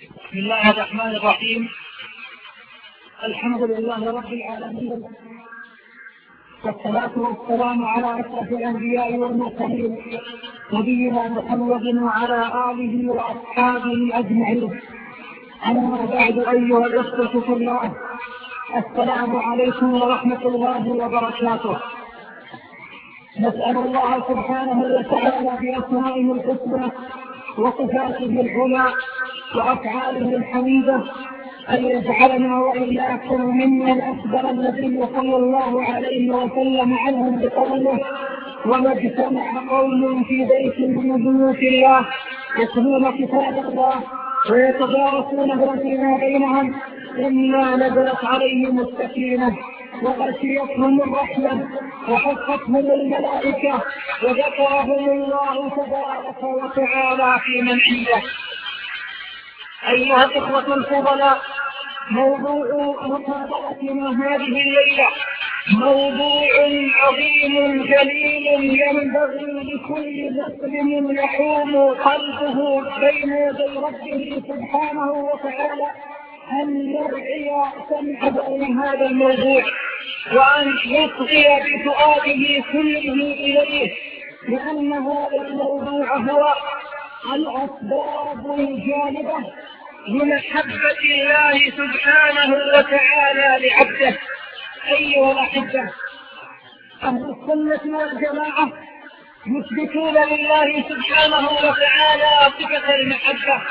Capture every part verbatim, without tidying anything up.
بسم الله الرحمن الرحيم. الحمد لله رب العالمين، والصلاة والسلام على أشرف الأنبياء والمرسلين نبينا محمد وعلى آله وأصحابه أجمعين. أما بعد، أيها الأخوة في الله، السلام عليكم ورحمة الله وبركاته. نسأل الله سبحانه وتعالى بأسمائه الحسنى وصفاته العلى وأفعاله الحميدة أن يجعلنا وإياكم ممن أخبر النبي صلى الله عليه وسلم عنهم بقوله: وما اجتمع قوم في بيت من بيوت الله يتلون كتاب الله ويتدارسونه فيما بينهم إلا نزلت عليهم السكينة وغشيتهم الرحمة وحفتهم الملائكة وذكرهم الله تبارك وتعالى في من عنده. أيها الإخوة الفضلاء، موضوع مقابلتنا هذه الليلة موضوع عظيم جليل ينبغي لكل مسلم يحوم قلبه بين يدي ربه سبحانه وتعالى أن يرعي سمعه لهذا الموضوع وأن يصغي بفؤاده كله إليه، لأن هذا الموضوع هو الأسباب الجالبة لمحبة الله سبحانه وتعالى لعبده. أيها الأحبة، أهل السنة والجماعة يثبتون لله سبحانه وتعالى صفة المحبة،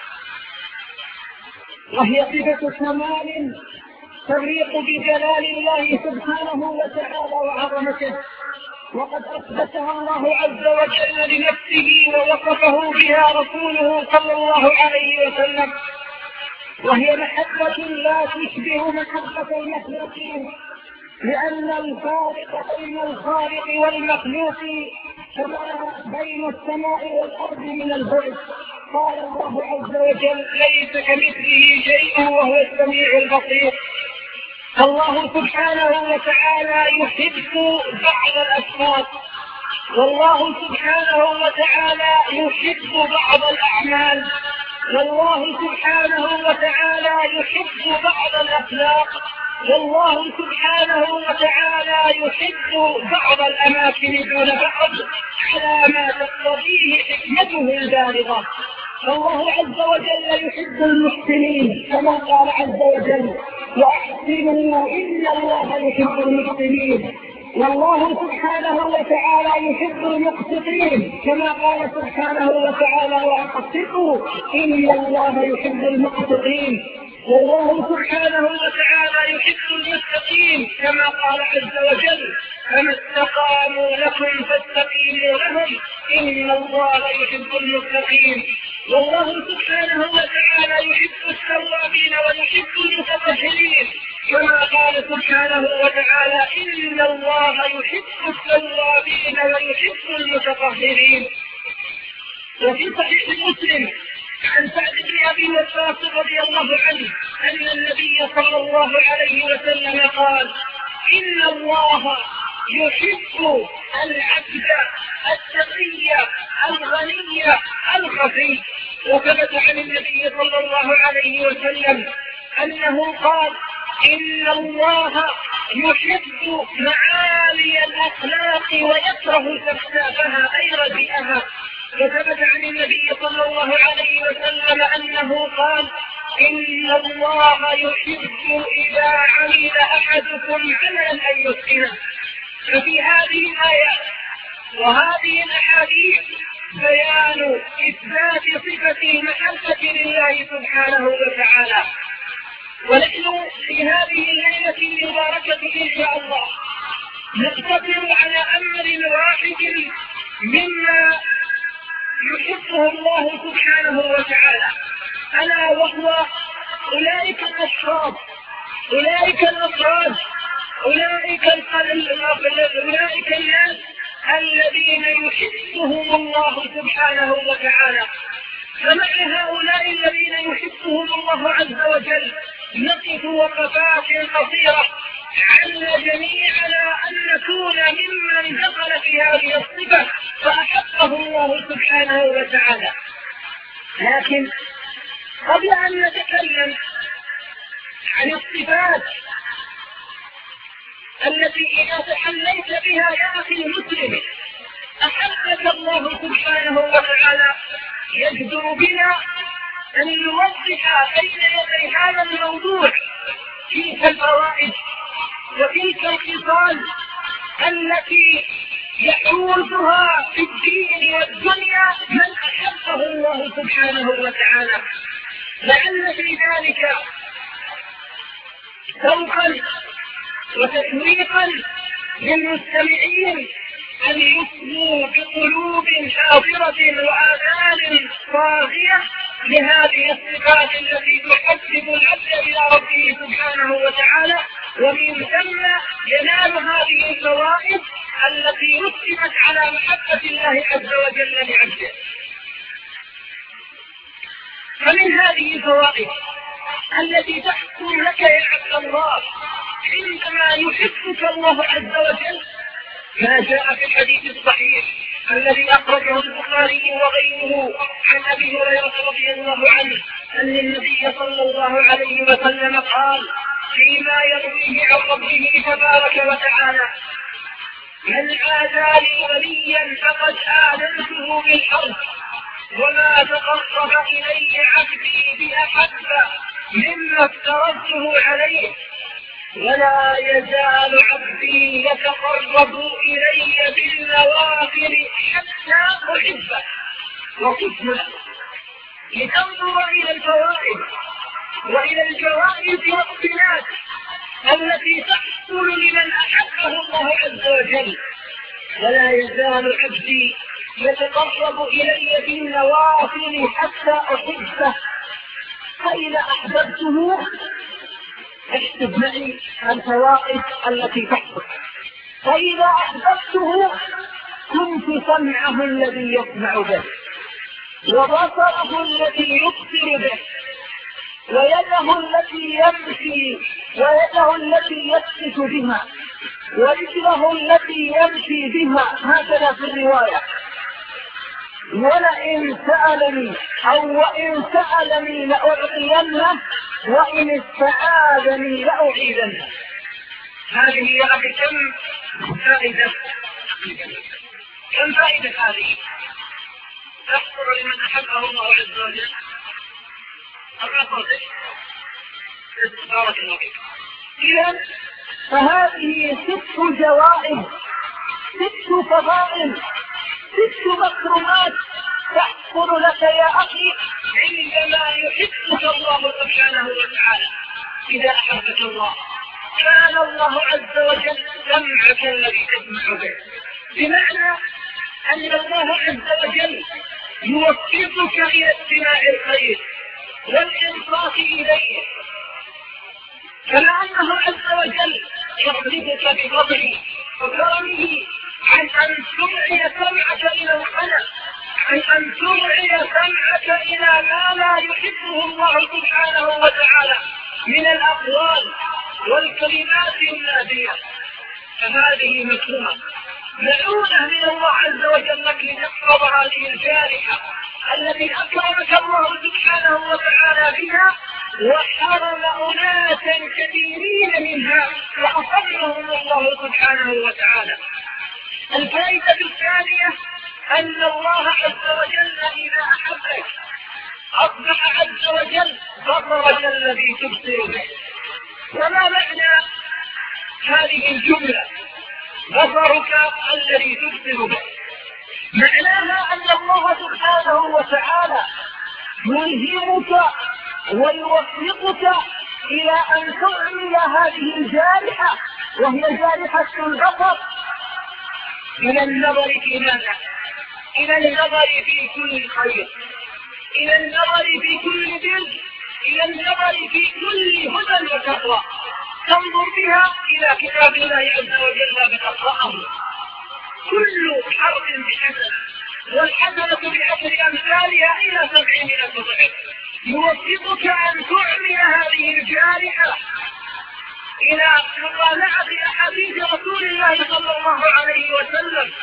وهي صفة كمال تليق بجلال الله سبحانه وتعالى وعظمته، وقد أثبتها الله عز وجل لنفسه ووصفه بها رسوله صلى الله عليه وسلم، وهي محبة لا تشبه محبة المخلوقين، لأن الفارق بين الخالق والمخلوق كما بين السماء والأرض من البعد. قال الله عز وجل: ليس كمثله شيء وهو السميع البصير. الله سبحانه وتعالى يحب بعض الأشخاص، والله سبحانه وتعالى يحب بعض الأعمال، والله سبحانه وتعالى يحب بعض الأخلاق، والله سبحانه وتعالى يحب بعض الأماكن دون بعض على ما تقتضيه حكمته البالغة. فالله عز وجل يحب المحسنين كما قال عز وجل: وأحسنوا إن الله يحب المحسنين. والله سبحانه وتعالى يحب المقسطين كما قال سبحانه وتعالى: وأقسطوا إن الله يحب المقسطين. والله سبحانه وتعالى يحب المتقين كما قال عز وجل: فما استقاموا لكم فاستقيموا لهم إن الله يحب المتقين. والله سبحانه وتعالى يحب التوابين ويحب المتطهرين كما قال سبحانه وتعالى: إن الله يحب التوابين ويحب المتطهرين. وفي صحيح مسلم عن سعد بن أبي وقاص رضي الله عنه أن النبي صلى الله عليه وسلم قال: إن الله يحب العبد التقي الغني الخفي. وثبت عن النبي صلى الله عليه وسلم أنه قال: إن الله يحب معالي الأخلاق ويكره سفسافها أي رديئها. وثبت عن النبي صلى الله عليه وسلم أنه قال: إن الله يحب إذا عمل أحدكم عملا أن يتقنه. ففي هذه الآيات وهذه الأحاديث بيان إثبات صفة المحبة لله سبحانه وتعالى. ونحن في هذه الليلة المباركة إن شاء الله نقتصر على أمر واحد مما يحبه الله سبحانه وتعالى، ألا وهو أولئك الأشخاص، أولئك الأفراد، أولئك أولئك الناس الذين يحبهم الله سبحانه وتعالى. فمع هؤلاء الذين يحبهم الله عز وجل نقف وقفات قصيرة عل جميعنا أن نكون ممن دخل في هذه الصفة فأحبه الله سبحانه وتعالى. لكن قبل أن نتكلم عن الصفات التي إذا تحليت بها يا أخي المسلم أحبك الله سبحانه وتعالى، يجدر بنا أن نوضح بين يدي هذا الموضوع تلك الفوائد وتلك الخصال التي يحوزها في الدين والدنيا من أحبه الله سبحانه وتعالى، لعل في ذلك سوقا وتشويقا للمستمعين أن يصغوا بقلوب حاضرة وآذان صاغية لهذه الصفات التي تحبب العبد إلى ربه سبحانه وتعالى، ومن ثم ينال هذه الفوائد التي رتبت على محبة الله عز وجل لعبده. فمن هذه الفوائد التي تحصل لك يا عبد الله عندما يحبك الله عز وجل ما جاء في الحديث الصحيح الذي أخرجه البخاري وغيره عن أبي هريرة رضي الله عنه أن النبي صلى الله عليه وسلم قال فيما يرويه عن ربه تبارك وتعالى: من عادى لي وليا فقد آذنته بالحرب، وما تقرب إلي عبدي بأحب مما افترضته عليه، ولا يزال عبدي يتقرب إلي بالنوافل حتى أحبه وقف له. لتنظر إلى الفوائد وإلى الجوائز والصفات التي تحصل لمن أحبه الله عز وجل. ولا يزال عبدي يتقرب إلي بالنوافل حتى أحبه، فإذا أحببته اكتب معي الفوائد التي تحصل. فإذا أحببته كنت سمعه الذي يسمع به، وبصره الذي يبصر به، ويده التي يمشي ويده التي يبسط بها، ورجله التي يمشي بها، هكذا في الرواية. ولئن سألني أو وإن سألني لأعطينه، وإن استعاذني لأعيذنه. هذه يا أخي كم فائدة كم فائدة هذه تحصل لمن أحبه الله عز وجل. إذن فهذه ست جوائز، ست فضائل، ست مكرمات تحصل لك يا أخي عندما يحبك الله سبحانه وتعالى. إذا أحبك الله كان الله عز وجل سمعك الذي تسمع به، بمعنى أن الله عز وجل يوفقك إلى استماع الخير والإنصات إليه، كما أنه عز وجل يغلبك بفضله وكرمه عن أن ترعي سمعك إلى الخلق، عن أن ترعي سمعك إلى ما لا يحبه الله سبحانه وتعالى من الأقوال والكلمات النادية. فهذه مكرمة معونة من الله عز وجل لك لتحفظ هذه الجارحة التي أكرمك الله سبحانه وتعالى بها، وحرم أناسا كثيرين منها وأصلهم الله سبحانه وتعالى. الفائدة الثانية أن الله عز وجل إذا أحبك أصبح عز وجل بصرك الذي تبصر به. وما معنى هذه الجملة بصرك الذي تبصر به؟ معناها أن الله سبحانه وتعالى يلهمك ويوفقك إلى أن تعمل هذه الجارحة، وهي جارحة البصر، إلى النظر في ماذا؟ إلى النظر في كل خير، إلى النظر في كل بر، إلى النظر في كل هدى وتقوى، تنظر بها إلى كتاب الله عز وجل بتقواه. كل حرف بحسنة، والحسنة بعشر أمثالها إلى سبعمائة ضعف. يوفقك أن تعمل هذه الجارحة إلى مطالعة أحاديث رسول الله صلى الله عليه وسلم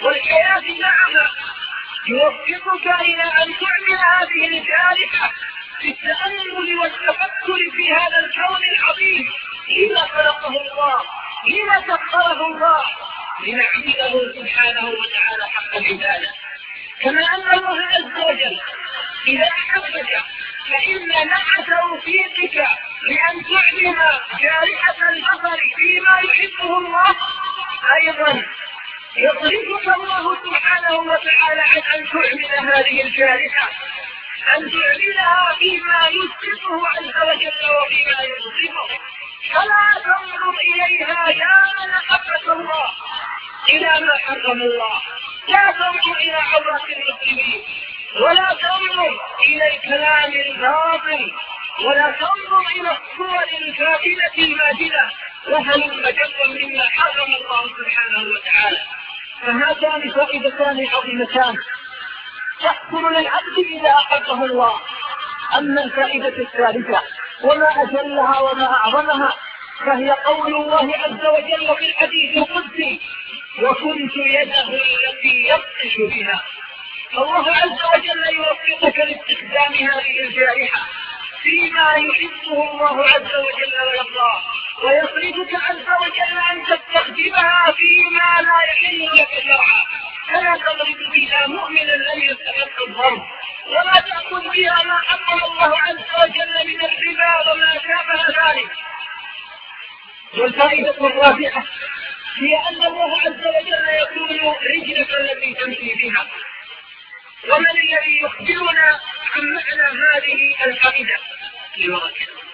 والحياة معها. يوفقك إلى أن تعمل هذه الجارحة في التأمل والتفكر في هذا الكون العظيم. لما خلقه الله؟ لما سخره الله؟ لنعبده سبحانه وتعالى حق العبادة. كما أن الله عز وجل إذا أحبك فإن مع توفيقك لأن تعلم جارحة البصر فيما يحبه الله أيضا يصرفك الله سبحانه وتعالى عن أن تعمل هذه الجارحة، أن تعملها فيما يسقطه عز وجل وفيما يغضبه. فلا تنظر إليها يا من أحبك الله إلى ما حرم الله، لا تنظر إلى عورات المسلمين، ولا تنظر إلى الكلام الباطل، ولا تنظر إلى الصور الفاضلة الماجلة، وهلم جرا مما حرم الله سبحانه وتعالى. فهاتان فائدتان عظيمتان تحصل للعبد إذا أحبه الله. أما الفائدة الثالثة وما أجلها وما أعظمها فهي قول الله عز وجل في الحديث القدسي: وكنت يده التي يبطش بها. الله عز وجل يوفقك لاستخدام هذه الجارحة فيما يحبه الله عز وجل ويرضاه، ويصرفك عز وجل أن تستخدمها فيما لا يحل لك شرعا. فلا تضرب بها مؤمنا لم يستحق الضرب، ولا تأخذ بها ما حرم الله عز وجل من الربا وما شابه ذلك. والفائدة الرابعة هي أن الله عز وجل يكون رجلك التي تمشي بها. ومن الذي يخبرنا عن معنى هذه الفائدة؟ لوقت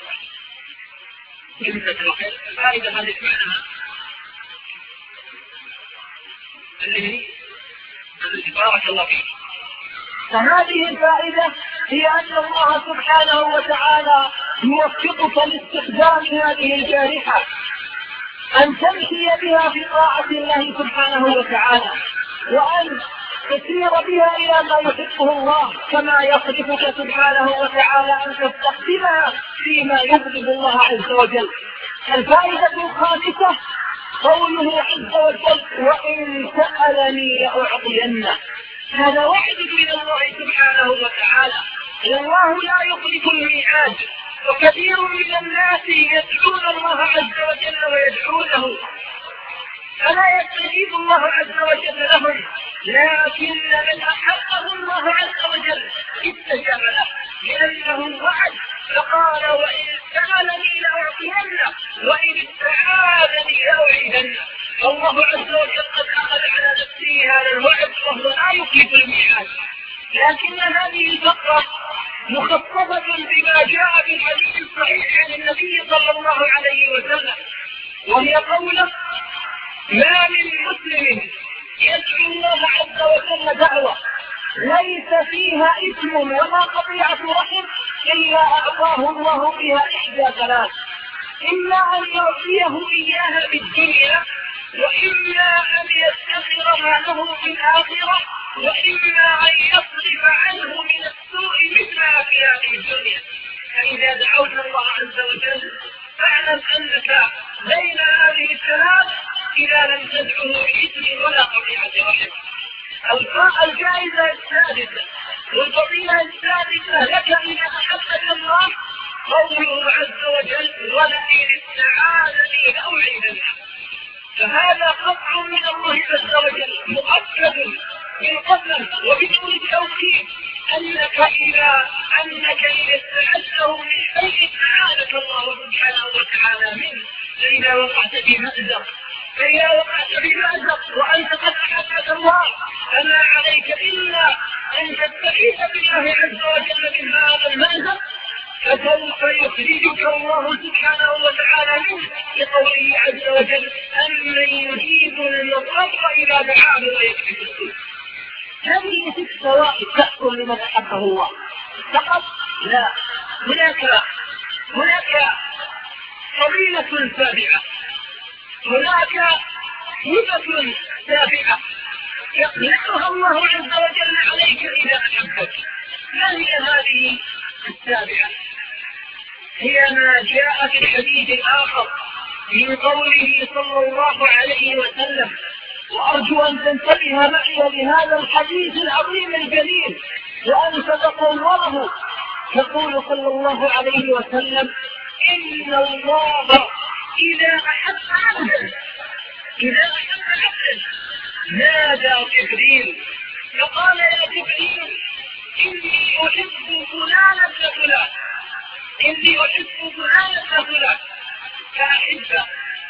جمسة الوقت الفائدة هذه معناها اللي بارك الله فيك. فهذه الفائدة هي أن الله سبحانه وتعالى يوفقك لاستخدام هذه الجارحة أن تمشي بها في طاعة الله سبحانه وتعالى، وأن تسير بها إلى ما يحبه الله، كما يصرفك سبحانه وتعالى أن تستخدمها فيما يغضب الله عز وجل. الفائدة الخامسة قوله عز وجل: وإن سألني لأعطينه. هذا وعد من الله سبحانه وتعالى، والله لا يخلف الميعاد. وكثير من الناس يدعون الله عز وجل ويدعونه فلا يستجيب الله عز وجل لهم، لكن من أحبه الله عز وجل استجاب له، لأنه وعد فقال: وإن سألني لأعطينه وإن استعاذني لأعيذنه. الله عز وجل قد أخذ على نفسه هذا الوعد وهو لا يخلف الميعاد. لكن هذه الفقرة مخصصة بما جاء في الحديث الصحيح عن النبي صلى الله عليه وسلم، وهي قوله: ما من مسلم يدعو الله عز وجل دعوة ليس فيها إثم ولا قطيعة رحم إلا أعطاه الله بها إحدى ثلاث: إما أن يعطيه إياها في الدنيا، وإما أن يستغفرها له في الآخرة، وإما أن يصرف عنه من السوء مثل ما في هذه الدنيا. فإذا دعوت الله عز وجل فاعلم أنك بين هذه الثلاث إذا لم تدعه بإثم ولا قطيعة رحم. الجائزة السادسة والفضيلة السادسة لك إذا أحبك الله قوله عز وجل: ولئن استعاذني لأعيذنه. فهذا قطع من الله عز وجل مؤكد بالقسم وبدون التوكيد أنك إذا أنك إذا استعذته من شيء أعانك الله سبحانه وتعالى منه. فإذا وقعت في مأزق فإذا وقعت في مأزق وأنت قد أحبك الله فما عليك إلا أن تستعيذ بالله عز وجل من هذا المأزق، فسوف يخرجك الله سبحانه وتعالى منه لقوله عز وجل: أمن يجيب المضطر إذا دعاه ويكشف السوء. هذه ست فوائد تحصل لمن أحبه الله فقط؟ لا، هناك هناك فضيلة سابعة، هناك هبة سابعة يقلعها الله عز وجل عليك إذا أحبك. ما هي هذه السابعة؟ هي ما جاء في الحديث الآخر من قوله صلى الله عليه وسلم، وأرجو أن تنتبه معي لهذا الحديث العظيم الجليل وأن تتطوره يقول صلى الله عليه وسلم إن الله إذا أحب عبدا إذا أحب عبدا نادى جبريل فقال يا جبريل إني أحب فلانا فلان إني أحب فلانا فلان فأحبه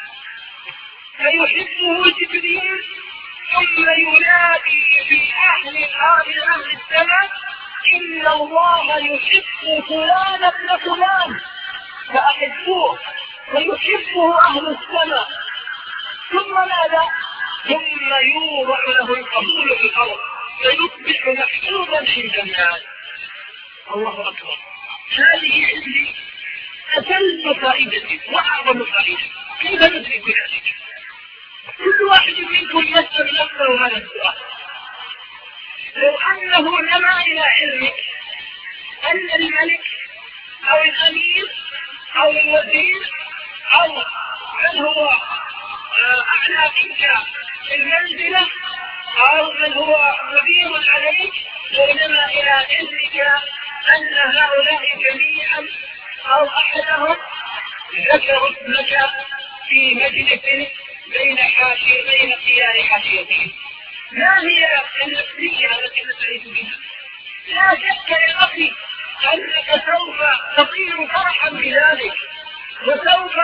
فيحبه جبريل ثم ينادي في أهل الأرض أهل السماء إن الله يحب فلانا ابن فلان فأحبوه فيحبه أهل السماء ثم ماذا؟ ثم يوضع له القبول في الأرض فيصبح محبوبا عند الناس. الله أكبر. هذه عندي أجل فائدة وأعظم فائدة. كيف ندرك ذلك؟ كل واحد منكم يسأل نفسه هذا السؤال. لو أنه نما إلى علمك أن الملك أو الأمير أو الوزير أو من هو أعلى منك في المنزلة أو من هو مدير عليك، لو نما إلى علمك أن هؤلاء جميعا أو أحدهم ذكروا اسمك في مجلس بين حاشية بين خيار حاشيتين، ما هي النفسية التي نستعيد بها؟ لا شك يا أخي أنك سوف تطير فرحا بذلك، وسوف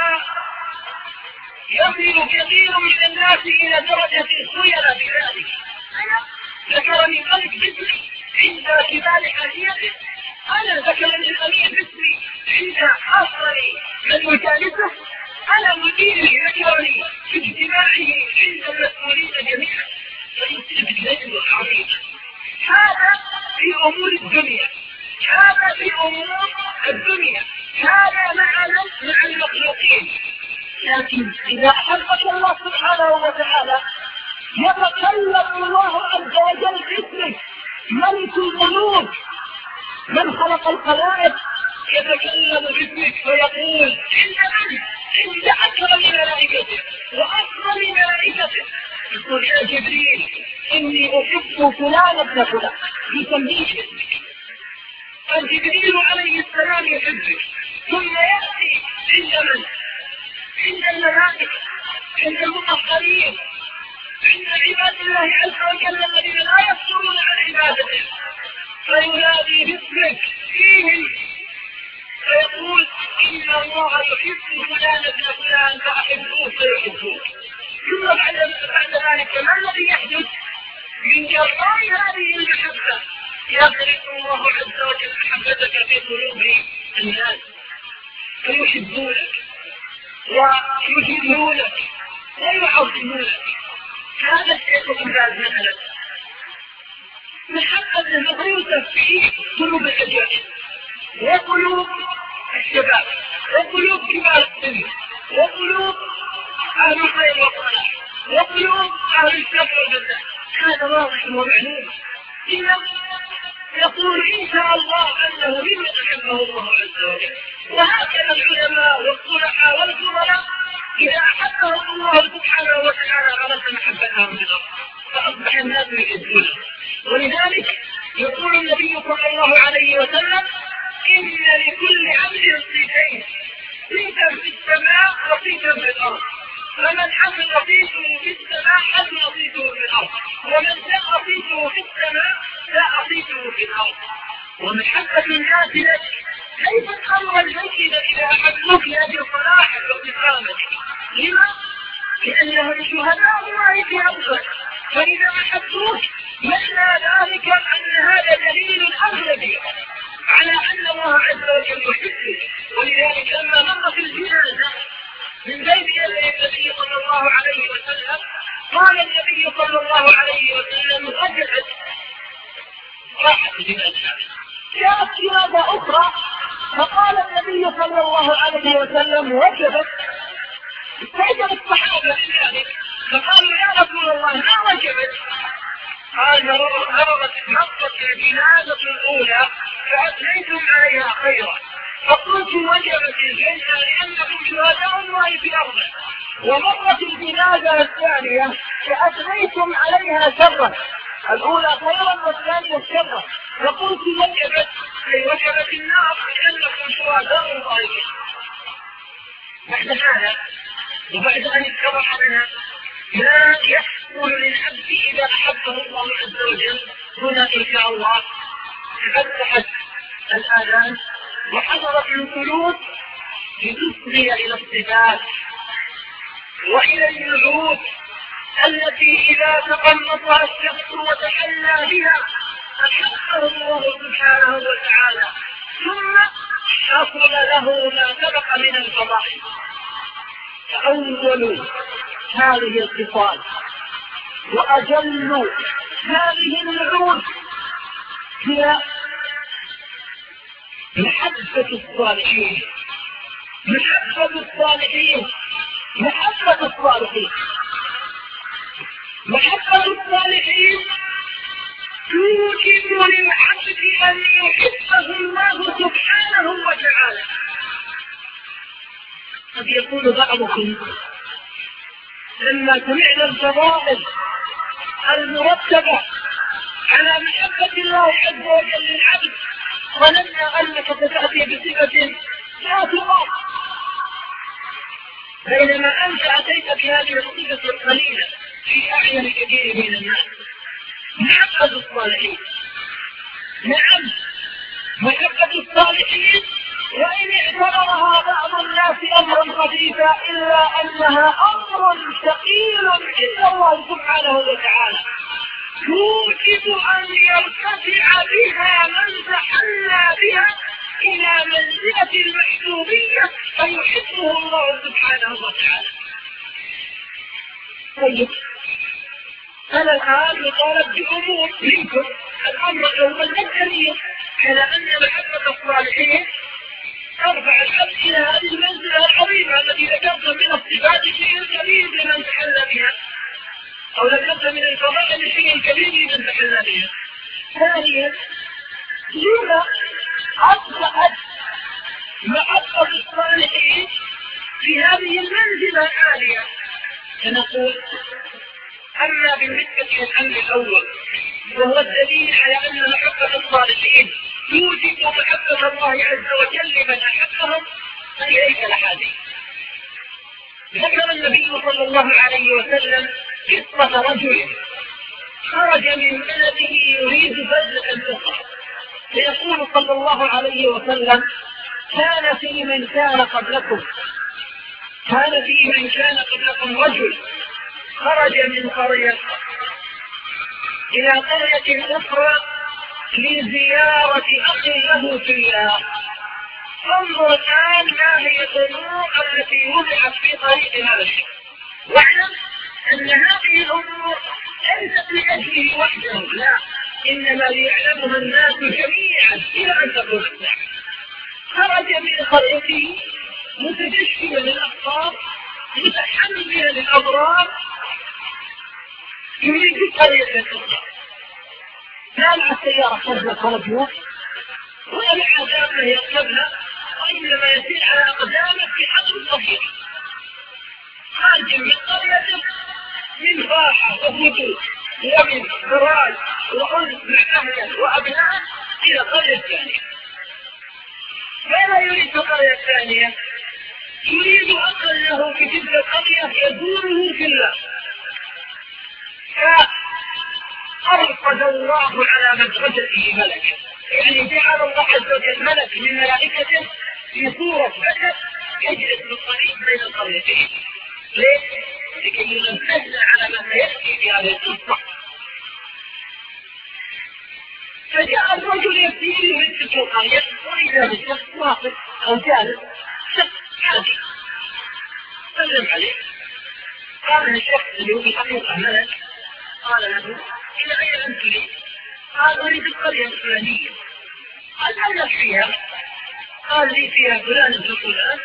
يصل كثير من الناس إلى درجة الخير بذلك. ذكرني الملك باسمي عند كبار حاشيته، أنا ذكرني الأمير باسمي عند أصغر من يجالسه، أنا مديري ذكرني في اجتماعه عند المسؤولين جميعا. فيصيب الليل العظيم. هذا في أمور الدنيا، هذا في أمور الدنيا، هذا معنا مع المخلوقين. لكن إذا أحبك الله سبحانه وتعالى يتكلم الله عز وجل باسمه ملك الملوك من خلق الخلائق، يتكلم باسمك فيقول إن عند أكرم ملائكته وأفضل ملائكته يقول يا جبريل إني أحب فلان ابن فلان يسميه باسمك. فالجبريل عليه السلام يحبك، ثم يأتي عند من؟ عند الملائكة، عند المطهرين، عند عباد الله عز وجل الذين لا يفترون عن عبادته، فينادي باسمك فيهم فيقول إن الله يحب فلان ابن فلان فأحبوه فيحبوه. ثم بعد ذلك ما الذي يحدث؟ من جراء هذه المحبة يغرق الله عز وجل محبتك في قلوب الناس فيحبونك ويجلونك ويعظمونك. هذا الشيء من ذلك مثلا محبة مغروسة في قلوب الرجال وقلوب الشباب وقلوب كبار السن وقلوب أهل الخير والصلاح وقلوب أهل الشر والبدع. هذا واضح ومعلوم. إذا يقول إن شاء الله أنه مما أحبه الله عز وجل. وهكذا العلماء والصلحاء والفضلاء إذا أحبهم الله سبحانه وتعالى غرس محبتهم في الأرض فأصبح الناس يحبونه. ولذلك يقول النبي صلى الله عليه وسلم إن لكل عبد صيتين، صيتا في السماء وصيتا في الأرض، فمن حمل صيته في السماء حمل صيته في الأرض، ومن ساء صيته في السماء ساء صيته في الأرض. ومحبة الناس لك ليست أمرا ممكنا إذا أحبوك لأجل صلاحك واستقامتك. لما؟ لأنهم شهداء الله في أرضك، فإذا أحبوك معنى ذلك أن هذا دليل أغلبي على أن الله عز وجل يحبك. ولذلك لما مرت الجنازة من بين يدي النبي صلى الله عليه وسلم قال النبي صلى الله عليه وسلم وجبت راحت الجنازة. جاءت جنازة أخرى فقال النبي صلى الله عليه وسلم وجبت. فوجب الصحابة ذلك فقالوا يا رسول الله ما وجبت؟ قال مرضت مرضت الجنازة الأولى فأثنيتم عليها خيرا، فقلت وجبت الجنة لأنكم شهداء الله في أرضه. ومرت الجنازة الثانية فأثنيتم عليها شرا، الأولى خيرا والثانية شرا، فقلت وجبت أي وجبت النار كأنكم شهداء غائبين. بعد هذا وبعد أن اتضح لنا ما يحصل للعبد إذا أحبه الله عز وجل، هنا إن شاء الله تفتحت الآذان وحضرت القلوب لتصغي إلى الصفات وإلى الوجود التي إذا تقمصها الشخص وتحلى بها أحبه الله سبحانه وتعالى، ثم حصل له ما سبق من الفضائل. فأول هذه الخصال وأجل هذه الوعود هي محبة الصالحين. محبة الصالحين محبة الصالحين محبة الصالحين توجب للعبد أن يحبه الله سبحانه وتعالى. قد يقول بعضكم لما سمعنا الفضائل المرتبة على محبة الله عز وجل للعبد ظننا أنك ستأتي بصفة لا تقام، بينما أنت أتيت بهذه الصفة القليلة في أعين كثير من الناس. محبة الصالحين، نعم محبة الصالحين، وإن اعتبرها بعض الناس أمرا خفيفا إلا أنها أمر ثقيل عند الله سبحانه وتعالى، توجب أن يرتفع بها من تحلى بها إلى منزلة المحبوبية فيحبه الله سبحانه وتعالى. طيب أنا الآن يطالب بأمور منكم. الأمر الأول الدليل على أن محبة الصالحين ترفع العبد إلى هذه المنزلة العظيمة التي ذكرت من الصفات الشيء الكبير لمن تحلى بها، أو ذكرت من الفضائل الشيء الكبير لمن تحلى بها. ثانيا لما أصبحت محبة الصالحين في هذه المنزلة العالية؟ فنقول أما بالنسبة للأمر الأول وهو الدليل على أن محبة الصالحين توجب محبة الله عز وجل لمن أحبهم، فإليك الأحاديث. ذكر النبي صلى الله عليه وسلم قصة رجل خرج من بلده يريد بلدة أخرى، فيقول صلى الله عليه وسلم كان في من كان قبلكم كان في من كان قبلكم رجل خرج من قرية إلى قرية أخرى لزيارة أخ له في الله. انظر الآن ما هي الأمور التي وضعت في طريق هذا الشيء، واعلم أن هذه الأمور ليست لأجله وحده، لا، إنما ليعلمها الناس جميعا إلى أن تكون الساعة. خرج من قريته متجشما للأبصار متحملا للأبرار يريد قرية أخرى. لا مع السيارة قبل خرجها ولا مع عذابه يركبها، وإنما يسير على أقدامه في حضر صغير خارج من قريته من راحة وهدوء ومن فراج وأنس مع أهله وأبنائه إلى قرية ثانية. ماذا يريد القرية الثانية؟ يريد أقله في تلك القرية يدوره في الله. فأرقد الله على مدرسته ملكا، يعني جعل الله عز وجل ملك من ملائكته في صورة بشر يجلس بالطريق بين القريتين. ليش؟ لكي ينبهنا على ما سيأتي في هذه القصة. فجاء الرجل يسير من تلك القرية وإذا بالشخص واقف أو جالس شخص عادي، سلم عليه. قال الشخص اللي هو بحقيقة ملك، قال له إلى أين أنت لي؟ قال أريد القرية الفلانية. قال أين فيها؟ قال لي فيها فلان ابن فلان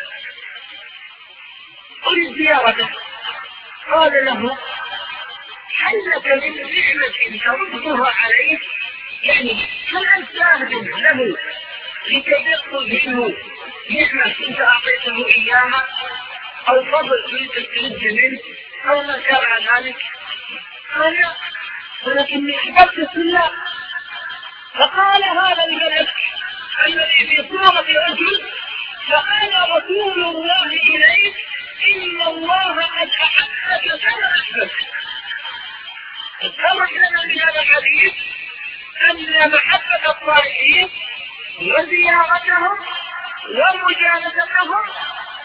أريد زيارته. قال له هل لك من نعمة تردها عليه؟ يعني هل أنت أهدم له لكي يأخذ منه نعمة كنت أعطيته إياها أو فضل كنت ترد منه أو ما شابه ذلك؟ قال لا، ولكني أحببت الله. فقال هذا الملك الذي في صورة رجل فأنا رسول الله إليك إن الله قد أحبك كما أحبك. اتضح لنا من هذا الحديث أن محبة الصالحين وزيارتهم ومجالستهم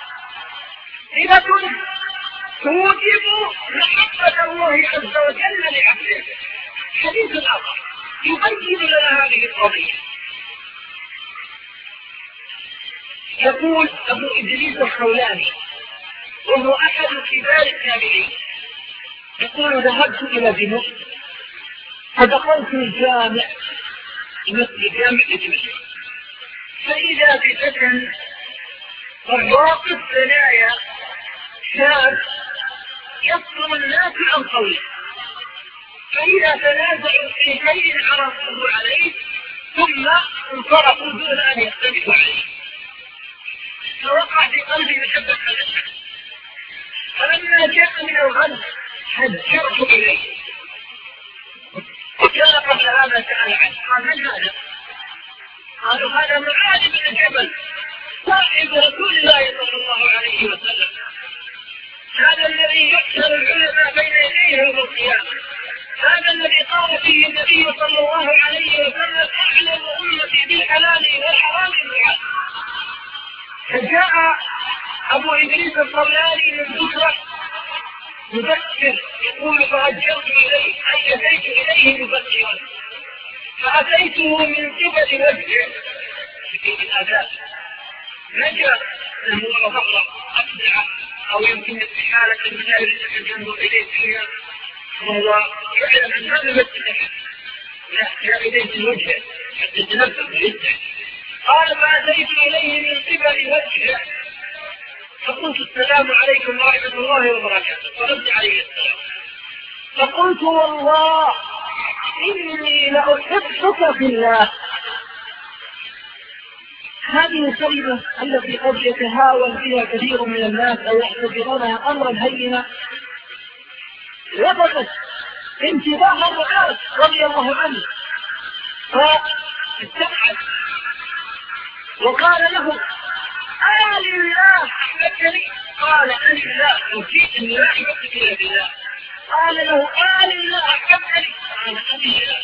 صلة توجب محبة الله عز وجل لعبده. حديث آخر يبين لنا هذه القضية. يقول أبو إدريس الخولاني وهو أحد كبار التابعين يقول ذهبت إلى دمشق فدخلت الجامع مثل جامع دمشق فإذا بفتى الراقب ثنايا شاب يصدر الناس عن قوله فإذا تنازعوا في شيء عرضوه عليه ثم انصرفوا دون أن يختلفوا عليه فوقع في قلبي محبة هذا. فلما جاء من الغد هجرت إليه وكان قبل هذا سأل عنه قال من هذا؟ قالوا هذا معاذ بن جبل صاحب رسول الله صلى الله عليه وسلم، هذا الذي يحشر العلماء بين يديه يوم القيامة، هذا الذي قال فيه النبي صلى الله عليه وسلم أعلم أمتي بالحلال والحرام معاذ. فجاء أبو إدريس الخولاني من بصرة مبكر يقول فهجرت إليه أي أتيت إليه مبكرا فأتيته من قبل وجهه في الأداء نجا هو ظهر أبدع أو يمكن استحالة المجال الجنب إليه فيها وهو يعلم أن هذا المسلح لا جاء إليه الوجه حتى تنفذ جدا. قال فأتيت إليه من قبل وجهه فقلت السلام عليكم ورحمة الله وبركاته فرد عليه السلام فقلت والله إني لأحبك في الله. هذه الكلمة التي قد يتهاون فيها كثير من الناس أو يعتبرونها أمرا هينا لفتت انتباه معاذ رضي الله عنه فاستبعد وقال له آل الله أحبتني؟ قال آل الله وفيت أن لا أحبتك إلا بالله. قال له آل الله أحبتني؟ قال آل الله.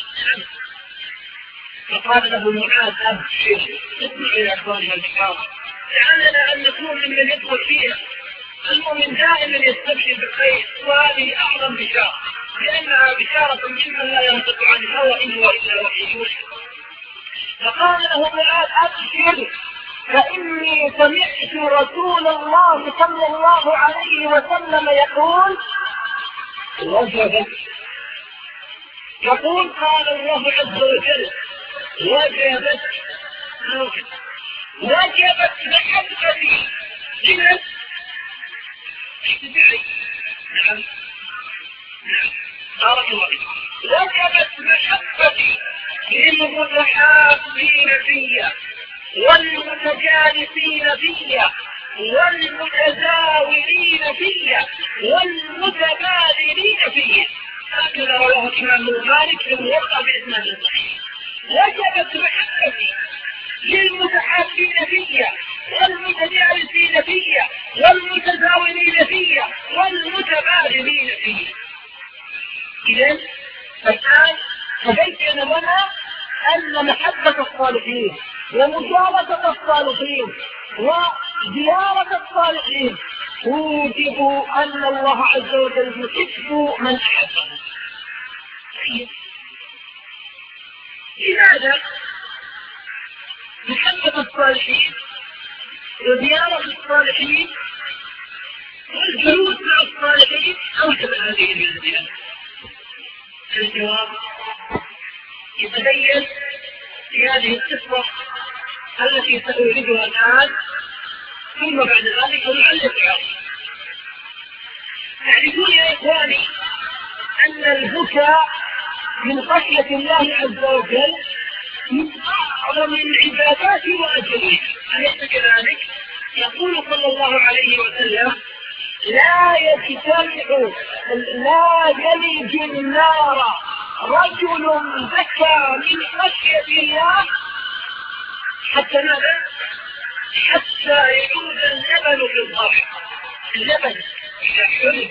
فقال له معاذ أبشر اسمع إلى أخوانها الكرام لعلنا أن نكون ممن يدخل فيها. المؤمن دائما يستبشر بالخير وهذه أعظم بشارة لأنها بشارة ممن لا ينطق عن الهوى إن هو إلا وحي يوحى. فقال له معاذ أبشر فإني سمعت رسول الله صلى الله عليه وسلم يقول وجبت يقول قال الله عز وجل وجبت وجبت محبتي لمن؟ اتبعي. نعم نعم بارك الله فيك. وجبت محبتي للمتحابين فيا والمتجالسين فيا والمتزاورين فيا والمتبادلين فيا. هكذا رواه الإمام مالك في الموطأ بإسناد صحيح. وجبت محبتي للمتحابين فيا والمتجالسين فيا والمتزاورين فيا والمتبادلين فيا. إذن الآن تبين لنا أن محبة الصالحين ومجالسة الصالحين وزيارة الصالحين توجب أن الله عز وجل يحب من أحبه. لماذا محبة الصالحين وزيارة الصالحين والجلوس مع الصالحين أوجب هذه الزيارة؟ الجواب يتبين في هذه القصة التي سأوردها الآن ثم بعد ذلك نعلق عليها. تعرفون يا إخواني أن البكاء من خشية الله عز وجل من أعظم العبادات وأجلها، أليس كذلك؟ يقول صلى الله عليه وسلم لا يجتمع لا يلج النار رجل بكى من خشية الله حتى ماذا؟ حتى يعود اللبن في الضرع. اللبن إذا حلب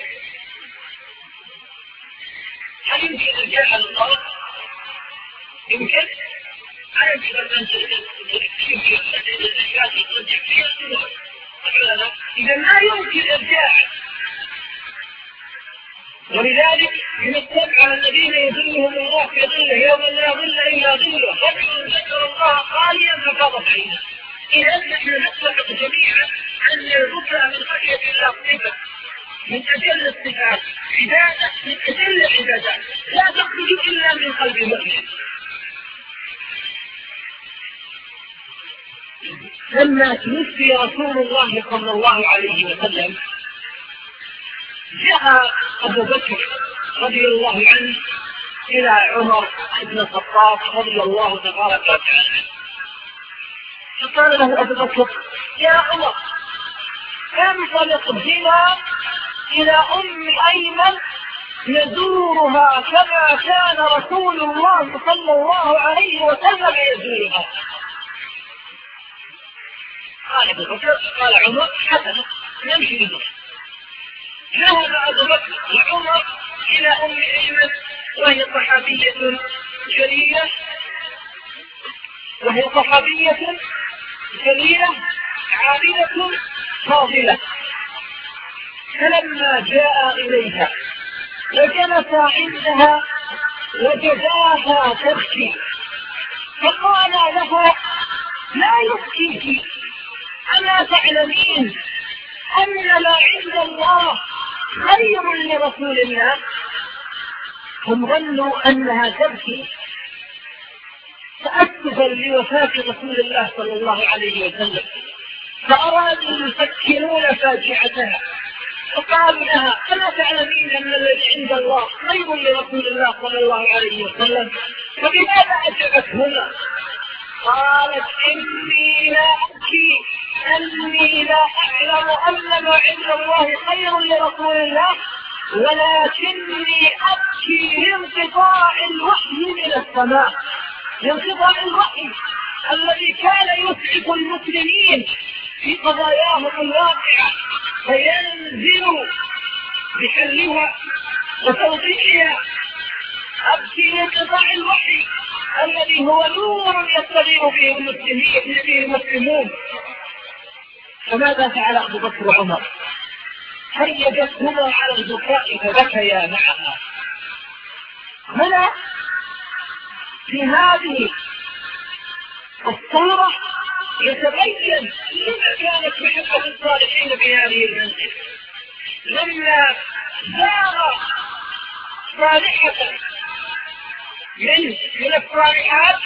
هل يمكن الجاء على الضرع؟ يمكن؟ لا يمكن أن تكتشف في الأشياء ترجع فيها الدول. إذا ما يمكن إرجاعه. ولذلك من السبعة الذين يظلهم الله في ظله يوم لا ظل إلا ظله رجل ذكر الله خاليا ففاضت عينه. إذا نحن نتفق جميعا أن البكاء من خشية الله صفة من أجل الصفات، عبادة من أجل العبادات لا تخرج إلا من قلب مؤمن. لما توفي رسول الله صلى الله عليه وسلم جاء أبو بكر رضي الله عنه إلى عمر بن الخطاب رضي الله تبارك وتعالى فقال له أبو بكر: يا عمر، انطلق بنا إلى أم أيمن نزورها كما كان رسول الله صلى الله عليه وسلم يزورها. قال أبو بكر قال عمر: حسنا، نمشي بنا. ذهب أبو بكر وعمر إلى أم أيمن وهي صحابية جليلة وهي صحابية جليلة عابدة فاضلة. فلما جاء إليها وجلس عندها وجداها تبكي فقال لها: لا يبكيك، ألا تعلمين أن ما عند الله خير لرسول الله؟ هم ظنوا أنها تبكي تأسفا لوفاة رسول الله صلى الله عليه وسلم، فأرادوا يسكنون فاجعتها، فقالوا لها: ألا تعلمين أن الذي عند الله خير لرسول الله صلى الله عليه وسلم؟ فبماذا أجبتهما؟ قالت: إني لا أبكي، أني لا أعلم أن ما عند الله خير لرسول الله، ولكني أبكي لانقطاع الوحي من السماء، لانقطاع الوحي الذي كان يسعف المسلمين في قضاياهم الواقعة فينزل بحلها وتوضيحها. أبكي لانقطاع الوحي الذي هو نور يستغير به المسلمين به المسلمون. فماذا فعل أبو بكر وعمر؟ هيجتهما على البكاء فبكيا معها. هنا في هذه الصورة يتبين لما كانت محبة الصالحين في هذه المنزل. لما زار صالحة من من الصالحات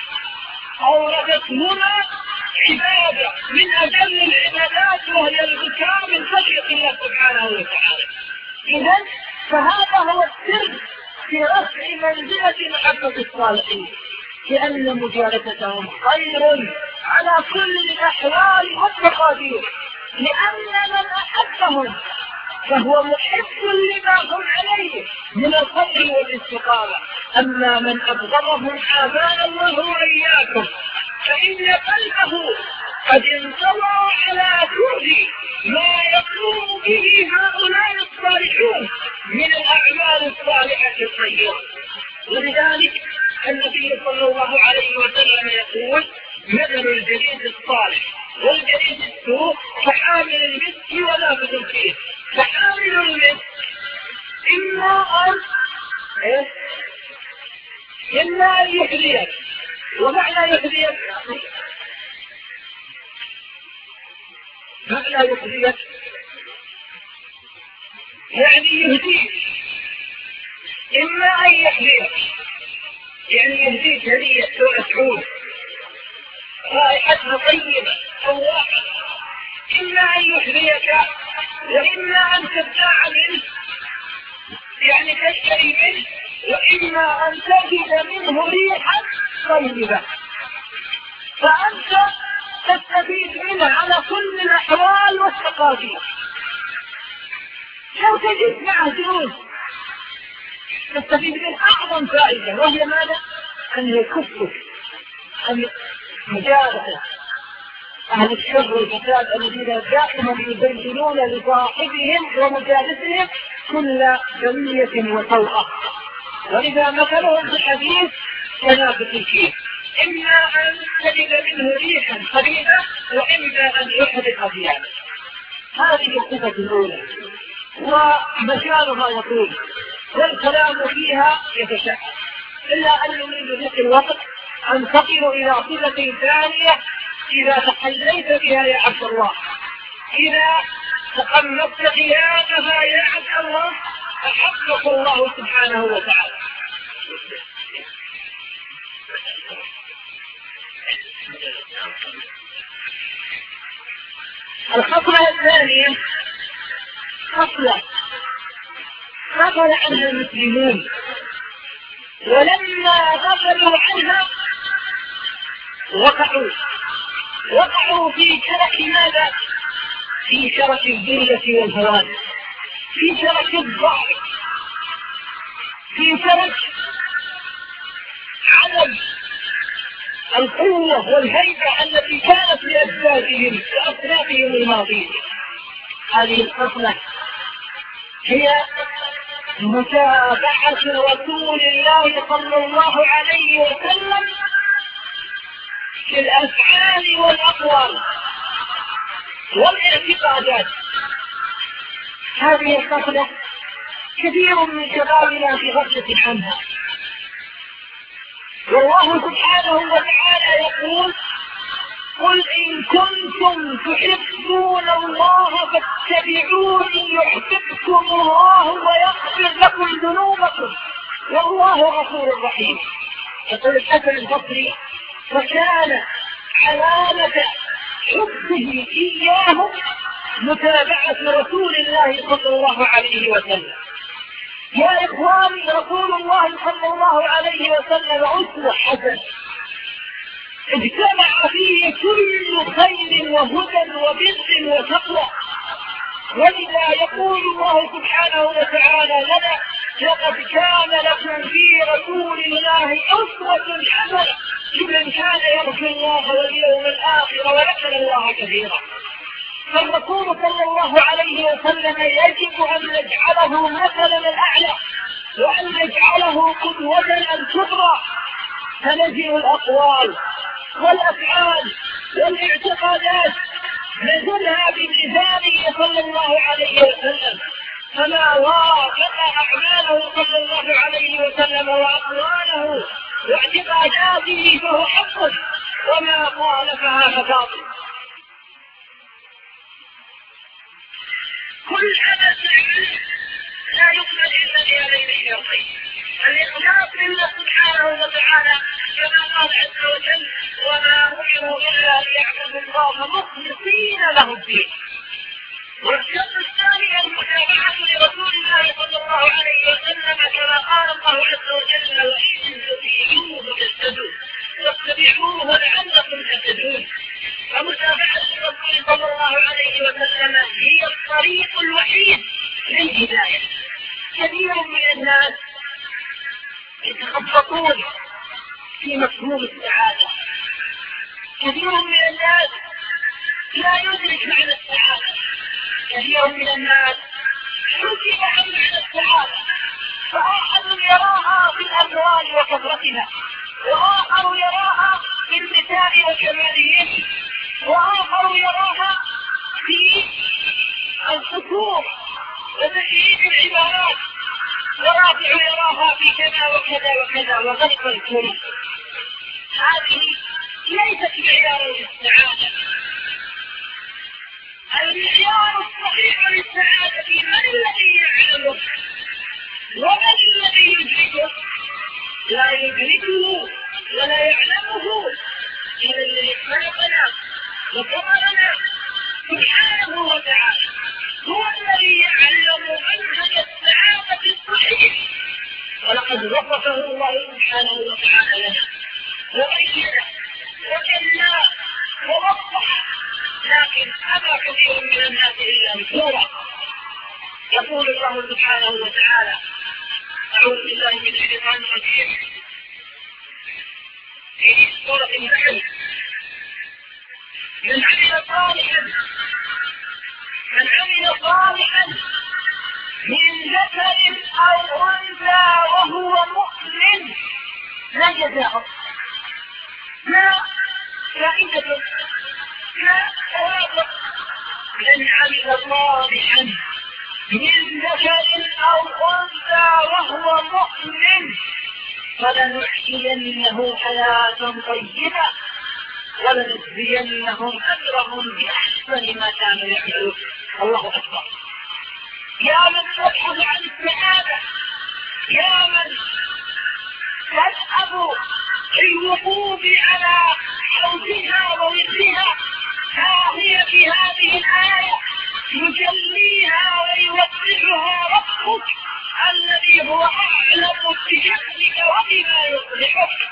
أوردتهما عبادة من أجل العبادات وهي البكاء من خشية الله سبحانه وتعالى. إذن فهذا هو السر في رفع منزلة محبة الصالحين، لأن مجالستهم خير على كل الأحوال والتقادير، لأن من أحبهم فهو محب لما هم عليه من الخير والاستقامة. أما من أبغضهم آباء الله وإياكم فإن قلبه قد انطوى على كل ما يقوم به هؤلاء الصالحون من الأعمال الصالحة الطيبة. ولذلك النبي صلى الله عليه وسلم يقول: مثل الجليد الصالح والجليد السوء كحامل المسك ولا بدل فيه. فحامل المسك إما أن إيه؟ إما أن يحذيك. ومعنى يحذيك معنى يحذيك يعني يهديك. إما أن يحذيك يعني يهديك هدية سعود رائحتها طيبة أو واحد. إما أن يحذيك وإما أن تبتاع منه يعني تشتري منه، وإما أن تجد منه ريحا طيبة فأنت تستفيد منه على كل الأحوال والتقادير. لو تجد معه دروس تستفيد من أعظم فائدة، وهي ماذا؟ أن يكفك عن مجالسة أهل الشر والفساد الذين دائما يبينون لصاحبهم ومجالسهم كل جمية وسوءة. ولذا مثلهم في الحديث كنافة الكيس، إما أن تجد منه ريحا خبيثة وإما أن يحرق ثيابه. هذه الصفة الأولى، ومكانها يطول والكلام فيها يتشعب، إلا أن نريد ذكر الوقت أنتقل إلى صفة ثانية إذا تحليت بها يا عبد الله، إذا تقمصت ثيابها يا عبد الله أحبك الله سبحانه وتعالى. الخصلة الثانية خصلة غفل عنها المسلمون، ولما غفلوا عنها وقعوا وقعوا في شرك ماذا؟ في شرك الذلة والهوان، في شرك الضعف، في شرك عدم القوة والهيبة التي كانت لأجدادهم وأسلافهم الماضين. هذه الخصلة هي متابعة رسول الله صلى الله عليه وسلم في الأفعال والأقوال والاعتقادات. هذه الخصلة كثير من شبابنا في غفلة عنها، والله سبحانه وتعالى يقول: قل إن كنتم تحبون الله فاتبعوني يحببكم الله ويغفر لكم ذنوبكم والله غفور رحيم. يقول الحسن البصري: فكان علامة حبه إياه متابعة رسول الله صلى الله عليه وسلم. يا إخواني، رسول الله صلى الله عليه وسلم أسوة حسنة اجتمع فيه كل خير وهدى وبر وتقوى. ولذا يقول الله سبحانه وتعالى لنا: لقد كان لكم في رسول الله أسوة حسنة لمن كان يرجو الله واليوم الآخر وذكر الله كثيرا. فالرسول صلى الله عليه وسلم يجب أن نجعله مثلا الأعلى وأن نجعله قدوة الكبرى، فنزل الأقوال والأفعال والاعتقادات نزلها بميزانه صلى الله عليه وسلم، فما وافق أعماله صلى الله عليه وسلم وأقواله واعتقاداته فهو حق، وما خالفها فباطل. كل عمل لا يقبل إلا بهذين الشرطين: الإخلاص لله سبحانه وتعالى كما قال عز وجل: وما أمروا إلا ليعبدوا الله مخلصين له الدين. والشرط الثاني المتابعة لرسول الله صلى الله عليه وسلم كما قال الله عز وجل: وإن تطيعوه تهتدوا واتبعوه لعلكم تهتدون. فمتابعة الرسول صلى الله عليه وسلم هي الطريق الوحيد للهداية. كثير من الناس يتخبطون في مفهوم السعادة، كثير من الناس لا يدرك معنى السعادة، كثير من الناس حكم عن معنى السعادة، فأحد يراها في الأموال وكثرتها، وآخر يراها في النساء وجمالهن، وآخر يراها في الخشوع وتشييد العبارات، ورابع يراها في كذا وكذا وكذا وغلق الكل. هذه ليست معيار للسعادة. المعيار الصحيح للسعادة من الذي يعلمه ومن الذي يدركه؟ لا يدركه ولا يعلمه إلا الذي خلقنا وكرمنا سبحانه وتعالى، هو الذي يعلم منهج السعادة الصحيح، ولقد وصفه الله سبحانه وتعالى لنا وبينه وجلاه ووضح، لكن أبى كثير من الناس إلا بصورة. يقول الله سبحانه وتعالى: أعوذ بالله من الشيطان الرجيم في سورة النحل: من عمل صالحا من عمل صالحا من ذكر أو أنثى وهو مؤمن لا جزاء لا فائدة لا ثواب. من عمل صالحا من ذكر أو أنثى وهو مؤمن فلنحيينه حياة طيبة ولنجزينهم أجرهم بأحسن ما كانوا يعملون. الله أكبر. يا من تبحث عن السعادة، يا من تذهب في الوقوف على حوزها ووزنها، ها هي في هذه الآية يجليها ويوضحها ربك الذي هو أعلم بشأنك وبما يصلحك.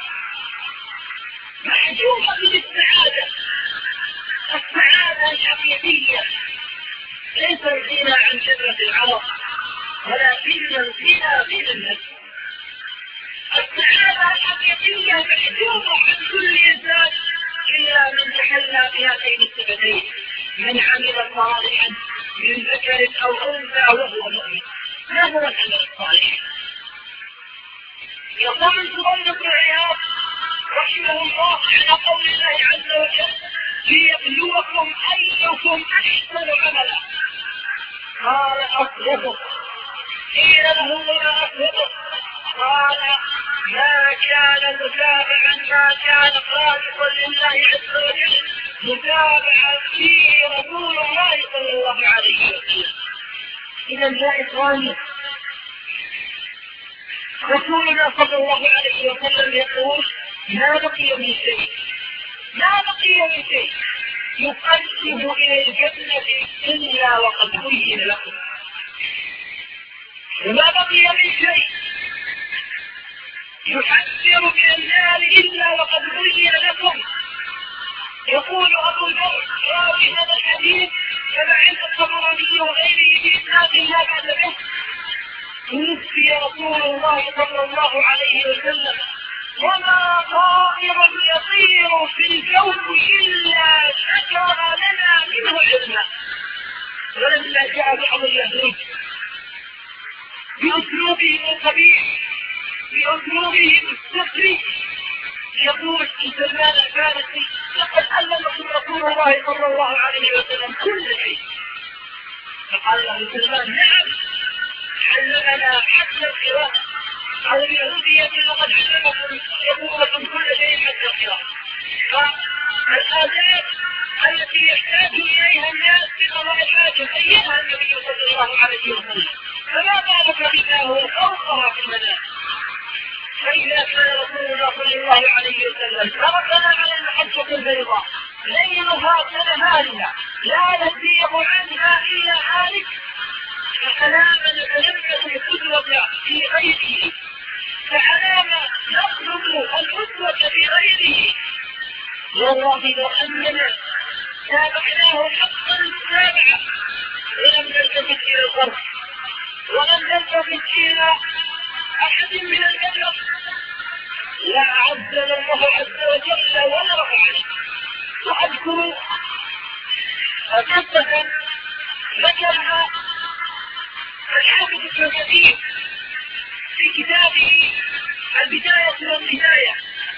محجوبة بالسعادة، السعادة الحقيقية ليس الغنى عن شجرة العرب ولكن الغنى في النفس. السعادة الحقيقية محجوبة عن كل إنسان إلا من تحلى بهاتين الصفتين: من عمل صالحا من ذكر أو أنثى وهو مؤمن. ما هو العمل الصالح؟ يقول الزبير بن عياض رحمه الله على قول الله عز وجل: ليبلوكم أيكم أحسن عملا. قال: أصدقه. قيل له: وما أصدقه؟ قال: ما كان متابعا ما كان خالقا لله عز وجل متابعا فيه رسول الله صلى الله عليه وسلم. إذا يا إخواني، رسولنا صلى الله عليه وسلم يقول: ما بقي من شيء ما بقي من شيء يقرب إلى الجنة إلا وقد بين لكم، وما بقي من شيء يحذر من النار إلا وقد بين لكم. يقول أبو ذر راوي هذا الحديث كما عند الطبراني وغيره بإسناد لا بأس به: توفي رسول الله صلى الله عليه وسلم وما طائر يطير في الجو إلا ذكر لنا منه علما. ولما جاء بعض اليهود بأسلوبهم القبيح بأسلوبهم السخري يقول سلمان الفارسي: لقد علمكم رسول الله صلى الله عليه وسلم كل شيء. فقال له سلمان: نعم، علمنا حتى القراءة. قال اليهودية: لقد علمكم يقول لكم كل شيء حتى القراءة. فالآداب التي يحتاج إليها الناس في قضاء الحاجة أيها النبي صلى الله عليه وسلم، فما بالك بما هو فوقها في المنام. فإذا كان رسول الله صلى الله عليه وسلم تركنا على المحجة البيضاء ليلها كنهارها لا يزيغ عنها إلا هالك، فعلام نتلمس القدوة في غيره، فعلام نطلب القدوة في غيره. والله لو أننا تابعناه حقا السابعة ولم نلتفت إلى الغرب ولم نلتفت إلى أحد من البشر لأعزنا الله عز وجل ونرفعنا. وأذكر قصة ذكرها الحافظ ابن كثير في كتابه البداية والنهاية،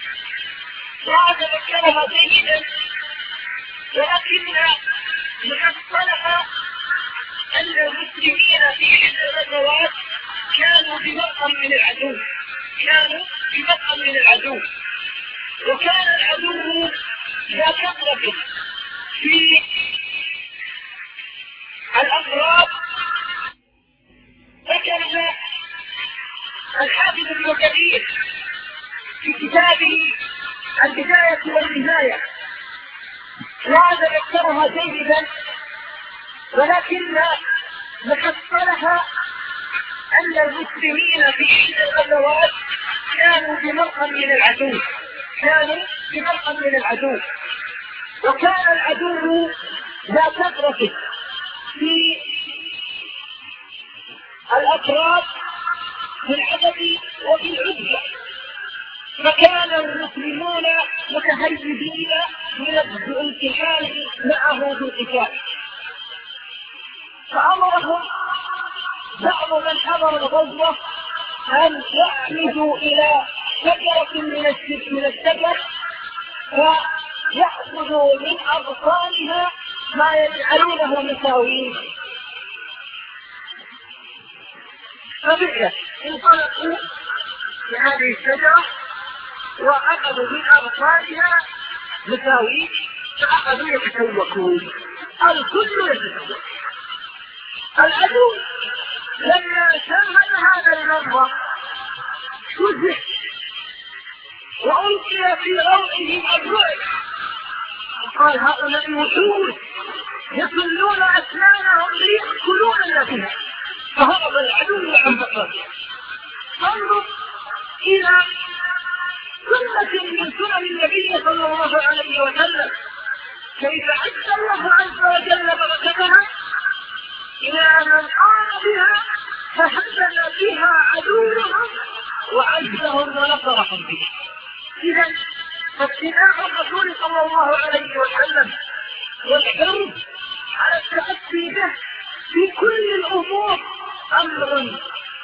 وأتذكرها جيدا، ولكنها محصلها أن المسلمين في حين الغزوات كانوا بمرقم من العدو كانوا بمرقم من العدو وكان العدو لا كثرة في الأغراض. ذكر الحافظ ابن كثير في كتابه البداية والنهاية، وهذا ذكرها جيدا، ولكن محصلها أن المسلمين في حين الغزوات كانوا بمرقم من العدو كانوا بمرقم من العدو وكان العدو لا كثرة في الأفراد في العدد وفي العدة. فكان المسلمون متهيبين من الامتحان معه بالقتال، فأمرهم بعض من حضر الغزوة أن يعمدوا إلى شجرة من الشجر فيأخذوا من أغصانها ما يجعلونه مساوين. فبعد انطلقوا لهذه الشجرة وأخذوا من أغصانها مساوين، فأخذوا يتسوقون، الكل يتسوق. العدو لما شاهد هذا المنظر فزع وألقي في روعه الرعب، وقال هؤلاء وحوش يسلون أسنانهم ليأكلون النبي، فهرب العدو عن بصره. انظر إلى سنة من سنن النبي صلى الله عليه وسلم كيف عز الله عز وجل بركتها إلى من قام بها فهزم بها عدوهم وعزهم ونصرهم به. إذا فاتباع الرسول صلى الله عليه وسلم والحرص على التأسي به في كل الأمور أمر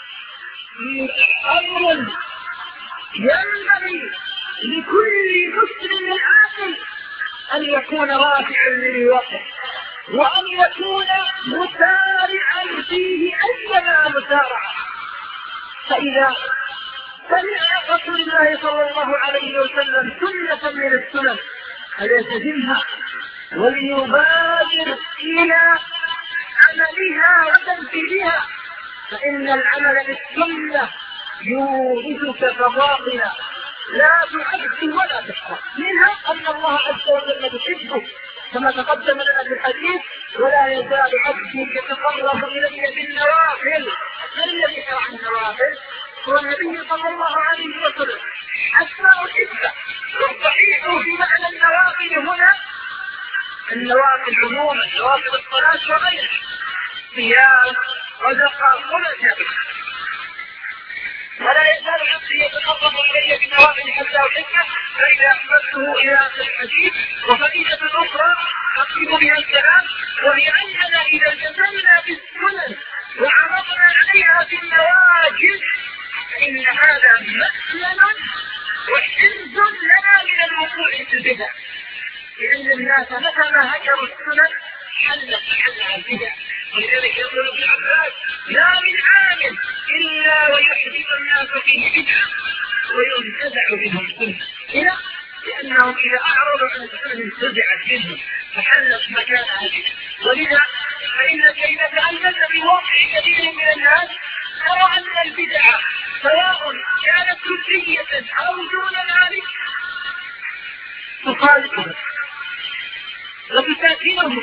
أمر ينبغي لكل مسلم عاقل أن يكون رافعا للوقت، وأن يكون مسارعا فيه أيما مسارعة. فإذا سمع رسول الله صلى الله عليه وسلم سنة من السنن فليلتزمها وليبادر إلى عملها وتنفيذها، فإن العمل بالسنة يورثك فضائلا لا تعد ولا تحصى. منها أن الله عز وجل يحبه كما تقدم لنا في الحديث: ولا يزال عبدي يتقرب إلي بالنوافل. من الذي شرع النوافل؟ هو النبي صلى الله عليه وسلم. حتى أحبه. والصحيح في معنى النوافل هنا النوافل عموما، نوافل الصلاة وغيرها، صيام صدقة كل شيء. ولا يزال عبدي يتقرب الي بالنوافل حتى احبه، فاذا احببته الى اخر الحديث. وفائده اخرى اقصد بها الكلام، وهي اننا اذا التزمنا بالسنن وعرضنا عليها في النواجذ فان هذا مسلم وحرز لنا من الوقوع في البدع، لان الناس متى ما هجروا السنن حلت محلها البدع. ولذلك يقول ابن عباس: لا من عام إلا ويحدث الناس فيه بدعة وينتزع منهم سنة. إلا لأنهم إذا أعرضوا عن السنة انتزعت منهم فحلت مكانها بدعة. ولذا فإنك إذا تأملت بواقع كثير من الناس ترى أن البدعة سواء كانت كلية أو دون ذلك تخالفهم وتساكنهم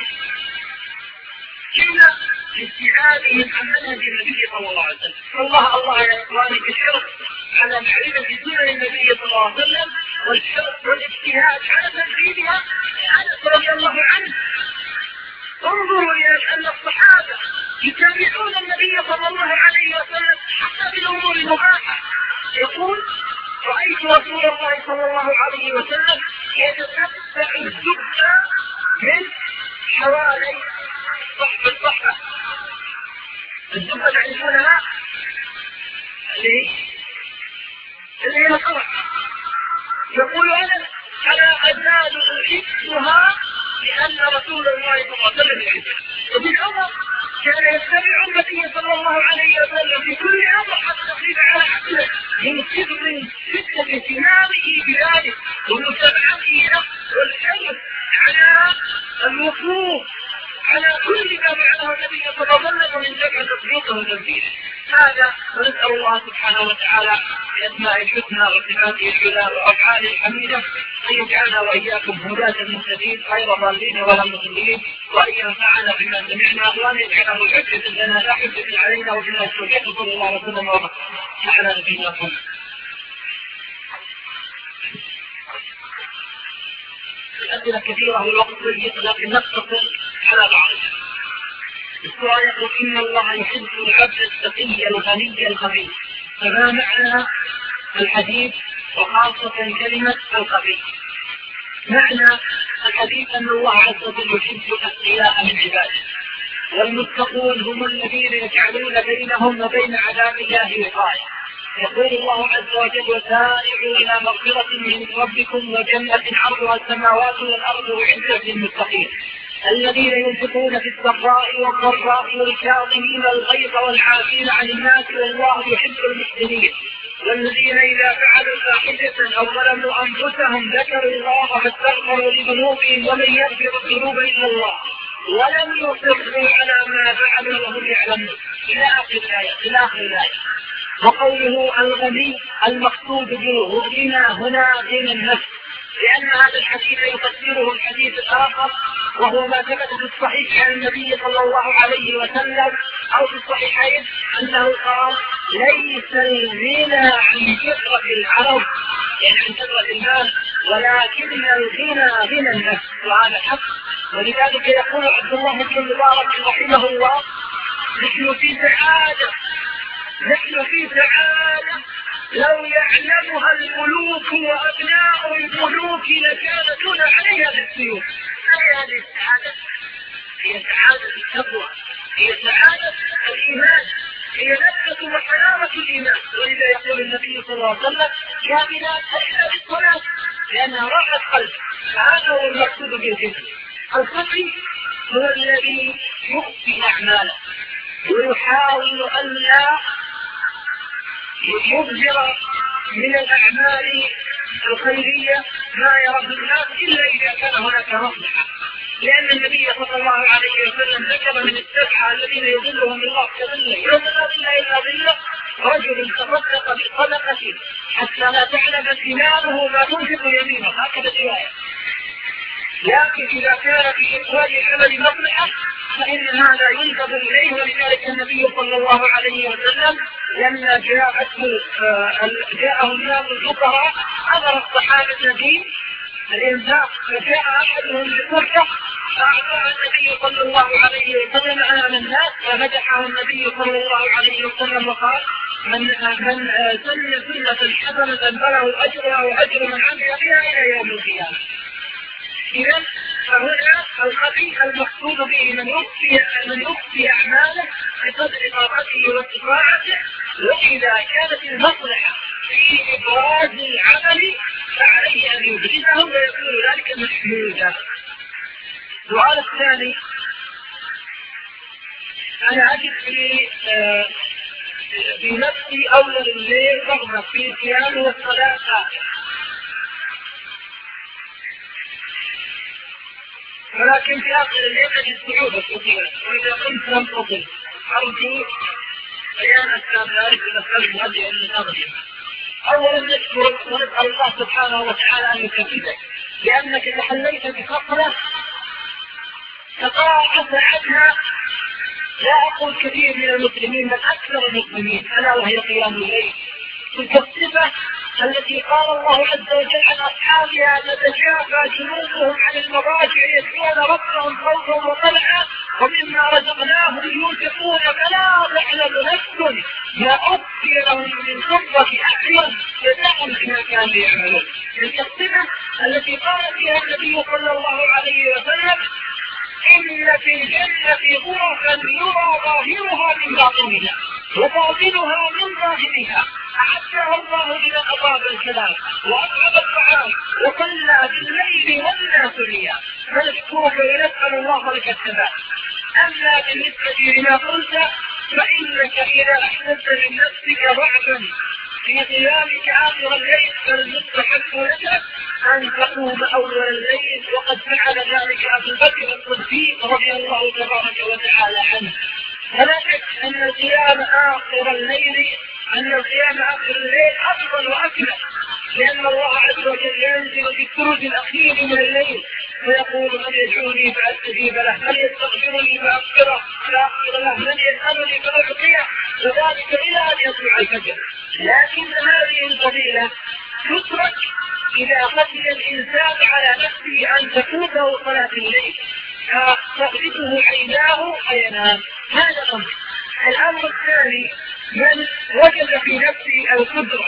إلا لاستعادهم عن منهج النبي صلى الله عليه وسلم. الله الله يا إخواني بالحرص على معرفة سنن النبي صلى الله عليه وسلم والحرص والاجتهاد على تنفيذها. أنس رضي الله عنه انظروا إلى أن الصحابة يتابعون النبي صلى الله عليه وسلم حتى بالأمور المباحة. يقول: رأيت رسول الله صلى الله عليه وسلم يتتبع الزبدة من حوالي صحب الصحبة. الزبدة تعرفونها ليه؟ اللي هي القرع. يقول: أنا على أزال أحبها لأن رسول الله صلى الله عليه وسلم يحبها. وفي عمر كان يتبع النبي صلى الله عليه وسلم في كل أمر حتى تصيب على عقله من سر ستة ثماره بذلك ومتابعته له والحرص على الوقوف على كل ما فعله النبي صلى الله عليه وسلم من جمع تطبيقه وتنفيذه. هذا ونسأل الله سبحانه وتعالى بأسماء الحسنى وصفاته العلى وأفعاله الحميدة أن يجعلنا وإياكم هداة مهتدين غير ضالين ولا مضلين، وأن ينفعنا بما سمعنا، وأن يجعله حجة لنا لا حجة علينا وبنا التوفيق صلى الله عليه وسلم وبارك على نبينا محمد. الأسئلة كثيرة والوقت ضيق لكن نقتصر على بعضها. السؤال يقول: إن الله يحب العبد التقي الغني الخبيث، فما معنى الحديث وخاصة كلمة الخفي. معنى الحديث أن الله عز وجل يحب الأتقياء من عباده، والمتقون هم الذين يجعلون بينهم وبين عذاب الله وقاية. يقول الله عز وجل: وسارعوا إلى مغفرة من ربكم وجنة عرضها السماوات والأرض أعدت للمتقين الذين ينفقون في السراء والضراء والكاظمين الغيظ والعافين عن الناس والله يحب المحسنين والذين إذا فعلوا فاحشة أو ظلموا أنفسهم ذكروا الله فاستغفروا لذنوبهم ومن يغفر الذنوب إلا الله ولم يصروا على ما فعلوا وهم يعلمون إلى آخر الآية إلى آخر الآية. وقوله الغني المقصود بالغنى هنا غنى النفس، لأن هذا الحديث يفسره الحديث الآخر وهو ما ثبت في الصحيح عن النبي صلى الله عليه وسلم أو في الصحيحين أنه قال: ليس الغنى عن كثرة العرب يعني عن كثرة المال ولكن الغنى غنى النفس، وهذا حق. ولذلك يقول عبد الله بن المبارك رحمه الله: نحن في سعادة نحن في سعادة لو يعلمها الملوك وأبناء الملوك لكانتون عليها بالسيوف. هذه السعادة هي سعادة التقوى، هي سعادة الإيمان، هي نفسة وحلاوة الإيمان. ولذا يقول النبي صلى الله عليه وسلم: يا بلال أحلى بالصلاة لأنها راحة قلب. فهذا هو المقصود بالجسم. الخفي هو الذي يخفي أعماله ويحاول أن لا يظهر من الأعمال الخيرية ما يراه الناس إلا إذا كان هناك مصلحة، لأن النبي صلى الله عليه وسلم ذكر من السبعة الذين يظلهم الله كظله يوم لا ظل إلا ظله رجل تصدق بصدقة حتى لا تعلم شماله ما تنفق يمينه، هكذا الرواية. لكن إذا كان في إخراج العمل مصلحة فإن هذا ينظر إليه. ولذلك النبي صلى الله عليه وسلم لما جاءته جاءه الناس الفقراء أمر الصحابة به الإنفاق، فجاء أحدهم بصدقة فأعطاها النبي صلى الله عليه وسلم أمام الناس فمدحه النبي صلى الله عليه وسلم وقال: من من سن سنة حسنة فله أجرها وأجر من عمل بها إلى يوم القيامة. إذا فهنا الخفي المقصود به من يخفي من يخفي أعماله بقدر طاقته واستطاعته، وإذا كانت المصلحة في إبراز العمل فعليه أن يبرزه ويكون ذلك محمودا. السؤال الثاني: أنا أجد في في نفسي أول الليل رغبة في صيام والصلاة، ولكن في آخر الليل أجد صعوبة كثيرة وإذا قمت لم أطل. أرجو بيان أسباب ذلك ونسأل المهدي أن نغني. أولا نشكرك ونسأل الله سبحانه وتعالى أن يكفيك لأنك تحليت بفقرة تقاعس عنها لا أقول كثير من المسلمين بل أكثر المسلمين، ألا وهي قيام الليل. تلك الصفة التي قال الله عز وجل عن أصحابها: تتجافى جنوبهم عن المضاجع يدعون ربهم خوفا وطمعا ومما رزقناهم ينفقون فلا تعلم نفس ما أخفي لهم من قرة أعين جزاء بما كانوا يعملون. تلك الصفة التي قال فيها النبي صلى الله عليه وسلم: إن في الجنة غرفا يرى ظاهرها من باطنها وباطنها من ظاهرها أعدها الله لمن أطاب الكلام وأطعم الطعام وصلى بالليل والناس نيام. فنشكرك ونسأل الله لك الثبات. أما بالنسبة لما قلت فإنك إذا أحدثت من نفسك ضعفا في قيامك آخر الليل فالمستحق لك أن تقوم أول الليل، وقد فعل ذلك أبو بكر الصديق رضي الله تبارك وتعالى عنه. فلا شك أن القيام آخر الليل أن القيام آخر الليل أفضل وأكمل، لأن الله عز وجل ينزل في الثلث الأخير من الليل فيقول: من يدعوني فأستجيب له، من يستغفرني فأغفره فأغفر له، من يسألني فأعطيه، وذلك إلى أن يطلع الفجر. لكن هذه الفضيلة تترك إذا خشي الإنسان على نفسه أن تفوته صلاة الليل فتغلبه عيناه فينام. هذا الأمر. الأمر الثاني: من وجد في نفسه القدرة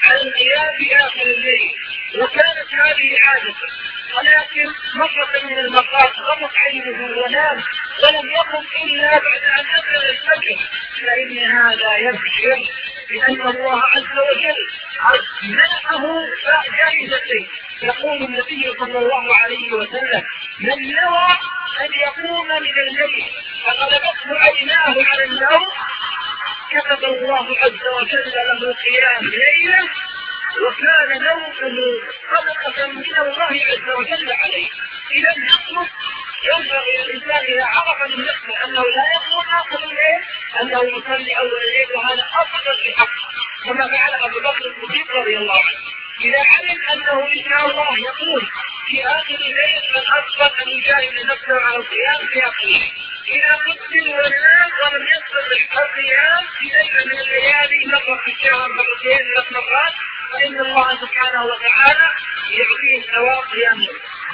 على القيام في آخر الليل، وكانت هذه عادته، ولكن مرة من المرات غمض عينه ونام ولم يقم إلا بعد أن أذن الفجر، فإن هذا يبشر بأن الله عز وجل منحه جائزتين. يقول النبي صلى الله عليه وسلم: من نوى أن يقوم من الليل فغلبته عيناه على النوم كتب الله عز وجل له قيام ليلة، وكان نومه صدقة من الله عز وجل عليه. إذا نقصد ينبغي الإنسان إذا عرف من نفسه أنه لا يقوم آخر الليل أنه يصلي أول الليل، وهذا أفضل بحق كما فعل أبو بكر الصديق رضي الله عنه. إذا علم أنه إن شاء الله يقوم في آخر الليل فالأفضل أن يجاهد نفسه على القيام في آخر الليل. إذا قتل ونام ولم يستطع القيام في ليلة من الليالي مرة في الشهر مرتين ثلاث مرات، فإن الله سبحانه وتعالى يعطيه ثواب قيامه.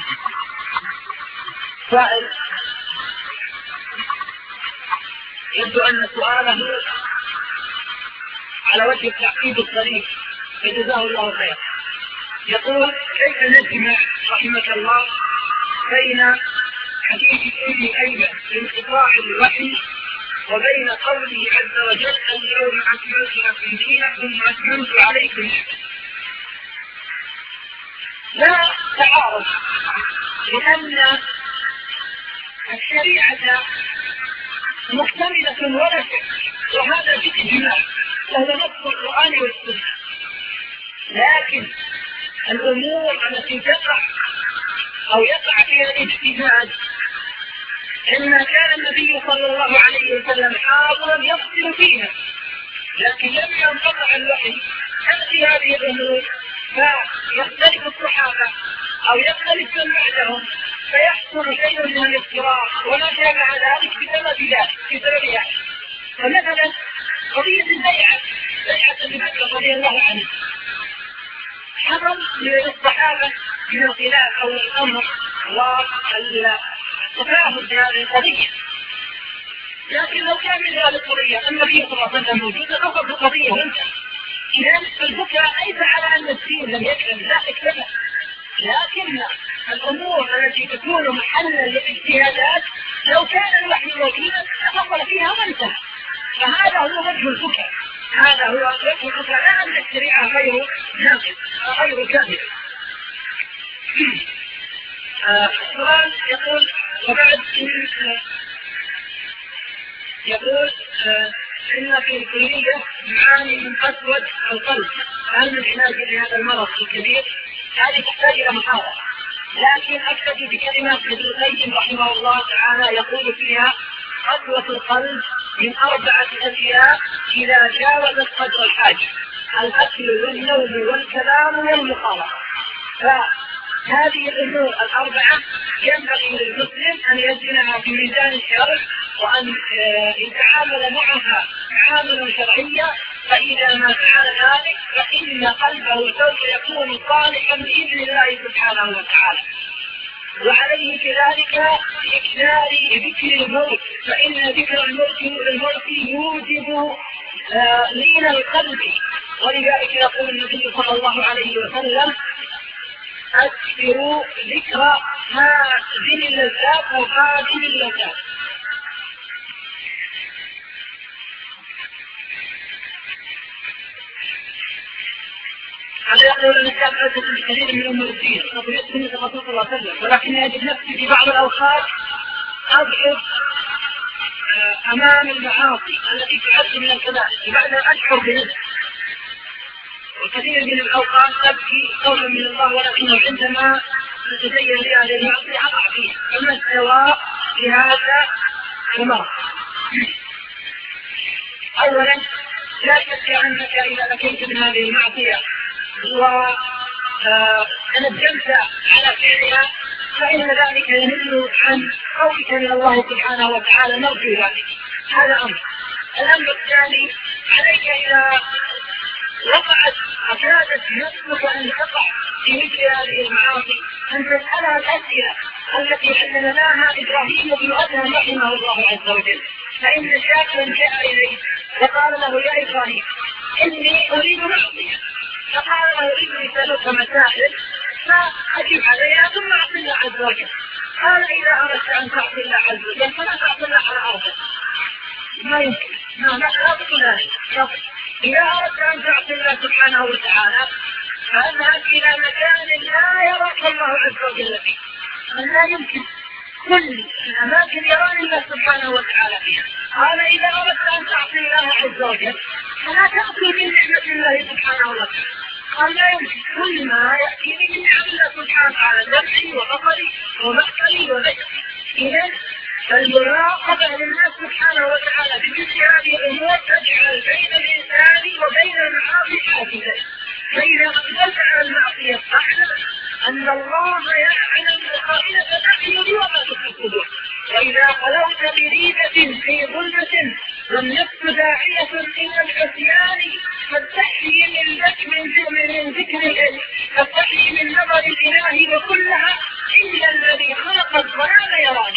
سائل يبدو أن سؤاله على وجه التعقيد الصريح، فجزاه الله خير. يقول: كيف نجمع رحمك الله بين حديث ابن أيمن انقطاع الوحي وبين قوله عز وجل: اليوم أكملت لكم دينكم وأتممت عليكم؟ لا تعارض، لأن الشريعة مكتملة ولا شك، وهذا بالإجماع وهو نص القرآن والسنة. لكن الأمور التي تقع أو يقع فيها الاجتهاد إنما كان النبي صلى الله عليه وسلم حاضرا يفصل فيها، لكن لم ينقطع الوحي تأتي هذه الأمور فيختلف الصحابة أو يختلف من بعدهم فيحصل شيء من الاضطراب وما شابه ذلك بسبب ذلك بسبب ذلك. فمثلا قضية البيعة بيعة ابي بكر رضي الله عنه حرم للصحابة من الخلاف أو الأمر والتفاهم في هذه القضية، لكن لو كان من هذه القضية النبي صلى الله عليه وسلم موجود لأخذ القضية وانت. إذن البكرة ليس على أن الدين لم يكتب، لا اكتبه، لكن الأمور التي تكون محلا للاجتهادات لو كان الوحي موجودا تفضل فيها وانتهى. فهذا هو وجه الفكر، هذا هو وجه الفكر، لا أن الشريعة غير ناقض غير كامل. السؤال يقول: وبعد يقول إن في الكلية معاني من أسود القلب، هل من علاج لهذا المرض الكبير؟ هذه تحتاج إلى محاضرة، لكن أكتفي بكلمة ابن القيم رحمه الله تعالى يقول فيها: قسوة القلب من أربعة أشياء إذا جاوزت قدر الحاجة: الأكل والنوم والكلام والمخالطة. فهذه الأمور الأربعة ينبغي للمسلم أن يزنها في ميزان الشرع وأن يتعامل معها تعاملا شرعيا، فإذا ما فعل ذلك فإن قلبه سوف يكون صالحا بإذن الله سبحانه وتعالى. وعليه كذلك إكثار ذكر الموت، فإن ذكر الموت الموت يوجب لين القلب، ولذلك يقول النبي صلى الله عليه وسلم: أكثروا ذكر هذه اللذات وهذه اللذات. هذا يقول الإسلام أسس بكثير من أمور الدين قضية سنة الرسول صلى الله عليه وسلم، ولكن يجد نفسي في بعض الأوقات أضعف أمام المعاصي التي تعد من الكبائر بعد أن أشعر بنفسي، وكثير من الأوقات أبكي خوفا من الله، ولكنه عندما تتزين لي هذه المعصية أقع فيها. فما السواء في هذا المرض؟ أولا لا شك أنك إذا بكيت من هذه المعصية وتندمت على فعلها فإن ذلك ينل عن خوفك من الله سبحانه وتعالى، نرجو ذلك. هذا أمر. الأمر الثاني: عليك إذا وقعت أكادت نفسك أن تقع في مثل هذه المعاصي أن تسألها الأسئلة التي علمناها إبراهيم بن أدهم رحمه الله عز وجل. فإن شاكرا جاء إليه وقال له: يا إبراهيم إني أريد معصية فقال له أريد أن يسألك مسائل فأجب عليها ثم أعطي الله عز وجل. قال إذا أردت أن تعطي الله عز وجل فلا تعطي الله على أرضه. ما يمكن. ما لا تقول ذلك. إذا أردت أن تعطي الله سبحانه وتعالى فاذهب إلى مكان لا يراك الله عز وجل فيه. لا يمكن. كل الأماكن يراني الله سبحانه وتعالى فيها. قال إذا أردت أن تعطي الله عز وجل فلا تأتي من نعمة الله سبحانه وتعالى. قال لا يمكن. كل ما يأتيني من نعمة الله سبحانه وتعالى نفسي وبصري ومحصري وبشري. إذا فالمراقبة لله سبحانه وتعالى بمثل هذه الأمور تجعل بين الإنسان وبين المعاصي حاجزا. فإذا أقبلت على المعصية فاعلم أن الله يعلم خائنة الأعين وما تخفي الصدور. وإذا خلوت بريبة في ظلمة والنفس داعية إلى العصيان فاستحي من من ذكر الإله، فاستحي من نظر الإله وكلها إلا الذي خلق الظلام يراني.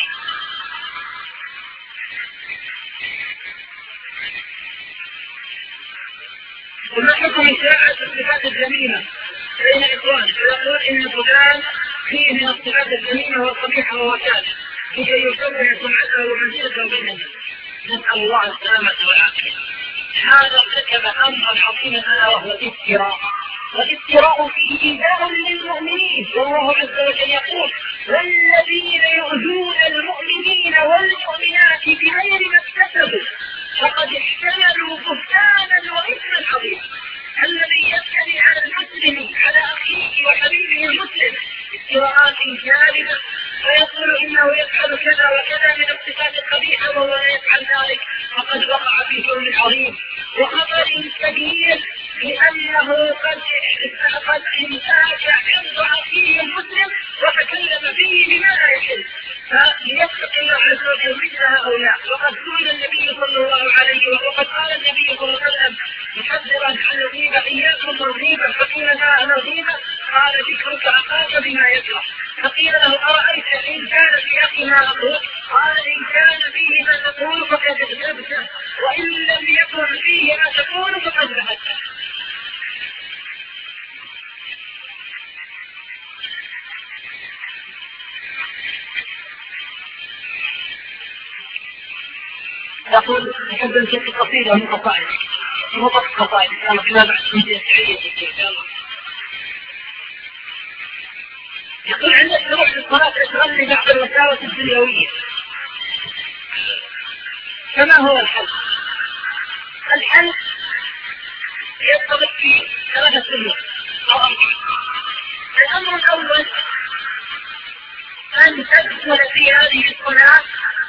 وما حكم إشاعة الصفات الذميمة بين الإخوان؟ فيقول إن فلان فيه من الصفات الذميمة والقبيحة ووكاله كي يشوه سمعته ومنزلته بيننا. نسأل الله السلامة والعافية. هذا ارتكب أمرا عظيما ألا وهو الافتراء، والافتراء فيه إيذاء للمؤمنين. والله عز وجل يقول والذين يؤذون المؤمنين والمؤمنات بغير ما اكتسبوا فقد احتملوا بهتانا وإثما عظيما. الذي يفتري على المسلم على أخيه وحبيبه المسلم افتراءات كاذبة ويقول إنه يفعل كذا وكذا من الصفات القبيحة وهو لا يفعل ذلك فقد وقع في جرم عظيم وخطر كبير، لأنه قد قد انتهك عرض أخيه المسلم وتكلم فيه بما لا يحل. فليتق الله عز وجل مثل هؤلاء. وقد سئل النبي صلى الله عليه وسلم وقد قال النبي صلى الله عليه وسلم محذرا عن الغيبة إياكم الغيبة. فقيل ما أنا الغيبة؟ قال ذكرك أخاك بما يكره. فقيل له أرأيت إن كان في أخي ما أقول؟ قال إن كان فيه ما تقول فقد اغتبته وإن لم يكن فيه ما تقول فقد بهته. يقول نحب أن تكون قصيدة من قصائد مو بس قصائد كانوا كما بعد من يقول عندك تروح للصلاة تغني بعض الوساوس الدنيوية. فما هو الحل؟ الحل ينطبق في ثلاثة أمور أو أربعة. الأمر الأول أن تدخل في هذه الصلاة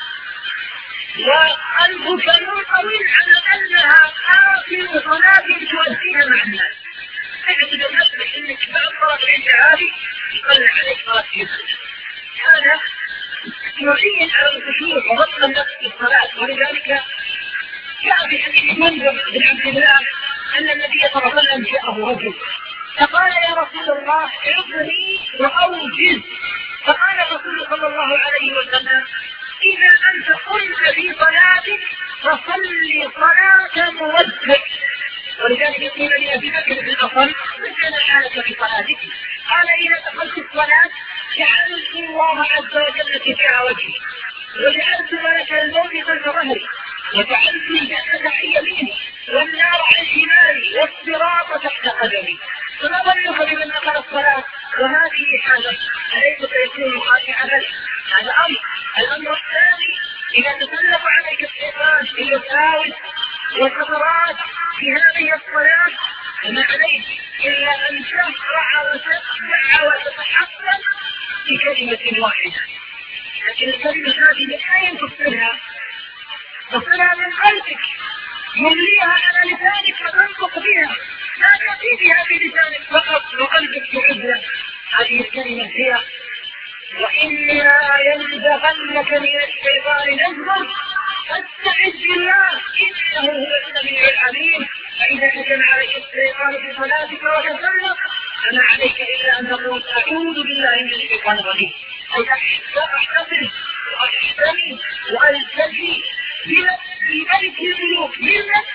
وقلبك منطوي على أنها آخر صلاة تؤديها مع الناس. تجد نفسك أنك بعد صلاة العشاء هذه يقل عليك صلاة يسر. هذا يعين على الخشوع وضبط النفس في الصلاة. ولذلك جاء في حديث منذر بن عبد الله أن النبي صلى الله عليه وسلم جاءه رجل فقال يا رسول الله اعطني وأوجز. فقال الرسول صلى الله عليه وسلم إذا أنت قلت في صلاتك فصلي صلاة موجه. ولذلك يقول لي أبي بكر في الأصل ما كان حالك في صلاتك؟ قال إذا دخلت الصلاة جعلت الله عز وجل تجاه وجهي وجعلت ملك الموت خلف ظهري وجعلت الجنة عن يميني والنار عن شمالي والصراط تحت قدمي. فما ظنك بمن دخل الصلاة وهذه حاجة أليس سيكون خاشعا له؟ هذا أمر. الأمر الثاني إذا تسلط عليك الشيطان بالوساوس والخطرات في هذه الصلاة فما عليك إلا أن تشرع وتتبع وتتحصن بكلمة واحدة. لكن الكلمة هذه لا ينفصلها تصلها من قلبك يمليها على لسانك فتنطق بها لا تأتي بها في لسانك فقط وقلبك يعد. هذه الكلمة هي وإما ينزغنك من الشيطان نزغ فاستعذ بالله إنه هو السميع العليم. فإذا هجم عليك الشيطان في صلاتك وتسلط فما عليك إلا أن تقول أعوذ بالله من الشيطان الرجيم. أحتفل وأحتمي وألتجي بملك الملوك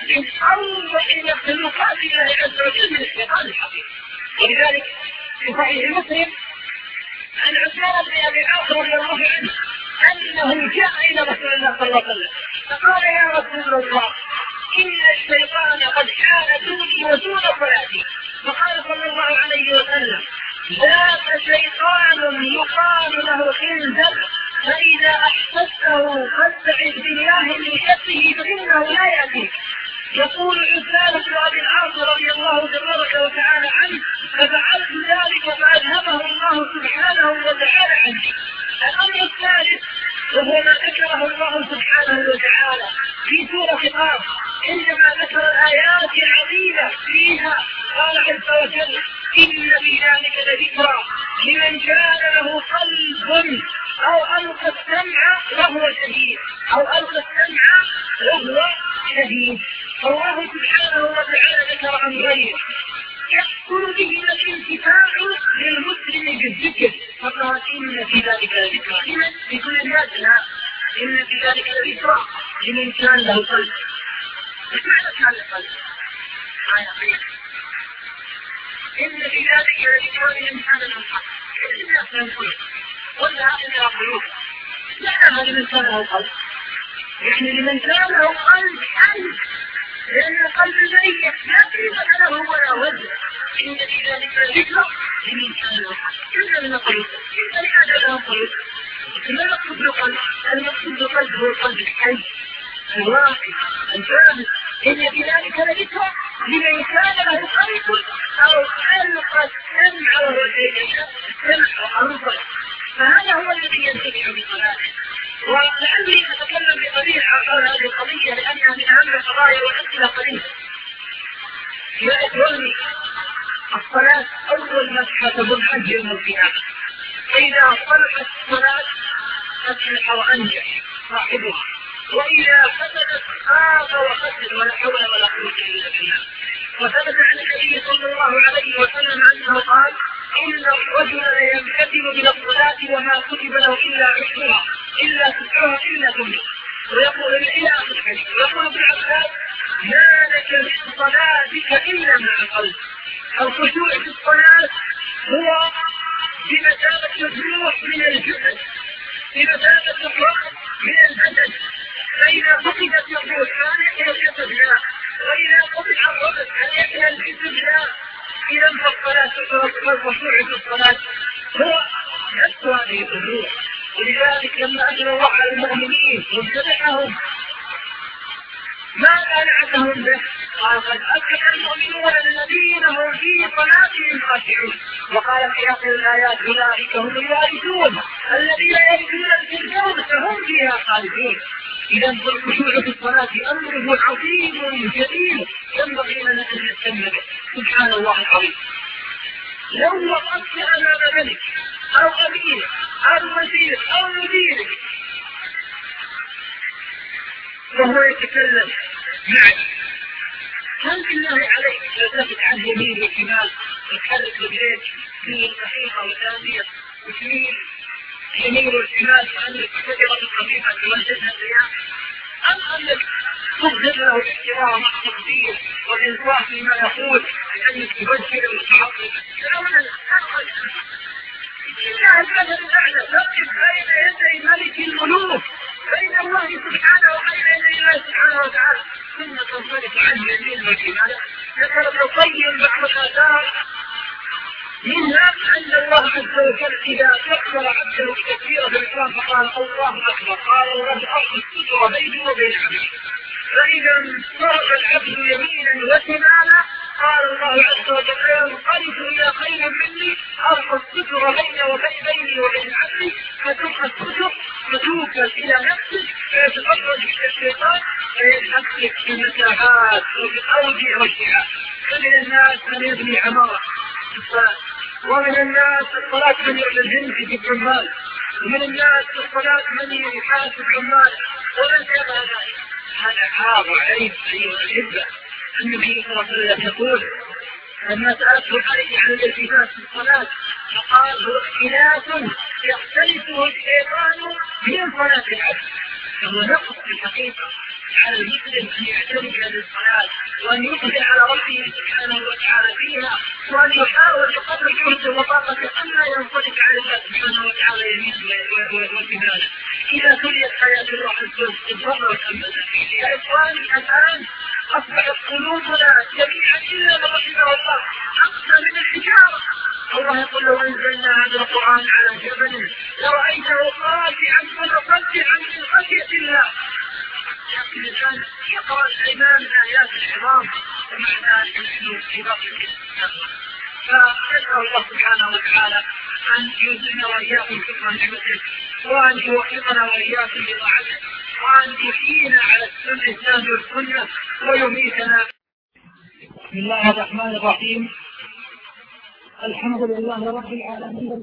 من أوضح مخلوقات الله عز وجل من الشيطان الحقيقي. ولذلك في صحيح مسلم عن عثمان بن أبي العاص رضي الله عنه أنه جاء إلى رسول الله صلى الله عليه وسلم فقال يا رسول الله إن الشيطان قد حال دوني ودون صلاتي. فقال صلى الله عليه وسلم ذاك شيطان يقال له خنزب فإذا أحسسته فاستعذ بالله من شره فإنه لا يأتيك. يقول عثمان بن أبي العاص رضي الله تبارك وتعالى عنه ففعلت ذلك فأذهبه الله سبحانه وتعالى عني. الأمر الثالث وهو ما ذكره الله سبحانه وتعالى في سورة قاف عندما ذكر الآيات العظيمة فيها قال عز وجل إن في ذلك لذكرى لمن كان له قلب أو ألقى السمع وهو شهيد أو ألقى السمع وهو شهيد. فالله سبحانه وتعالى ذكر أمرين يحصل به الانتفاع للمسلم بالذكر فقال إن في ذلك لذكرى لمن لكل الناس لا إن في ذلك لذكرى لمن كان له قلب. ماذا كان القلب؟ إن في ذلك لذكرى لمن كان له قلب. الناس ينقل قلنا هذا قلوب لا هذا لمن كان له قلب يعني لمن كان له قلب حي لأن القلب ميت لا قيمة له ولا وزن. إن في ذلك ذكرى لمن كان له قلب إلا من القلوب إلا لهذا له قلوب. ما المقصود بالقلب؟ المقصود بالقلب هو القلب الحي الواقع الجامد. إن في ذلك لذكرى لمن كان له قلب أو ألقى السمع وهو شهيد السمع أو فهذا هو الذي ينتفع بصلاته. ولعلي أتكلم بقليل عن هذه القضية لأنها من أهم القضايا والأسئلة قليلة. يا إخواني الصلاة أول ما تحاسب الحج يوم القيامة فإذا صلحت الصلاة أصلح وأنجح صاحبها وإذا فسدت خاف وخسر ولا حول ولا قوة إلا بالله. وثبت عن النبي صلى الله عليه وسلم أنه قال إن الرجل لينفتن من الصلاة وما كتب له إلا عشرها إلا تسعها إلا ثمن. ويقول إلى آخر الحديث. ويقول ابن عباس ما لك من صلاتك إلا مع القلب. الخشوع في الصلاة هو بمثابة الروح من الجسد بمثابة الروح من الجسد. فإذا فقدت الروح هل يحيى الجسد لا وإذا قطع الروح هل يحيى الجسد لا. إذا فالصلاة والخشوع في الصلاة هو نفس هذه الروح. ولذلك لما أجل الله على المؤمنين وامتدحهم ماذا نعتهم به؟ قال قد أفلح المؤمنون الذين هم في صلاتهم خاشعون. وقال في آخر الآيات أولئك هم الوارثون الذين يرثون الفردوس هم فيها خالدون. إذا الخشوع في الصلاة أمره عظيم جليل ينبغي لنا أن نهتم به. سبحان الله العظيم. لو وقفت أمام ملك أو أمير أو وزير أو مدير وهو يتكلم معك هل بالله عليك تلتفت عن يمين وشمال وتحرك رجليك في الحقيقة والثانية وتميل يمين والشمال كأنك شجرة خفيفة تولدها الرياح أم أنك تظهر له الاحترام والتقدير والإنصاف فيما يقول لأنك تبشر وتعطل فأولا أخرج إنها المثل الأعلى تقف بين يدي ملك الملوك بين الله سبحانه وبين يدي الله سبحانه وتعالى ثم تنصرف عنه يمين والشمال. ذكر ابن القيم بعض الآثار منها أن الله عز وجل إذا كبر عبده كثيرا في الإسلام فقال الله أكبر قال الرب أرض الستر بيني وبين عبدي. فإذا انصرف العبد يمينا وشمالا قال الله عز وجل انقلب إلى خير مني أرض الستر بيني وبين بيني وبين عبدي فتبقى الستر فتوكل إلى نفسك فيتفرج إلى الشيطان فيتحقق في المساحات وفي الأوجه والشعاب. فمن الناس من يبني عمارة الصلاة ومن الناس الصلاة من يعلم في العمال ومن الناس الصلاة من يحاسب عمال ومن كان ذلك. هذا عار وعيب أيها الأحبة. النبي صلى الله عليه وسلم يقول لما سألته عليه عن الالتفات في الصلاة فقال هو اختلاف يختلفه الشيطان من صلاة العبد. فهو نقص في الحقيقة على المسلم أن يعتني بهذه الصلاة وأن يقبل على ربه سبحانه وتعالى فيها وأن يحاول بقدر جهده وطاقته أن لا ينصرف عن الله سبحانه وتعالى يمين وشماله. إذا تليت حياة الروح الضر والأمل فيه يا إخواني الآن أصبحت قلوبنا جميعا إلا من رحمه الله أقسى من الحجارة. الله يقول لو أنزلنا هذا القرآن على جبل لرأيته خاشعا متصدعا من خشية الله. لكن الآن يقرأ الإمام الآيات العظام ومع ذلك نحن في بطن فنسأل الله سبحانه وتعالى أن يزلنا وإياكم شكرا نعمته وأن يوفقنا وإياكم بطاعته وأن يحيينا على السنة والسنة ويميتنا. بسم الله الرحمن الرحيم. الحمد لله رب العالمين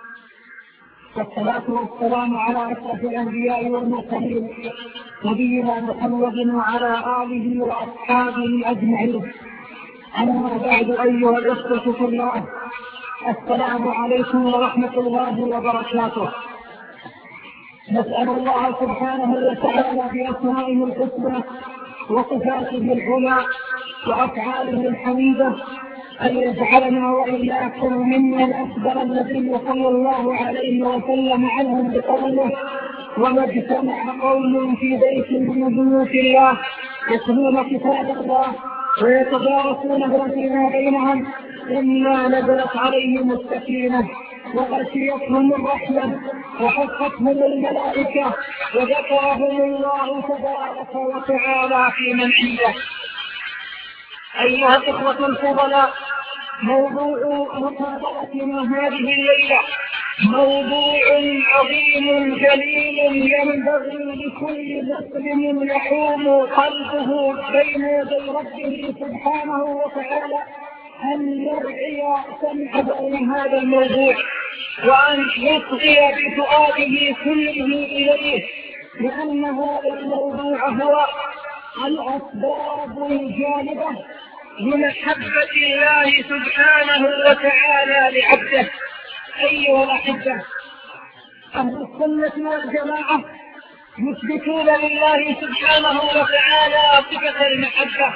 والصلاة والسلام على أشرف الأنبياء والمرسلين نبينا محمد وعلى آله وأصحابه أجمعين. أما بعد أيها الأخوة في الله، السلام عليكم ورحمة الله وبركاته. نسأل الله سبحانه وتعالى بأسمائه الحسنى وصفاته العلى وأفعاله الحميدة أن يجعلنا وإياكم ممن أخبر النبي صلى الله عليه وسلم عنهم بقوله: وما اجتمع قوم في بيت من بيوت الله يتلون كتاب الله ويتدارسونه فيما بينهم إلا نزلت عليهم السكينة وغشيتهم الرحمة وحفتهم الملائكة وذكرهم الله تبارك وتعالى في من عنده. أيها الإخوة الفضلاء، موضوع مقابلتنا هذه الليلة موضوع عظيم جليل ينبغي لكل مسلم يحوم قلبه بين يدي ربه سبحانه وتعالى أن يرعي سمعه لهذا الموضوع وأن يصغي بسؤاله كله إليه، لأن هذا الموضوع هو الأسباب الجانبة لمحبة الله سبحانه وتعالى لعبده. أيها الأحبة، أهل السنة والجماعة يثبتون لله سبحانه وتعالى صفة المحبة،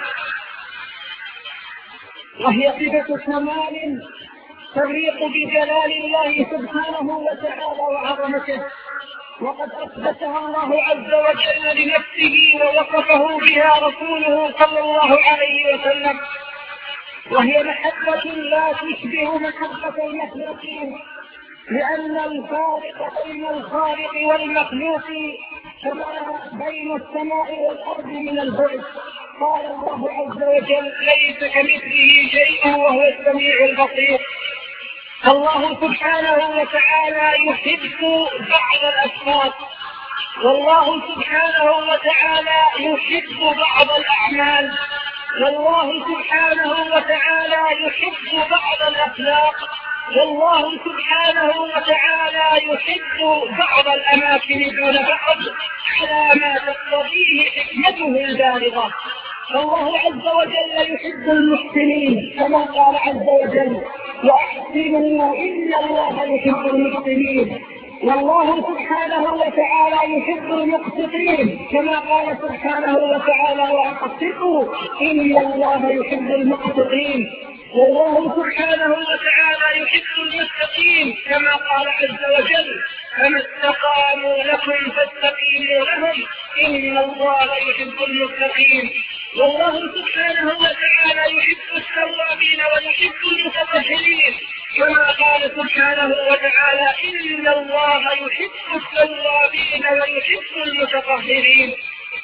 وهي صفة كمال تليق بجلال الله سبحانه وتعالى وعظمته، وقد أثبتها الله عز وجل لنفسه ووصفه بها رسوله صلى الله عليه وسلم، وهي محبة لا تشبه محبة المخلوقين، لأن الفارق بين الخالق والمخلوق كما بين السماء والأرض من البعد. قال الله عز وجل: ليس كمثله شيء وهو السميع البصير. الله سبحانه وتعالى يحب بعض الأشخاص، والله سبحانه وتعالى يحب بعض الأعمال، والله سبحانه وتعالى يحب بعض الأخلاق، والله سبحانه وتعالى يحب بعض الأماكن دون بعض على ما تقتضيه حكمته البالغة. فالله عز وجل يحب المحسنين كما قال عز وجل: وأحسنوا إن الله يحب المحسنين. والله سبحانه وتعالى يحب المقسطين كما قال سبحانه وتعالى: وأقسطوا إن الله يحب المقسطين. والله سبحانه وتعالى يحب المتقين كما قال عز وجل: فما استقاموا لكم فاستقيموا لهم إن الله يحب المتقين. والله سبحانه وتعالى يحب التوابين ويحب المتطهرين كما قال سبحانه وتعالى: إن الله يحب التوابين ويحب المتطهرين.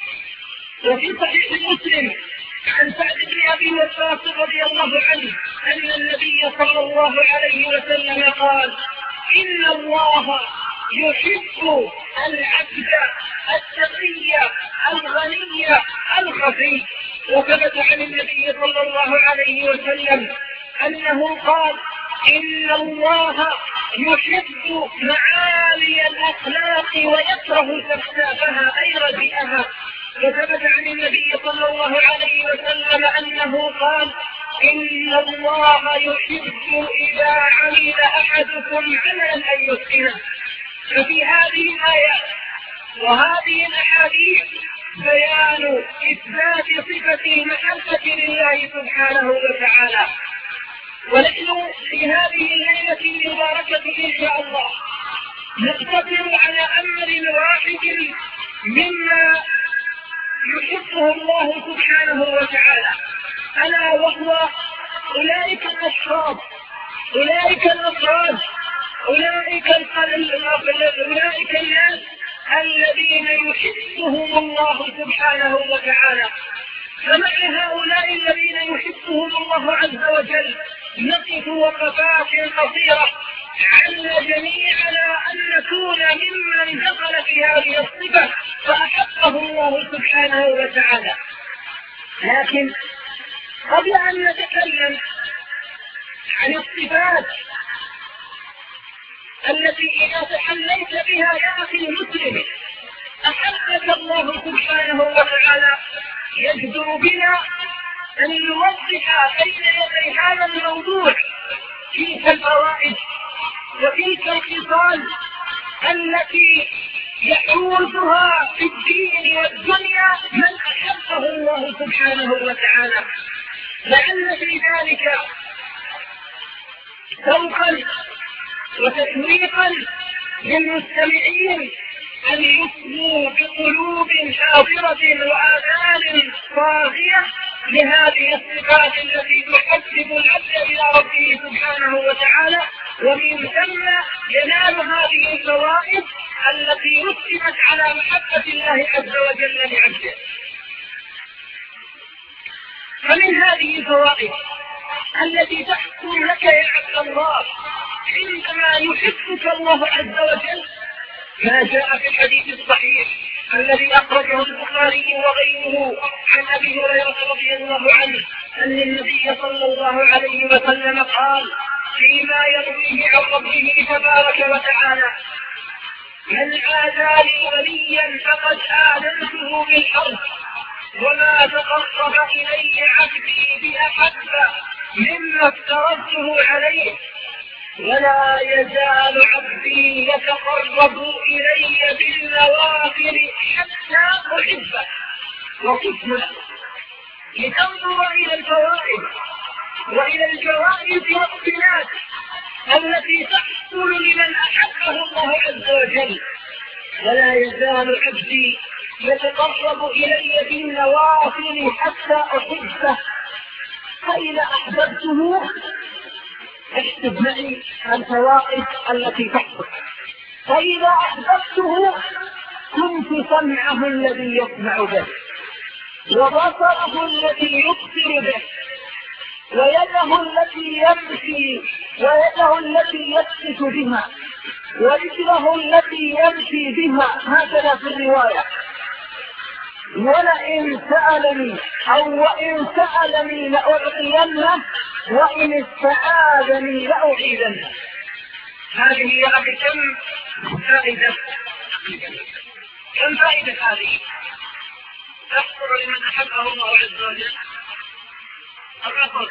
وفي صحيح مسلم عن سعد بن أبي وقاص رضي الله عنه أن النبي صلى الله عليه وسلم قال: إن الله يحب العبد التقي الغني الخفي. وثبت عن النبي صلى الله عليه وسلم أنه قال: إن الله يحب معالي الأخلاق ويكره سفسافها أي رديئها. وثبت عن النبي صلى الله عليه وسلم أنه قال: إن الله يحب إذا عمل أحدكم عملا أن يتقنه. ففي هذه الآيات وهذه الأحاديث بيان إثبات صفة المحبة لله سبحانه وتعالى. ونحن في هذه الليلة المباركة إن شاء الله نقتصر على أمر واحد مما يحبه الله سبحانه وتعالى، ألا وهو أولئك الأشخاص، أولئك الأفراد، أولئك أولئك الناس الذين يحبهم الله سبحانه وتعالى. فمع هؤلاء الذين يحبهم الله عز وجل نقف وقفات قصيرة على جميعنا أن نكون ممن دخل في هذه الصفة فأحبه الله سبحانه وتعالى. لكن قبل أن نتكلم عن الصفات التي إذا تحليت بها يا أخي المسلم أحبك الله سبحانه وتعالى، يجدر بنا أن نوضح بين يدي هذا الموضوع تلك الفوائد وتلك الخصال التي يحوزها في الدين والدنيا من أحبه الله سبحانه وتعالى، لعل في ذلك سوقا وتشويقا للمستمعين أن يصلوا بقلوب حاضرة وآذان صاغية لهذه الصفات التي تحبب العبد إلى ربه سبحانه وتعالى، ومن ثم ينال هذه الفوائد التي رتبت على محبة الله عز وجل لعبده. فمن هذه الفوائد التي تحصل لك يا عبد الله عندما يحبك الله عز وجل ما جاء في الحديث الصحيح الذي أخرجه البخاري وغيره عن أبي هريرة رضي الله عنه أن النبي صلى الله عليه وسلم قال فيما يرويه عن ربه تبارك وتعالى: من عادى لي وليا فقد آذنته بالحرب، وما تقرب إلي عبدي بأحب مما افترضته عليه، ولا يزال عبدي يتقرب إلي بالنوافل حتى أحبه وقسمه. لتنظر إلى الفوائد وإلى الجوائز والصفات التي تحصل لمن أحبه الله عز وجل. ولا يزال عبدي يتقرب إلي بالنوافل حتى أحبه، فإذا أحببته اكتب معي الفوائد التي تحصل. فإذا أحببته كنت سمعه الذي يسمع به، وبصره الذي يبصر به، ويده التي يمشي ويده التي يبسط بها، ورجله التي يمشي بها، هكذا في الرواية. ولئن سألني أو وإن سألني لأعطينه، وإن استعاذني لأعيذنه. هذه يا أخي كم فائدة، كم فائدة هذه تحصل لمن أحبه الله عز وجل. الرسول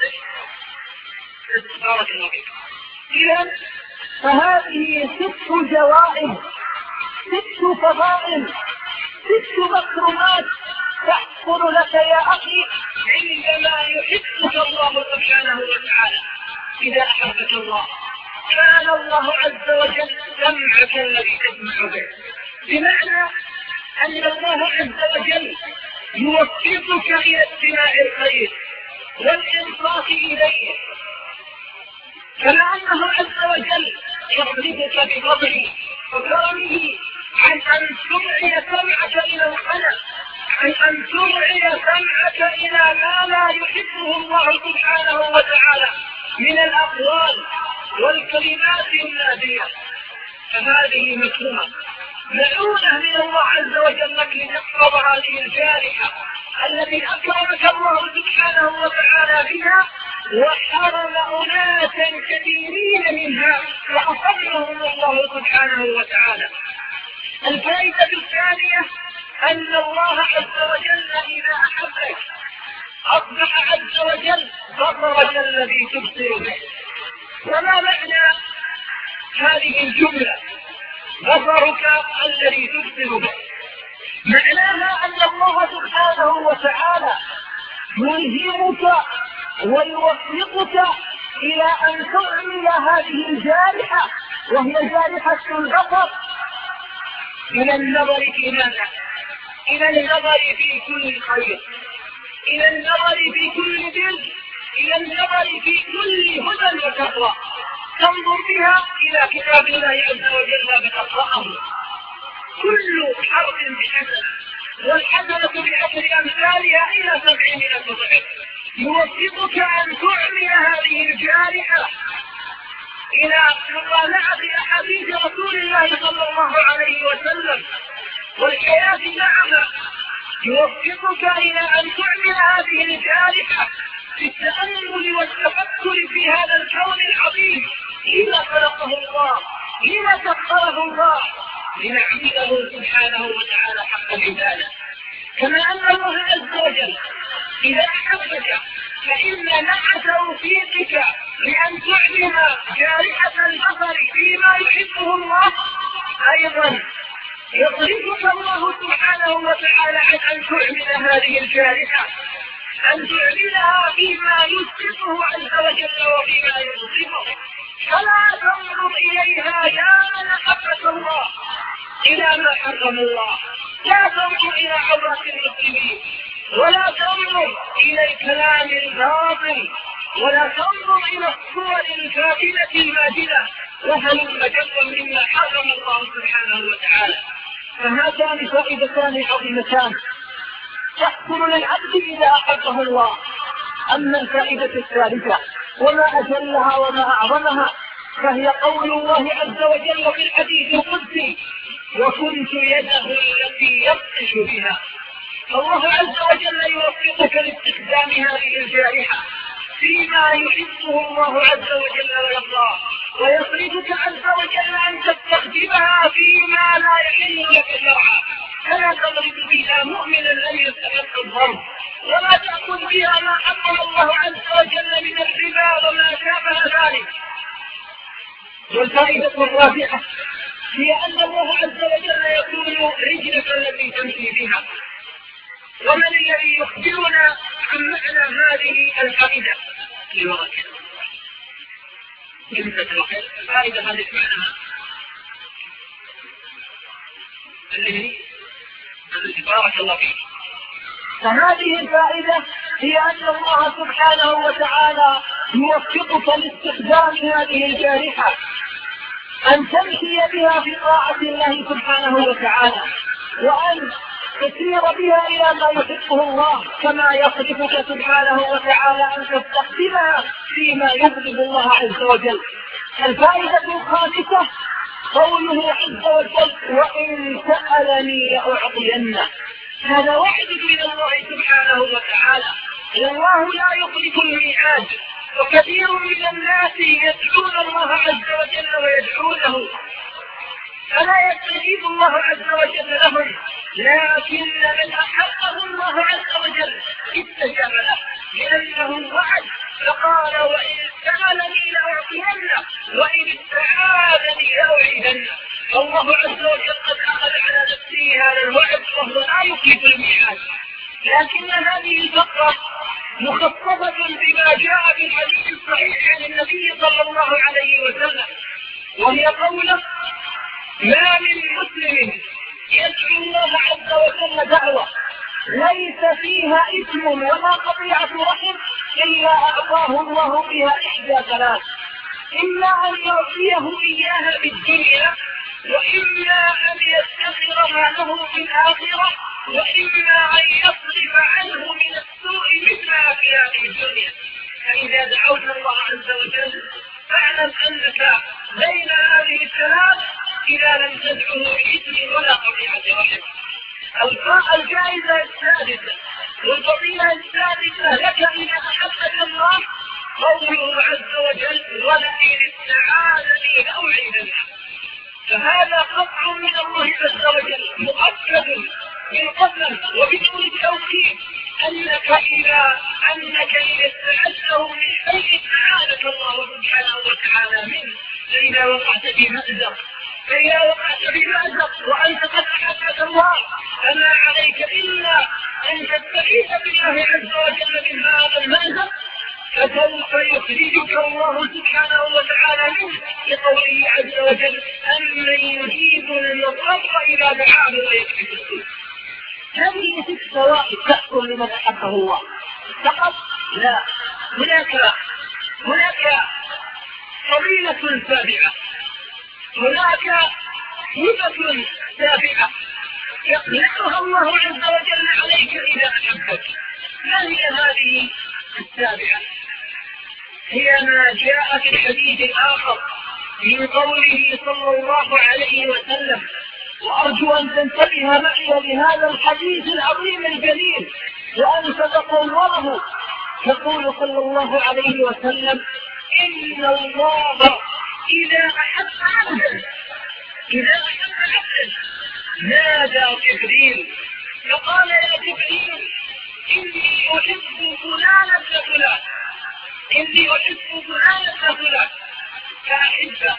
بارك الله فيك. إذن فهذه ست جوائز، ست فضائل، ست مكرمات تحصل لك يا أخي عندما يحبك الله سبحانه وتعالى. إذا أحبك الله كان الله عز وجل سمعك الذي تسمع به، بمعنى أن الله عز وجل يوفقك إلى استماع الخير والإنصات إليه، كما أنه عز وجل يصرفك بفضله وكرمه عن أن ترعي سمعك إلى الخلق، عن أن ترعي سمعك إلى ما لا يحبه الله سبحانه وتعالى من الأقوال والكلمات النادية. فهذه مكرمة ملعونة من الله عز وجل لك لتحفظ هذه الجارحة التي أكرمك الله سبحانه وتعالى بها، وحرم أناسا كثيرين منها وأصلهم الله سبحانه وتعالى. الفائدة الثانية أن الله عز وجل إذا أحبك أصبح عز وجل بصرك الذي تبصر به. وما معنى هذه الجملة بصرك الذي تبصر به؟ معناها أن الله سبحانه وتعالى يلهمك ويوفقك إلى أن تعمل هذه الجارحة، وهي جارحة البصر، إلى النظر في ماذا؟ إلى النظر في كل خير، إلى النظر في كل بر، إلى النظر في كل هدى وتقوى، تنظر بها إلى كتاب الله عز وجل بتقواه. كل حرف بحسنة، والحسنة بعشر أمثالها إلى سبعمائة ضعف. يوفقك أن تعمل هذه الجارحة إلى مطالعة أحاديث رسول الله صلى الله عليه وسلم والحياة معها. يوفقك إلى أن تعمل هذه الجارحة في التأمل والتفكر في هذا الكون العظيم، لما خلقه الله، لما سخره الله، لنعبده سبحانه وتعالى حق العبادة. كما أن الله عز وجل إذا أحبك فإن مع توفيقك لأن تعلم جارحة البصر فيما يحبه الله أيضا يصرفك الله سبحانه وتعالى عن أن تعمل هذه الجارحة، أن تعملها فيما يسخطه عز وجل وفيما يغضبه. فلا تنظر إليها يا محبة الله إلى ما حرم الله، لا تنظر إلى عورات المسلمين، ولا تنظر إلى الكلام الباطل، ولا تنظر إلى الصور الكافلة الماجلة، وهلم جرا مما حرم الله سبحانه وتعالى. فهاتان فائدتان عظيمتان تحصل للعبد إذا أحبه الله. أما الفائدة الثالثة وما أجلها وما أعظمها فهي قول الله عز وجل في الحديث القدسي: وكنت يده التي يبطش بها. الله عز وجل يوفقك لاستخدام هذه الجارحة فيما يحبه الله عز وجل ويرضاه، ويصرفك عز وجل أن تستخدمها فيما لا يحل لك شرعا. فلا تضرب بها مؤمنا لم يستحق الضرب، ولا تأكل بها ما حرم الله عز وجل من الربا وما شابه ذلك. والفائدة الرابعة هي أن الله عز وجل يقول: رجلك التي تمشي بها. ومن الذي يخبرنا عن معنى هذه الفائدة؟ لورك الفائدة هذه معناها الذي بارك الله فيك. فهذه الفائدة هي أن الله سبحانه وتعالى يوفقك لاستخدام هذه الجارحة، أن تمشي بها في طاعة الله سبحانه وتعالى، وأن تسير بها إلى ما يحبه الله، كما يصرفك سبحانه وتعالى أن تستخدمها فيما يغضب الله عز وجل. الفائدة الخامسة قوله عز وجل: وإن سألني لأعطينه. هذا وعد من الله سبحانه وتعالى، والله لا يخلف الميعاد. وكثير من الناس يدعون الله عز وجل ويدعونه فلا يستجيب الله عز وجل لهم، لكن من أحبه الله عز وجل استجاب له، لأنه وعد فقال: وإن سألني لأعطينه وإن استعاذني لأعيذنه. الله عز وجل قد أخذ على نفسه هذا الوعد وهو لا يخلف الميعاد. لكن هذه الفقرة مخصصة بما جاء في الحديث الصحيح عن النبي صلى الله عليه وسلم، وهي قوله: ما من مسلم يدعو الله عز وجل دعوة ليس فيها إثم ولا قطيعة رحم إلا أعطاه الله بها إحدى ثلاث: إما أن يعطيه إياها بالدنيا، وإما أن يستخر ما له في الآخرة، وإما أن يصرف عنه من السوء مثل في هذه الدنيا. فإذا دعوت الله عز وجل فاعلم أنك بين هذه الثلاث إذا لم تدعه بإثم ولا قطيعة رحم. الجائزة السادسة والفضيلة السادسة لك إذا أحبك الله قوله عز وجل: ولئن استعاذني لأعيذنه. فهذا قطع من الله عز وجل مؤكد بالقسم وبدون التوكيد أنك إذا أنك إذا استعذته من شيء أعانك الله سبحانه وتعالى منه. فإذا وقعت في مأزق فإذا وقعت في مأزق وأنت قد أحبك الله فما عليك إلا أن تستعيذ بالله عز وجل من هذا المأزق، فسوف يخرجك الله سبحانه وتعالى منه لقوله عز وجل: أمن يجيب المضطر إذا دعاه ويكشف السوء. هذه ست فوائد تحكم لمن أحبه الله فقط؟ لا، هناك هناك فضيلة سابعة، هناك هبة سابعة يقلعها الله عز وجل عليك إذا أحبك. ما هي هذه السابعة؟ هي ما جاء في الحديث الآخر من قوله صلى الله عليه وسلم، وأرجو أن تنتبه معي لهذا الحديث العظيم الجليل وأن تتطوره. يقول صلى الله عليه وسلم: إن الله إذا أحب عبدا إذا أحب عبدا نادى جبريل فقال: يا جبريل إني أحب فلانا فلان إني أحب فلانا فلان فأحبه،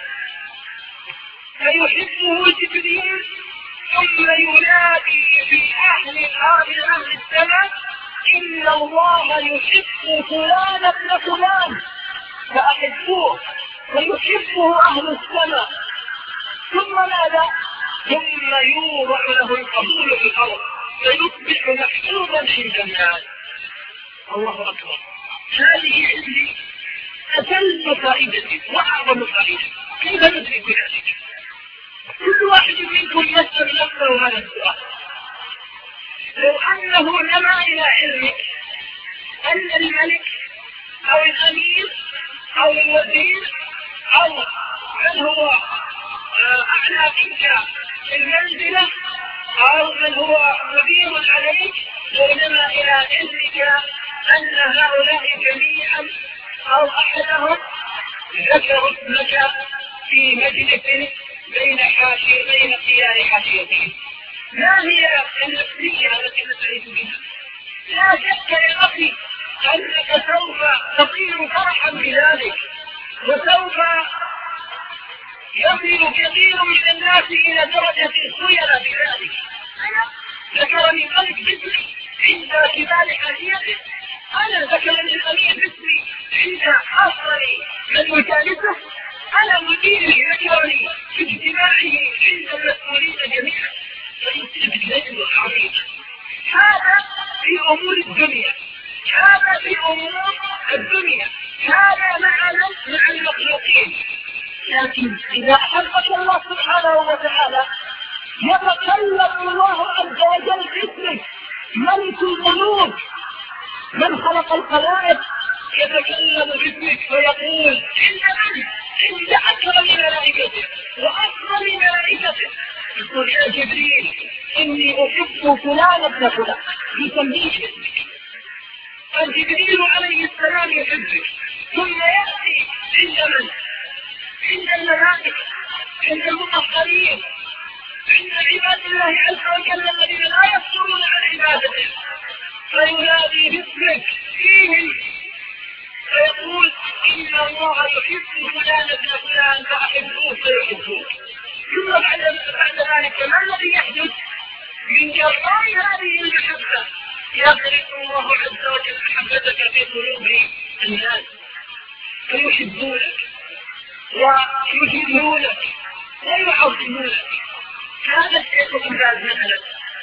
فيحبه جبريل ثم ينادي في أهل الأرض أهل السماء: إن الله يحب فلانا ابن فلان فأحبوه، فيحبه أهل السماء. ثم ماذا؟ ثم يوضع له القبول في الأرض فيصبح محبوبا عند الناس. الله أكبر. هذه عندي أسلم فائدتي وأعظم فائدة. كيف ندرك ذلك؟ كل واحد منكم يسأل نفسه هذا السؤال: لو أنه نما إلى علمك أن الملك أو الأمير أو الوزير أو من هو أعلى منك في المنزلة أو من هو مدير عليك، لو نما إلى علمك أن هؤلاء جميعا أو أحدهم ذكروا اسمك في مجلس بين حاشية بين خيار حاشيتين، ما هي النفسية التي نستعيذ بها؟ لا شك يا أخي أنك سوف تطير فرحا بذلك، وسوف يصل كثير من الناس إلى درجة الخيرة بذلك. أنا ذكرني الملك باسمي عند كبار حاشيته، أنا ذكرني الأمير باسمي عند أفضل من يجالسه، أنا مديري ذكرني في اجتماعه عند المسؤولين جميعا. فيصير بالليل العظيم. هذا في أمور الدنيا، هذا في أمور الدنيا، هذا معنا مع المخلوقين. لكن إذا أحبك الله سبحانه وتعالى يتكلم الله عز وجل باسمك، ملك الملوك من خلق الخلائق يتكلم باسمك فيقول: عند من؟ عند أكرم ملائكته وأفضل ملائكته. يقول: يا جبريل إني أحب فلان ابن فلان، يسميه باسمك. فالجبريل عليه السلام يحبك، ثم يأتي عند من؟ عند الملائكة، عند المطهرين، عند عباد الله عز وجل الذين لا يفترون عن عبادته، فينادي باسمك فيهم فيقول: إن الله يحب فلان ابن فلان فأحبوه فيحبوه. ثم بعد ذلك ما الذي يحدث؟ من جراء هذه المحبة يغرق الله عز وجل محبتك في قلوب الناس فيحبونك ويجلونك ويعظمونك. هذا الشيء الإنجاز مثلا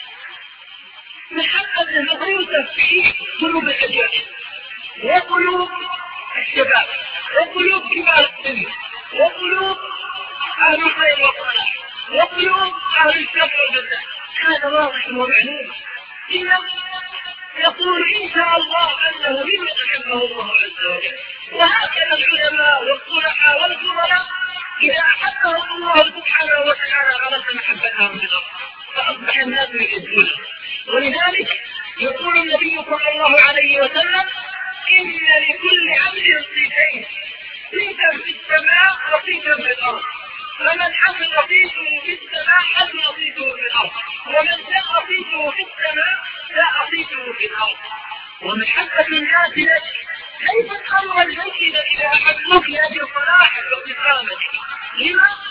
محبة المغروسة في قلوب الأجانب وقلوب الشباب وقلوب كبار السن وقلوب أهل الخير والصلاح وقلوب أهل الشر والبدع. هذا واضح ومعلوم. إنه يقول إن شاء الله أنه ممن أحبه الله عز وجل. وهكذا العلماء والصلحاء والفضلاء إذا أحبهم الله سبحانه وتعالى غرس محبتهم في الأرض فأصبح الناس يحبونه. ولذلك يقول النبي صلى الله عليه وسلم: إن لكل عبد صيتين، صيتا في السماء وصيتا في الأرض، فمن حفظ صيته في السماء حفظ صيته في الأرض، ومن ساء صيته في السماء ساء صيته في الأرض. ومحبة الناس لك كيف تأمر الجيد إذا أحبوك لأجل صلاحك واستقامتك؟ لما؟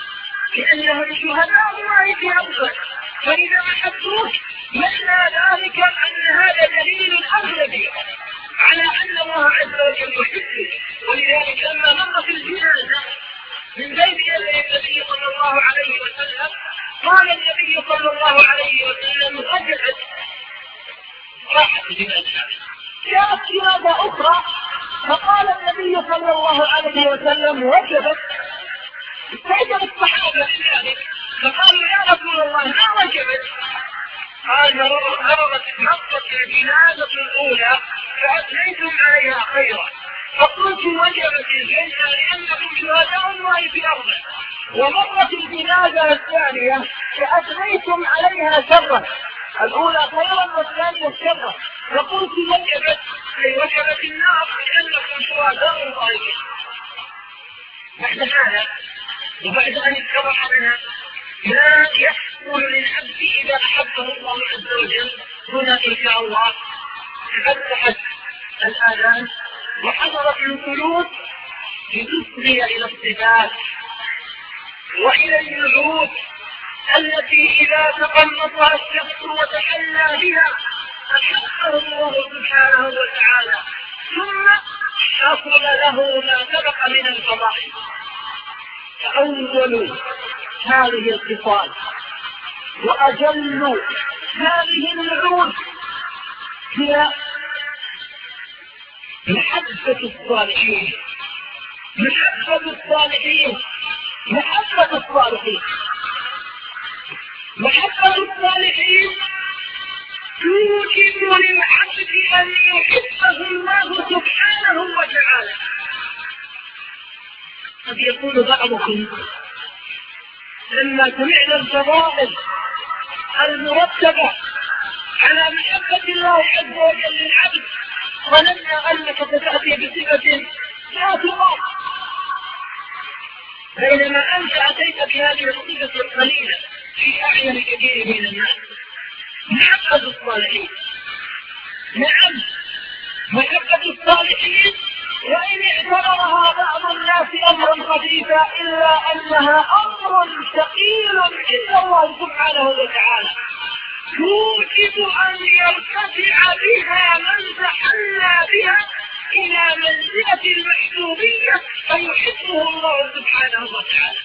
لأنهم شهداء الله في أرضه، فإذا أحبوك معنى ذلك أن هذا دليل أغلبي على أن الله عز وجل يحبه. ولذلك لما مرت الجنازة من بين يدي النبي صلى الله عليه وسلم قال النبي صلى الله عليه وسلم وجبت راحت الجنازة. جاءت جنازة أخرى فقال النبي صلى الله عليه وسلم وجبت. فإذا الصحابة لذلك فقالوا يا رسول الله ما وجبت؟ قال مرضت مرضت الجنازة الأولى فأثنيتم عليها خيرا، فقلت وجبت الجنة لأنكم شهداء الله في أرضه. ومرت الجنازة الثانية فأثنيتم عليها شرا، الأولى خيرا والثانية شرا، فقلت وجبت أي وجبت النار لأنكم شهداء الله في أرضه. بعد هذا وبعد أن اتضح لنا ما يحصل للعبد إذا أحبه الله عز وجل، هنا إن شاء الله تفتحت الآذان وحضرت القلوب لتصغي إلى الصفات وإلى الوجود التي إذا تقمصها الشخص وتحلى بها أحبه الله سبحانه وتعالى، ثم حصل له ما سبق من الفضائل. فأول هذه الخصال وأجل هذه الوعود هي محبة الصالحين. محبة الصالحين محبة الصالحين محبة الصالحين توجب للعبد أن يحبه الله سبحانه وتعالى. قد يقول بعضكم لما سمعنا الفضائل المرتبة على محبة الله عز وجل للعبد ظننا أنك ستأتي بصفة لا تقام، بينما أنت أتيت بهذه الصفة القليلة في أعين كثير من الناس. محبة الصالحين، نعم محبة الصالحين، وإن اعتبرها بعض الناس أمرا خفيفا إلا أنها أمر ثقيل عند الله سبحانه وتعالى، توجب أن يرتفع بها من تحلى بها إلى منزلة المحبوبية فيحبه الله سبحانه وتعالى.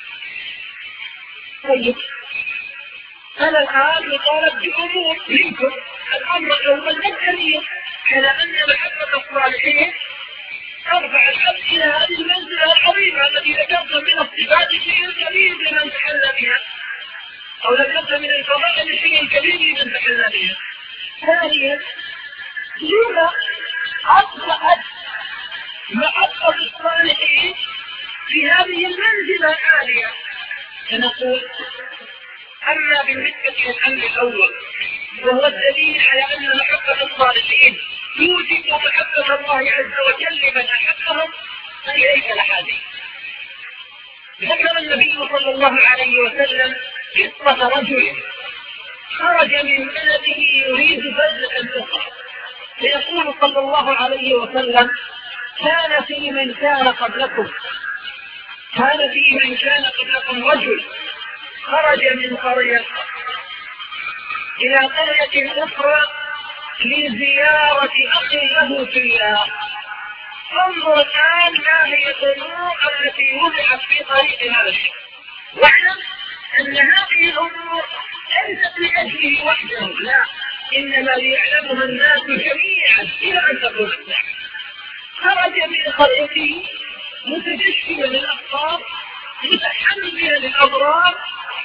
طيب أنا الآن يطالب بأمور منكم. الأمر الأول الدليل على أن محبة الصالحين ترفع العبد إلى هذه المنزلة العظيمة التي ذكرت من الصفات شيء كبير لمن تحلى بها، أو ذكرت من الفضائل شيء كبير لمن تحلى بها. ثانيا لما أصبحت محبة الصالحين في هذه المنزلة العالية؟ سنقول أما بالنسبة للأمر الأول وهو الدليل على أن محبة الصالحين توجب محبة الله عز وجل لمن أحبهم، فإليك الأحاديث. ذكر النبي صلى الله عليه وسلم قصة رجل خرج من بلده يريد بلدة أخرى، فيقول صلى الله عليه وسلم كان في من كان قبلكم كان في من كان قبلكم رجل خرج من قرية إلى قرية أخرى لزيارة أخ له في الله. انظر الآن ما هي الأمور التي وضعت في طريق هذا الشيء، واعلم أن هذه الأمور ليست لأجله وحده، لا، إنما ليعلمها الناس جميعا إلى أن تكون الساعة. خرج من قريته متجشما للأبصار متحملا للأضرار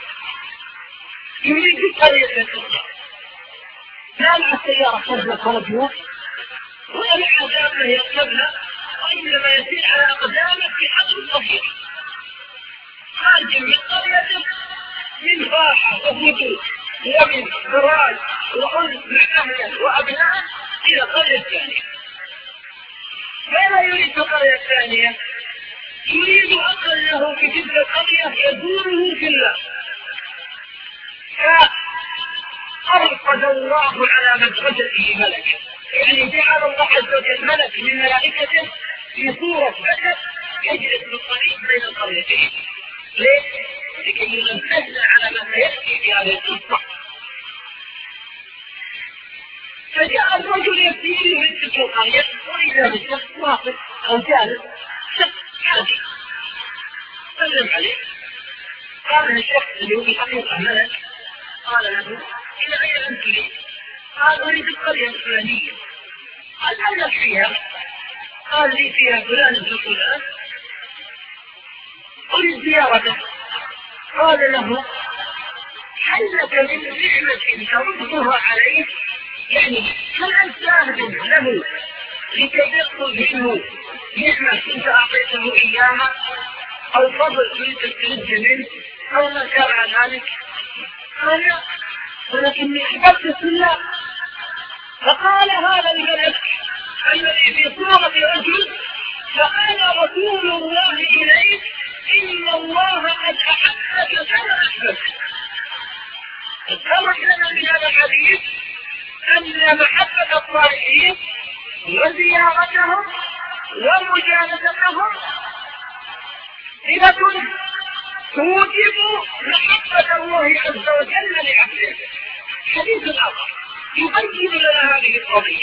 يريد قرية أخرى، لا مع السيارة قبل خرجها ولا مع دابة يركبها، وإنما يسير على أقدامه في حجر صغير. خارج من قريته من راحة وهدوء ومن فراج وأنس مع أهله وأبنائه إلى قرية ثانية. ماذا يريد في القرية الثانية؟ يريد أخا له في تلك القرية يدوره في الله، فأرقد الله على مدرجته ملكا، يعني جعل الله عز وجل ملك من ملائكته في صورة بشر يجلس بالطريق بين القريتين. ليه؟ لكي ينبهنا على ما سيأتي في هذه القصة. فجاء الرجل يبتدي من تلك القرية وإذا بالشخص واقف أو جالس شخص عادي سلم عليه. قال الشخص اللي هو الحقيقة ملك قال له إلى أين أنت لي؟ قال أريد القرية الفلانية. قال هل لك فيها؟ قال لي فيها فلان ابن فلان أريد زيارته. قال له هل لك من نعمة تردها عليه؟ يعني هل أنت أهدم له لكي يأخذ منه نعمة كنت أعطيته إياها أو فضل كنت تسترد منه أو ما شابه ذلك؟ قال لا ولكني أحببت في الله. فقال هذا الملك الذي في صورة رجل فأنا رسول الله إليك إن الله قد أحبك كما أحببت. اتخرج لنا من هذا الحديث أن محبة الصالحين وزيارتهم ومجالستهم صفة توجب محبة الله عز وجل لعبده. حديث آخر يبين لنا هذه القضية.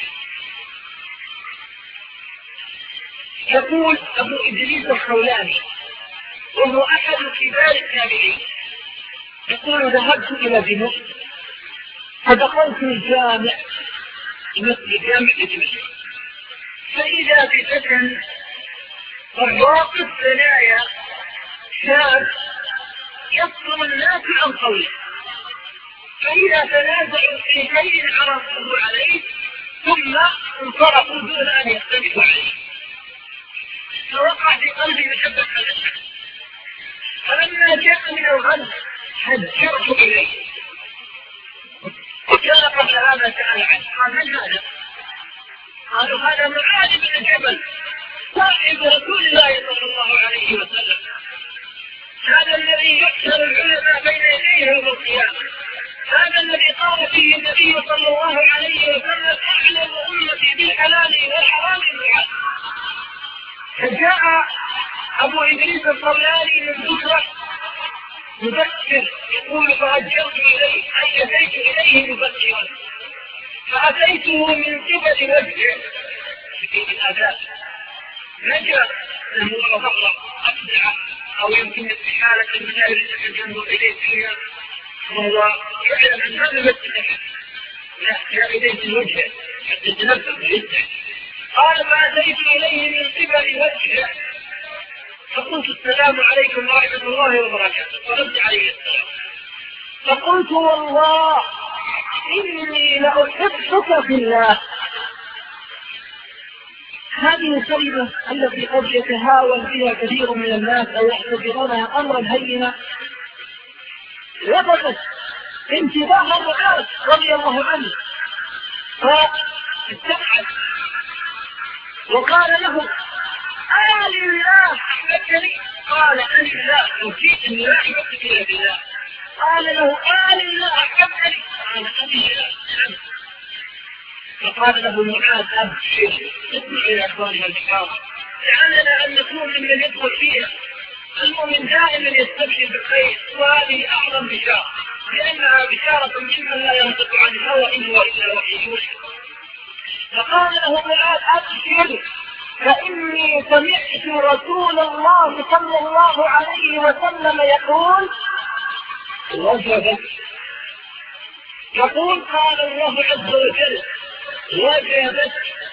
يقول أبو إدريس الخولاني وهو أحد كبار التابعين يقول ذهبت إلى دمشق فدخلت الجامع مثل جامع دمشق فإذا بفتى الراقص ثنايا شاب يصدر الناس عن قوله فإذا تنازعوا في شيء عرضوه عليه ثم انصرفوا دون أن يختلفوا عليه فوقع في قلبي محبة هذا الشخص. فلما جاء من الغد هجرت إليه وكان قبل هذا سأل عنه قال من هذا؟ قالوا هذا معاذ بن جبل صاحب رسول الله صلى الله عليه وسلم هذا الذي يحشر العلماء بين يديه يوم القيامة هذا الذي قال فيه النبي صلى الله عليه وسلم أعلم أمتي بالحلال والحرام معاذ. فجاء أبو إدريس الخولاني من بكرة مبكر يقول فهجرت إليه أي أتيت إليه مبكرا فأتيته من قبل وجهه في الأداء نجا له ظهره أبدع أو يمكن استحالة المجال التي تنظر إليه فيها وهو يعلم أن هذا المسلم لا جاء إليه الوجه حتى يتنبه ويدع. قال فأتيت إليه من قبل وجهه فقلت السلام عليكم ورحمة الله وبركاته فرد عليه السلام فقلت والله إني لأحبك في الله. هذه الكلمة التي قد يتهاون فيها كثير من الناس أو يعتبرونها أمرا هينا لفتت انتباه الرعاة رضي الله عنه فاستبعد وقال له آل الله أحببتني قال آل الله وجيت من لا أحببتك إلا بالله قال له آل الله أحببتني قال آل الله فقال له معاذ أبشر اسمع إلى أخبارها البشارة لعلنا أن نكون ممن يدخل فيها. المؤمن دائما يستبشر بالخير وهذه أعظم بشارة لأنها بشارة ممن لا ينطق عن الهوى إن هو إلا وحي يوحى. فقال له معاذ أبشر فإني سمعت رسول الله صلى الله عليه وسلم يقول وجبت يقول قال الله عز وجل وجبت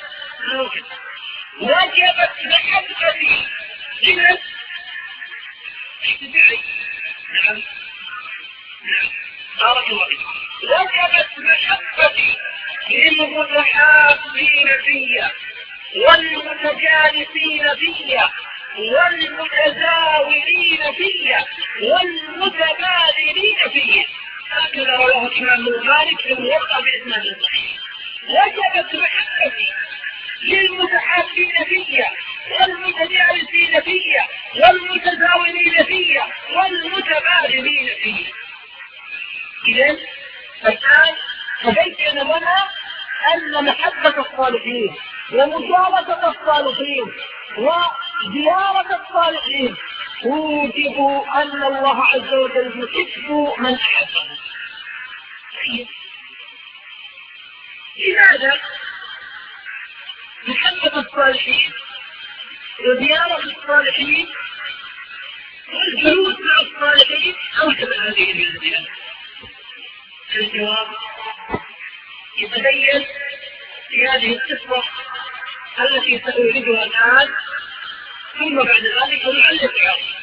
وجبت محبتي لمن؟ اتبعي. نعم نعم بارك الله فيك. وجبت محبتي للمتحابين فيا والمتجالسين فيا والمتزاورين فيا والمتبادلين فيا. هكذا رواه الإمام مالك في الموطأ بإسناد صحيح. وجبت محبتي للمتحابين فيا والمتجالسين فيا والمتزاورين فيا والمتبادلين فيا. إذن الآن تبين لنا أن محبة الصالحين ومجالسة الصالحين وزيارة الصالحين توجب أن الله عز وجل يحب من أحبه. لماذا محبة الصالحين وزيارة الصالحين والجلوس مع الصالحين أوجب هذه الزيادة؟ الجواب يتبين في هذه القصة التي سأوردها الآن، ثم بعد ذلك نعلق عليها.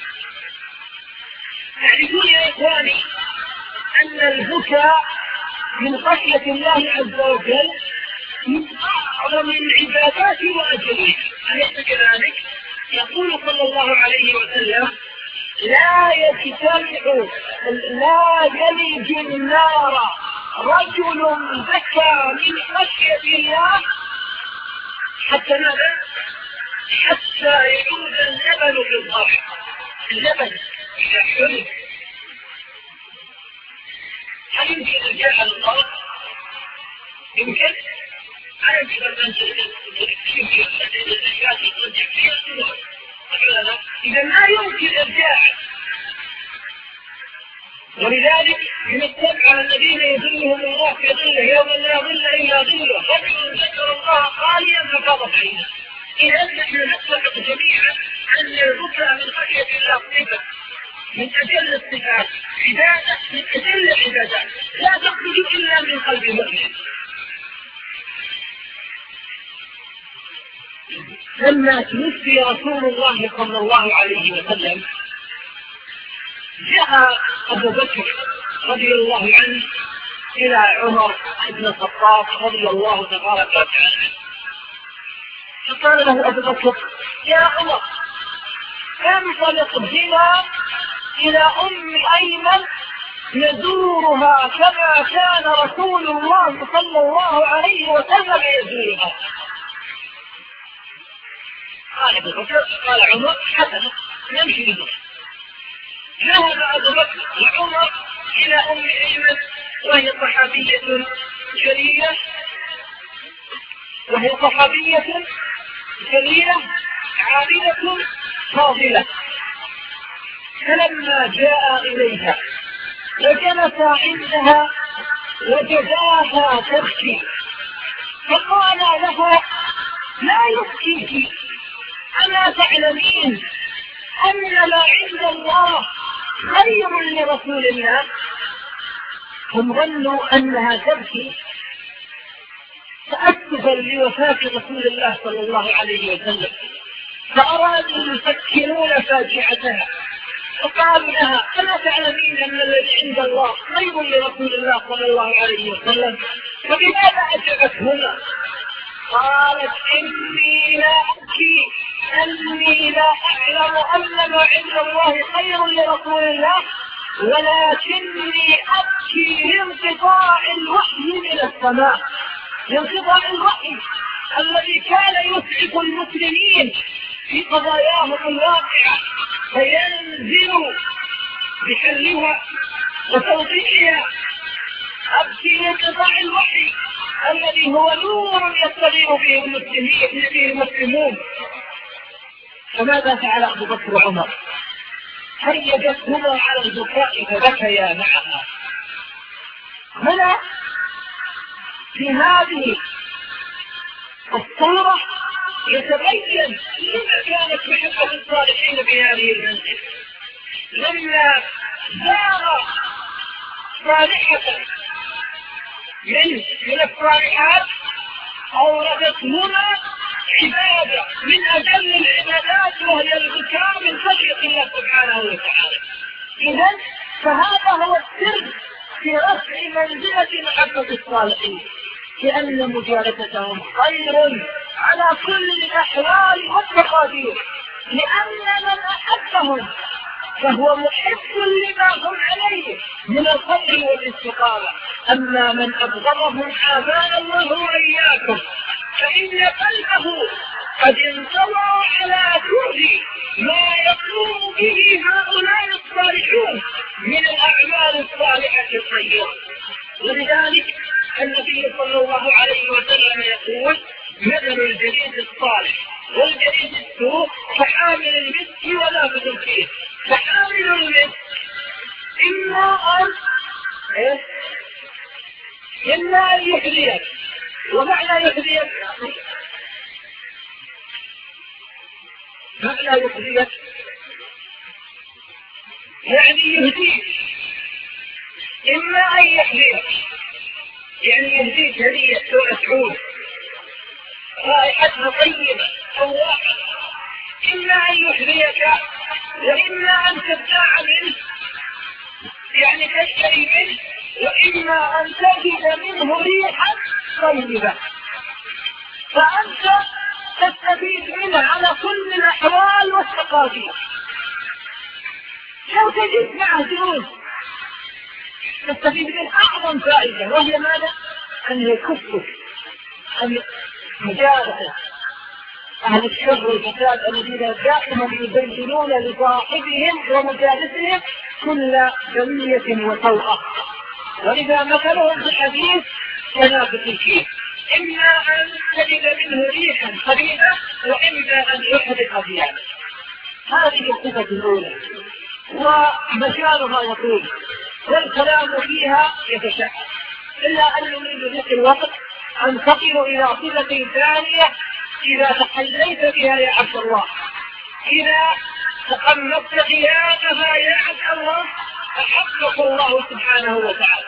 تعرفون يا إخواني أن البكاء من خشية الله عز وجل من أعظم العبادات وأجلها، أليس كذلك؟ يقول صلى الله عليه وسلم: لا يجتمع لا يلج النار رجل بكى من خشية الله حتى ماذا؟ حتى يعود اللبن في الضرع. اللبن إذا حلب هل يمكن أن جاء الضرع؟ يمكن؟ لا يمكن أن يمكن الأشياء ترجع فيها. إذا لا يمكن إرجاع. ولذلك من السبعة الذين يظلهم الله في ظله يوم لا ظل إلا ظله رجل ذكر الله خاليا ففاضت عينه. إذا نحن نتفق جميعا أن البكاء من خشية الله صفة من أجل الصفات، عبادة من أجل العبادات، لا تخرج إلا من قلب مؤمن. لما توفي رسول الله صلى الله عليه وسلم جاء أبو بكر رضي الله عنه إلى عمر بن الخطاب رضي الله تبارك وتعالى، فقال له أبو بكر: يا عمر، انطلق بنا إلى أم أيمن يزورها كما كان رسول الله صلى الله عليه وسلم يزورها. قال أبو بكر قال عمر: حسنا، نمشي بنا. ذهب أبو بكر وعمر إلى أم أيمن وهي صحابية جليلة وهي صحابية جليلة عابدة فاضلة. فلما جاء إليها وجلس عندها وجداها تبكي، فقال لها: لا يبكيك، ألا تعلمين أن ما عند الله خير لرسول الله؟ هم ظنوا أنها تبكي تأسفا لوفاة رسول الله صلى الله عليه وسلم، فأرادوا يفكرون فاجعتها، فقالوا لها: ألا تعلمين أن الذي عند الله خير لرسول الله صلى الله عليه وسلم؟ فبماذا أجبتهما؟ قالت: إني لا أبكي أني لا أعلم أن ما عند الله خير لرسول الله، ولكني أبكي لانقطاع الوحي من السماء، لانقطاع الوحي الذي كان يسعف المسلمين في قضاياهم الواقعة فينزل بحلها وتوضيحها. أبكي لانقطاع الوحي الذي هو نور يستغير به المسلمين به المسلمون. فماذا فعل أبو بكر وعمر؟ هيجتهما على البكاء فبكيا معها. هنا في هذه الصورة يتبين لما كانت محبة الصالحين في هذه المنزل. لما زار صالحة من من الصالحات أوردتهما عبادة من أجل العبادات وهي البكاء من خشية الله سبحانه وتعالى. إذن فهذا هو السر في رفع منزلة محبة الصالحين، لأن مجالستهم خير على كل الأحوال والتقادير، لأن من أحبهم فهو محب لما هم عليه من الخير والاستقامة. أما من أبغضهم آباء الله وإياكم فإن قلبه قد انطوى على كل ما يقوم به هؤلاء الصالحون من الأعمال الصالحة الخيرة. ولذلك النبي صلى الله عليه وسلم يقول: مثل الجليد الصالح والجليد السوء كحامل المسك ونافذ فيه. فحامل المسك إما أن إيه؟ إما أن يحذيك. ومعنى يحذيك معنى يحذيك يعني يهديك. إما أن يحذيك يعني يهديك هدية تعود رائحتها طيبة أو واحدة. إما أن يحذيك وإما أن تبتاع منه يعني تشتري منه، وإما أن تجد منه ريحا طيبة فأنت تستفيد منه على كل الأحوال والتقادير. لو تجد معه دروس تستفيد من أعظم فائدة، وهي ماذا؟ أن يكفك عن مجالسة أهل الشر والفساد الذين دائما يبينون لصاحبهم ومجالسهم كل بلية وسوءة. ولذا مثلهم في الحديث كنافة الكيس، إما أن تجد منه ريحا خبيثة وإما أن يحرق ثيابه. هذه الصفة الأولى ومجالها يطول والكلام فيها يتشعب، إلا أن نريد ذلك الوقت أنتقل إلى صفة ثانية إذا تحليت بها يا عبد الله، إذا تقمصت ثيابها يا عبد الله أحبك الله سبحانه وتعالى.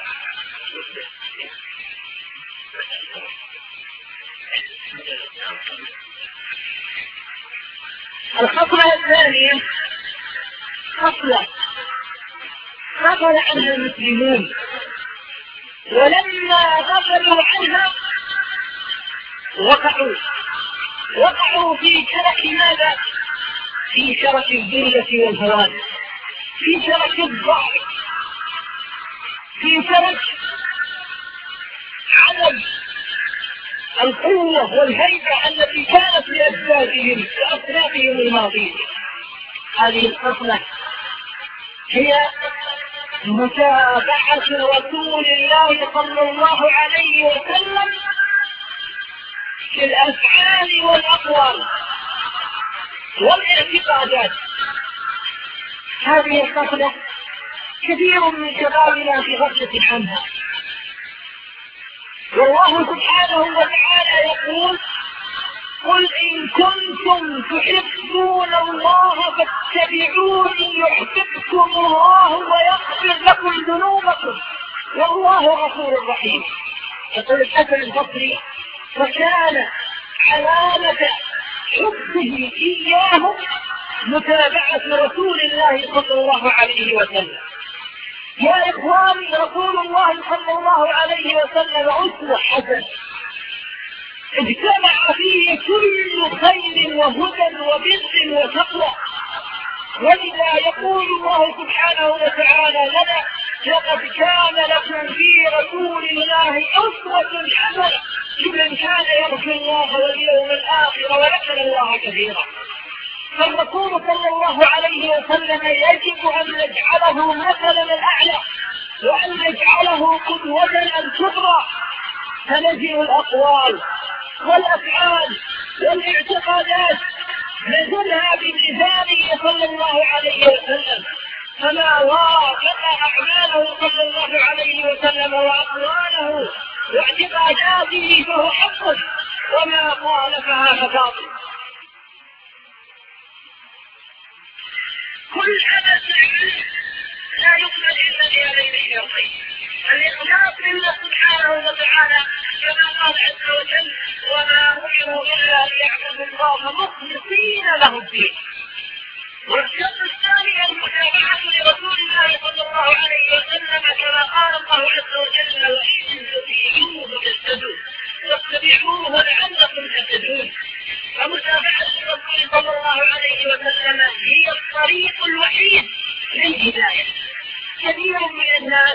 الخطوة الثانية خطوة غفل عنها المسلمون، ولما غفلوا عنها وقعوا وقعوا في شرك ماذا؟ في شرك الذلة والهوان، في شرك الضعف، في شرك عدم القوة والهيبة التي كانت لأجدادهم وأسلافهم الماضين. هذه الخصلة هي متابعة رسول الله صلى الله عليه وسلم في الأفعال والأقوال والاعتقادات. هذه الخصلة كثير من شبابنا في غفلة عنها، والله سبحانه وتعالى يقول: قل إن كنتم تحبون الله فاتبعوني يحببكم الله ويغفر لكم ذنوبكم والله غفور رحيم. يقول الحسن البصري: فكان علامة حبه إياهم متابعة رسول الله صلى الله عليه وسلم. يا إخواني، رسول الله صلى الله عليه وسلم أسوة حسنة اجتمع فيه كل خير وهدى وبر وتقوى. ولذا يقول الله سبحانه وتعالى لنا: لقد كان لكم في رسول الله أسوة حسنة لمن كان يرجو الله واليوم الآخر وذكر الله كثيرا. فالرسول صلى الله عليه وسلم يجب أن نجعله مثلا الأعلى وأن نجعله قدوة الكبرى. فنجد الأقوال والأفعال والاعتقادات نزلها بميزانه صلى الله عليه وسلم، فما وافق أعماله صلى الله عليه وسلم وأقواله واعتقاداته فهو حق، وما خالفها فباطل. كل عمل لا يقبل إلا بهذين الشرطين: الإخلاص لله سبحانه وتعالى كما قال عز وجل: وما أمروا إلا ليعبدوا الله مخلصين له الدين. والشرط الثاني المتابعة لرسول الله صلى الله عليه وسلم كما قال الله عز وجل: وإن تطيعوه تهتدوا واتبعوه لعلكم تهتدون. فمتابعة الرسول صلى الله عليه وسلم هي الطريق الوحيد للهداية. كثير من الناس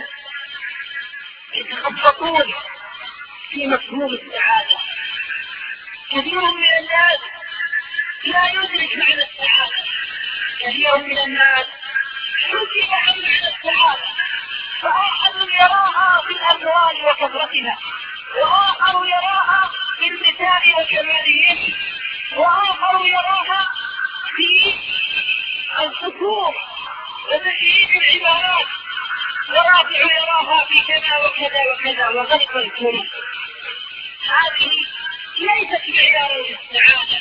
يتخبطون في مفهوم السعادة، كثير من الناس لا يدرك معنى السعادة، كثير من الناس حكم عن معنى السعادة، فأحد يراها في الأموال وكثرتها، وآخر يراها في النساء وجمالهن، وآخر يراها في القصور وتشييد العبارات ورافع يراها في كذا وكذا وكذا وغلق الكل. هذه ليست معيار للسعادة.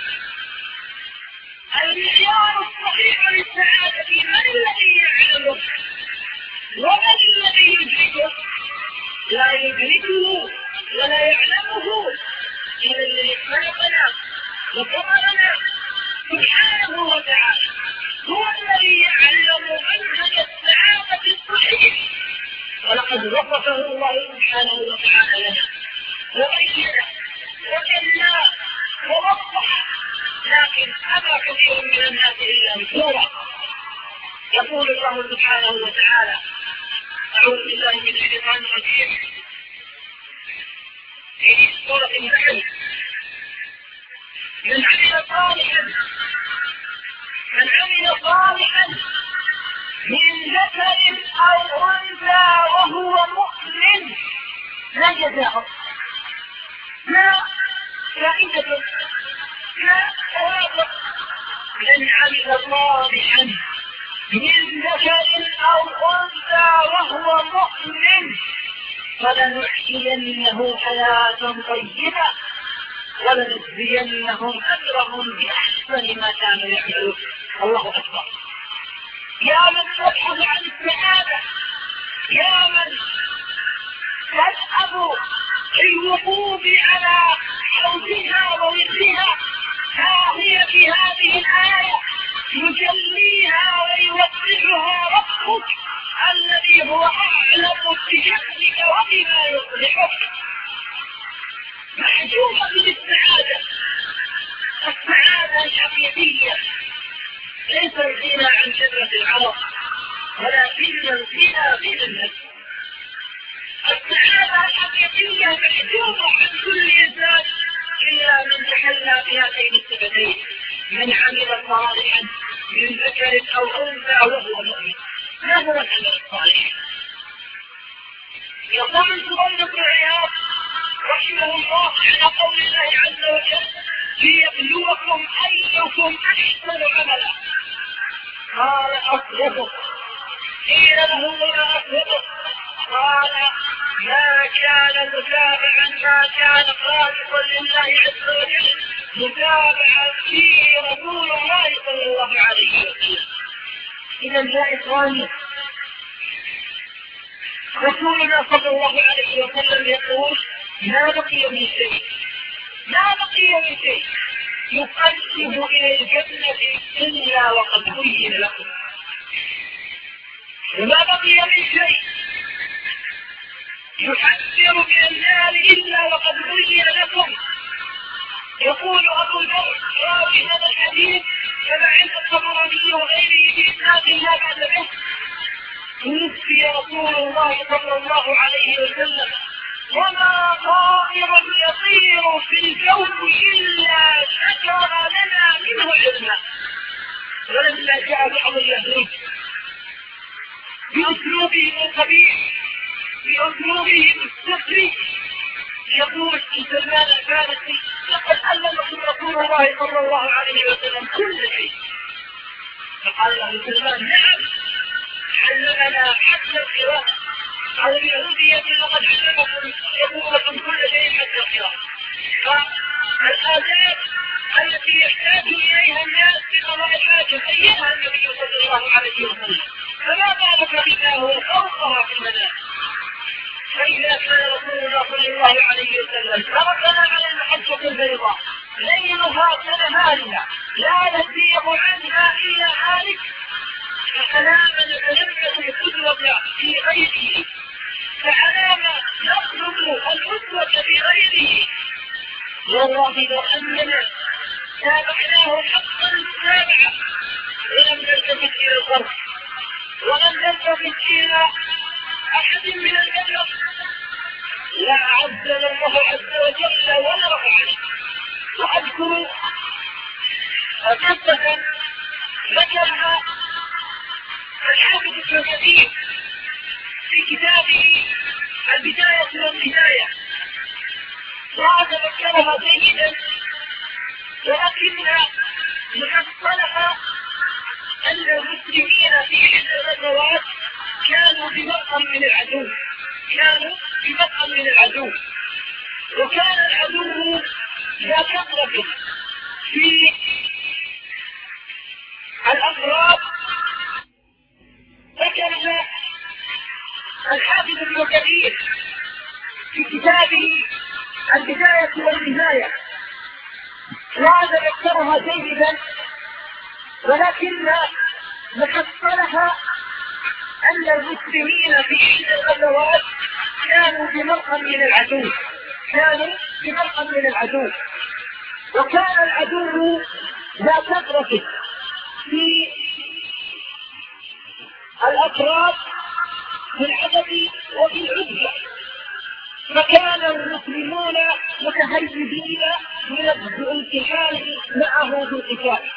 المعيار الصحيح للسعادة من الذي يعلمه ومن الذي يدركه؟ لا يدركه ولا يعلمه إلا الذي خلقنا وكرمنا سبحانه وتعالى، هو الذي يعلم منهج السعادة الصحيح، ولقد وصفه الله سبحانه وتعالى لنا وبينه وجلاه ووضحه، لكن أبى كثير من الناس إلا نفورا. يقول الله سبحانه وتعالى: أعوذ بالله من الشيطان الرجيم في سورة النحل: من عمل صالحا من عمل صالحا من ذكر أو أنثى وهو مؤمن لا جزاء، لا فائدة، لا ثواب. من عمل صالحا من ذكر أو أنثى وهو مؤمن فلنحيينه حياة طيبة ولنجزينهم أجرهم بأحسن ما كانوا يعملون. الله أكبر. يا من تبحث عن السعادة، يا من تذهب في الوقوف على حوزها ووزها، ها هي في هذه الآية يجليها ويوضحها ربك الذي هو أعلم بشأنك وبما يصلحك. محجوبة بالسعادة، السعادة الحقيقية ليس الغنى عن شجرة العرب ولكن الغنى في النفس. السعادة الحقيقية محجوبة عن كل إنسان إلا من تحلى بهاتين الصفتين: من عمل صالحا من ذكر أو أنثى وهو مؤمن. ما هو العمل الصالح؟ يقول الفضيل بن عياض رحمه الله على قول الله عز وجل: ليبلوكم أيكم أحسن عملا. قال: أصدقه. قيل له: وما أصدقه؟ قال: ما كان متابعا ما كان خالقا لله عز وجل متابعا في رسول الله صلى الله عليه وسلم. إذا يا إخواني، رسولنا صلى الله عليه وسلم يقول: ما بقي من شيء ما بقي من شيء يقرب إلى الجنة إلا وقد بين لكم، وما بقي من شيء يحذر من النار إلا وقد بين لكم. يقول أبو ذر راوي هذا الحديث كما عند الطبراني وغيره بإسناد لا بأس به: توفي رسول الله صلى الله عليه وسلم وما طائر يطير في الجو إلا شكر لنا منه علما. ولما جاء بعض اليهود بأسلوبهم القبيح بأسلوبهم السخري يقول في سلمان الفارسي: لقد علمكم رسول الله صلى الله عليه وسلم كل شيء. فقال له سلمان: نعم، علمنا حتى القراءة. على اليهودية: لقد علمكم يقول لكم كل شيء حتى القراءة. فالآداب التي يحتاج إليها الناس في قضاء الحاجة بينها النبي صلى الله عليه وسلم، فما بالك بما هو فوقها في المنام. فإذا كان رسول الله صلى الله عليه وسلم تركنا على المحجة البيضاء ليلها كنهارها لا يزيغ عنها إلا هالك، فعلام نتلمس القدوة في غيره، فعلام نطلب القدوة في غيره. والله لو أننا تابعناه حقا السابعة ولم نلتفت إلى الغرب ولم نلتفت إلى أحد من البشر لا عزنا الله عز وجل ولا رفعنا. وأذكر قصة ذكرها الحافظ ابن كثير في كتابه البداية والنهاية، وأتذكرها جيدا ولكن محصلها أن المسلمين في عدة غزوات كانوا بمرأة من العدو كانوا بمرأة من العدو وكان العدو لا كثرة في الأفراد. ذكر الحافظ ابن كثير في كتابه البداية والنهاية، وهذا يذكرها جيدا، ولكن نحصلها أن المسلمين في عدة الغزوات كانوا بمرأة من العدو كانوا بمرأة من العدو وكان العدو لا كثرة في الأفراد في العدد وفي العدة، فكان المسلمون متهيبين من الامتحان معه بالقتال،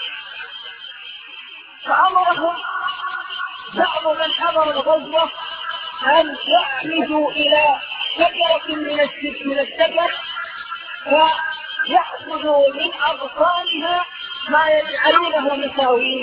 فأمرهم بعض من حضر الغزوة أن يحمدوا إلى شجرة من الشجر ويأخذوا من أغصانها ما يجعلونه مساوين.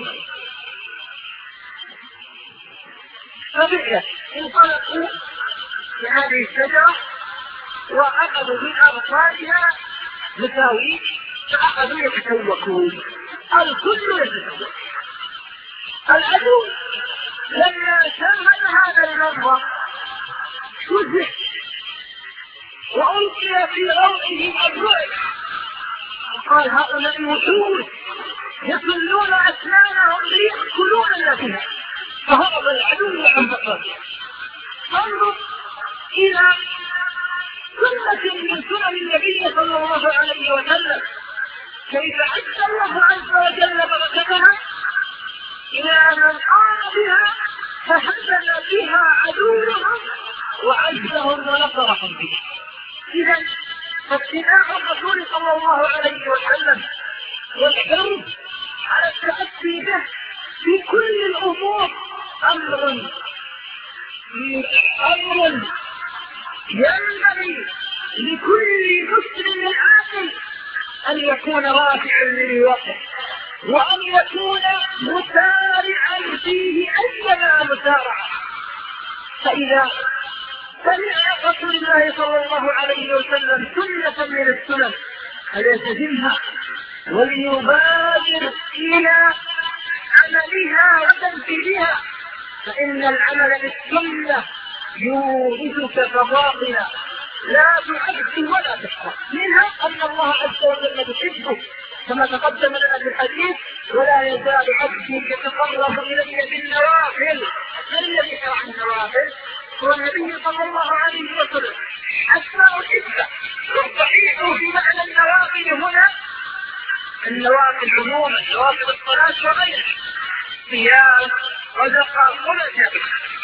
فبعد انطلقوا بهذه الشجرة وأخذوا من أغصانها مساوين، فأخذوا يتسوقون، الكل يتسوق. العدو لما شاهد هذا المنظر فزع وألقي في روعهم الرعب، وقال هؤلاء وحوش يصلون أسنانهم ليأكلون الناس، فهرب العدو عن بصره. انظر إلى سنة من سنن النبي صلى الله عليه وسلم كيف عز الله عز وجل بركتها إلى من قام بها فهزم بها عدوهم وعزهم ونصرهم بها. إذا فاتباع الرسول صلى الله عليه وسلم والحرص على التأسي به في كل الأمور أمر أمر ينبغي لكل مسلم عاقل أن يكون رافعا للوقت وأن يكون مسارعا فيه أيما مسارعة. فإذا سمع رسول الله صلى الله عليه وسلم سنة من السنن فليلتزمها وليبادر إلى عملها وتنفيذها، فإن العمل بالسنة يورثك فضائلا لا تعد ولا تحصى. منها أن الله عز وجل يحبه كما تقدم لنا في الحديث: ولا يزال عبدي يتقرب إلي بالنوافل. من الذي شرع النوافل؟ هو النبي صلى الله عليه وسلم. حتى أحبه. والصحيح في معنى النوافل هنا النوافل عموما، نوافل الصلاة وغيرها، صيام، صدقة، كل شيء.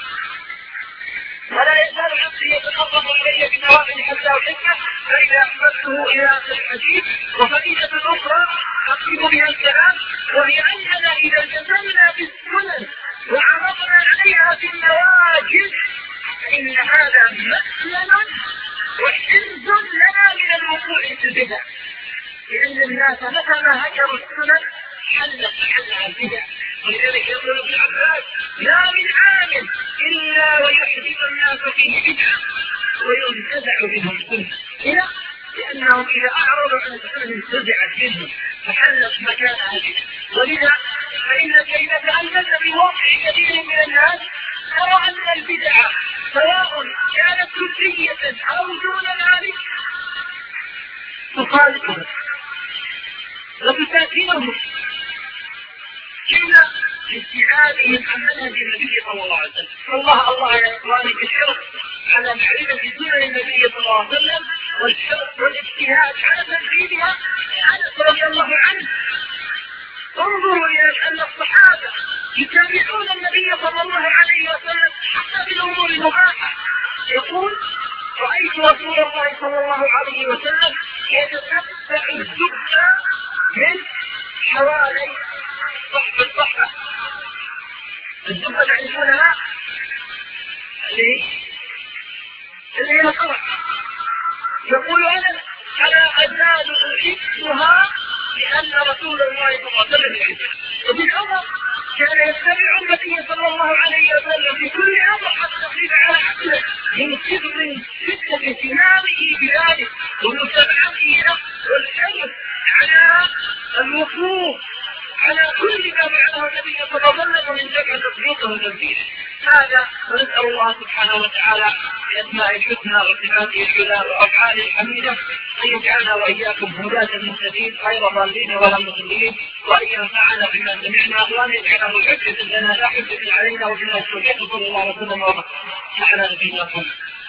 ولا يزال عبدي يتقرب إلي بالنوافل حتى أحبه، فإذا أحببته إلى آخر الحديث. وفائدة أخرى أقصد بها الكلام، وهي أننا إذا التزمنا بالسنن وعرضنا عليها في النواجذ فإن هذا مأمن وحرز لنا من الوقوع في البدع، لأن الناس متى ما هجروا السنن حلت محلها البدع. ولذلك يقول ابن عباس: لا من عام إلا ويحدث الناس فيه بدعة وينتزع منهم سنة. إلى لأنهم إذا أعرضوا عن السنة انتزعت منهم فحلت مكانها البدع. ولذا فإنك إذا تأملت بواقع كثير من الناس ترى أن البدعة سواء كانت كلية أو دون ذلك تخالفهم وتساكنهم إلا لاستعادهم عن منهج النبي صلى الله عليه وسلم. الله الله يا إخواني بالحرص على معرفة سنن النبي صلى الله عليه وسلم والحرص والاجتهاد على تنفيذها. أنس رضي الله عنه انظروا إلى أن الصحابة يتابعون النبي صلى الله عليه وسلم حتى بالأمور المباحة. يقول: رأيت رسول الله صلى الله عليه وسلم يتتبع الزبدة من حوالي صحب الصحبة. الزبدة تعرفونها اللي اللي هي الصرع. يقول: أنا أنا أزال أحبها لأن رسول الله صلى الله عليه وسلم يحبها. وفي العمر كان يتبع النبي صلى الله عليه وسلم في كل امر حتى يصيب على عقله من سر من شده اهتمامه بذلك ومتابعته له والحرص على الوقوف على كل ما فعله النبي صلى الله عليه وسلم من جمع تطبيقه وتنفيذه. هذا ونسأل الله سبحانه وتعالى بأسماء الحسنى وصفاته العلى وأفعاله الحميدة أن يجعلنا وإياكم هداة المهتدين غير ضالين ولا مضلين، وأن ينفعنا بما سمعنا وأن يجعله حجة لنا لا حجة علينا وبنا التوفيق صلى الله عليه وسلم وبارك على نبينا محمد.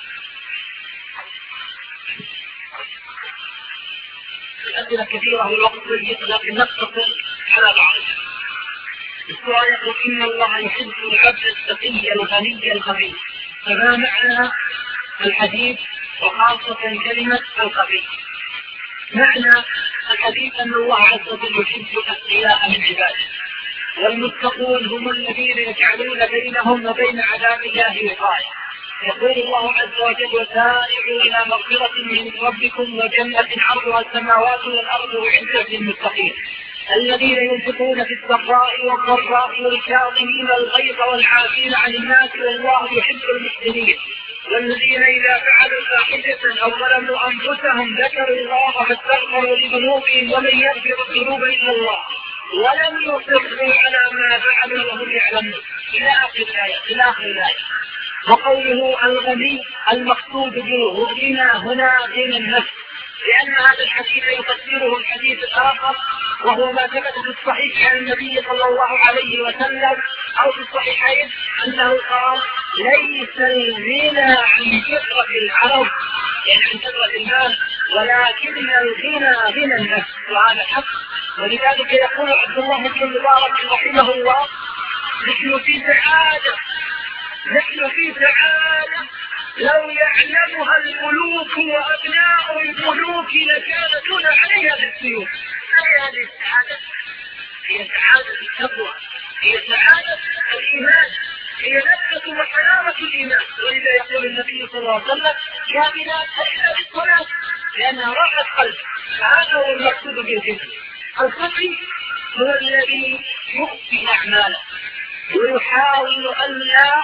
الأسئلة كثيرة والوقت ضيق لكن نقتصر على بعضها. السؤال يقول إن الله يحب العبد التقي الغني الخبيث، فما معنى الحديث وخاصة كلمة الخبيث؟ معنى الحديث أن الله عز وجل يحب الأتقياء من عباده، والمتقون هم الذين يجعلون بينهم وبين عذاب الله وقاية. يقول الله عز وجل وسارعوا إلى مغفرة من ربكم وجنة عرضها السماوات والأرض أعدت للمتقين الذين ينفقون في السراء والضراء والكاظمين الغيظ والعافين عن الناس والله يحب المحسنين والذين إذا فعلوا فاحشة أو ظلموا أنفسهم ذكروا الله فاستغفروا لذنوبهم ومن يغفر الذنوب إلا الله ولم يصروا على ما فعلوا وهم يعلمون إلى آخر الآية إلى آخر الآية. وقوله الغني المقصود بالغنى هنا غنى النفس، لأن هذا الحديث يفسره الحديث الآخر وهو ما ثبت في الصحيح عن النبي صلى الله عليه وسلم أو في الصحيحين أنه قال ليس الغنى عن كثرة العرب يعني عن كثرة المال ولكن الغنى غنى النفس، وهذا حق. ولذلك يقول عبد الله بن المبارك رحمه الله نحن في سعادة نحن في سعادة لو يعلمها الملوك وأبناء الملوك لكانتون عليها بالسيوف. هي هذه السعادة، هي سعادة التقوى، هي سعادة الإيمان، هي نفسة وحلاوة الإيمان. ولذا يقول النبي صلى الله عليه وسلم يا بلال أحلى بالصلاة لأنها راحت قلب. فهذا هو المقصود بالجسم. الخفي هو الذي يخفي أعماله ويحاول أن لا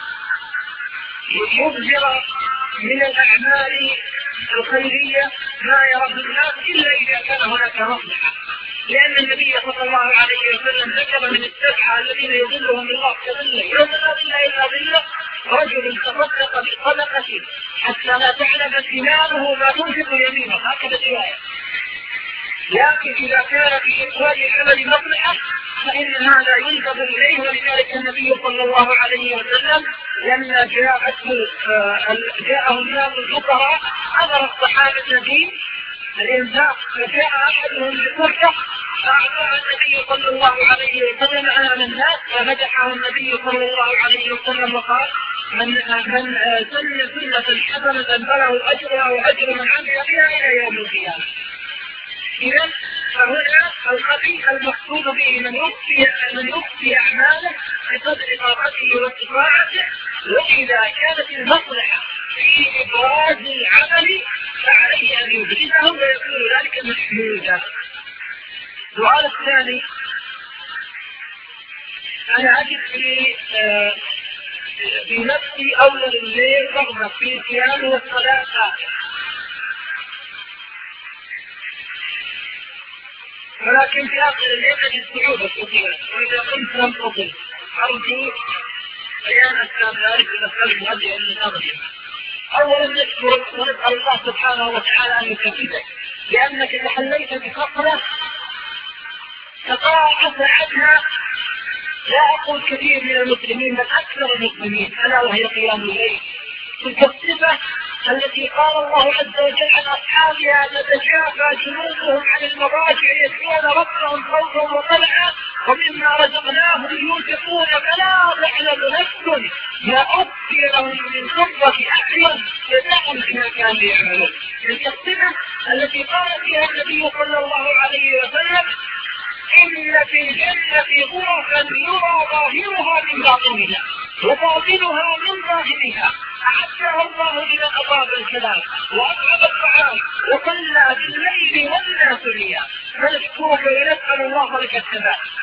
يظهر من الأعمال الخيرية ما يراه الناس إلا إذا كان هناك مصلحة، لأن النبي صلى الله عليه وسلم ذكر من السبعة الذين يظلهم الله كظله يوم لا ظل إلا ظله رجل تصدق بصدقة حتى لا تعلم شماله ما تنفق يمينه، هكذا الرواية. لكن إذا كان في إخراج العمل مصلحة فإن هذا ينتظر إليه. ولذلك النبي صلى الله عليه وسلم لما جاءته جاءه الناس الفقراء أمر الصحابة به الإنفاق، فجاء أحدهم بصرفة فأعطاها النبي صلى الله عليه وسلم أمام الناس فمدحه النبي صلى الله عليه وسلم وقال من من سن سنة حسنة فله أجرها وأجر من عمل بها إلى يوم القيامة. إذا فهنا الخفي المقصود به من يخفي من يخفي أعماله بقدر طاقته واستطاعته، وإذا كانت المصلحة في إبراز العمل فعليه أن يبرزه ويكون ذلك محمودا. السؤال الثاني أنا أجد في في نفسي أول الليل رغبة في القيام والصلاة، ولكن في آخر الليل أجد صعوبة كثيرة وإذا كنت لم أطل أرجو بيان أسباب ذلك والأسباب المؤدية إلى الأغلب. أولا نشكرك ونسأل الله سبحانه وتعالى أن يكفيك لأنك تحليت بفقرة تقاعس عنها لا أقول كثير من المسلمين بل أكثر المسلمين، ألا وهي قيام الليل. تلك الصفة التي قال الله عز وجل عن أصحابها تتجافى جنوبهم عن المضاجع يدعون ربهم خوفا وطمعا ومما رزقناهم ينفقون فلا تعلم نفس ما أخفي لهم من قرة أعين جزاء بما كانوا يعملون. تلك الصفة التي قال فيها النبي صلى الله عليه وسلم إن في الجنة غرفا يرى ظاهرها من باطنها وباطنها من ظاهرها أعدها الله لمن أطاب الكلام وأطعم الطعام وصلى بالليل والناس نيام. فنشكرك ونسأل الله لك الثبات.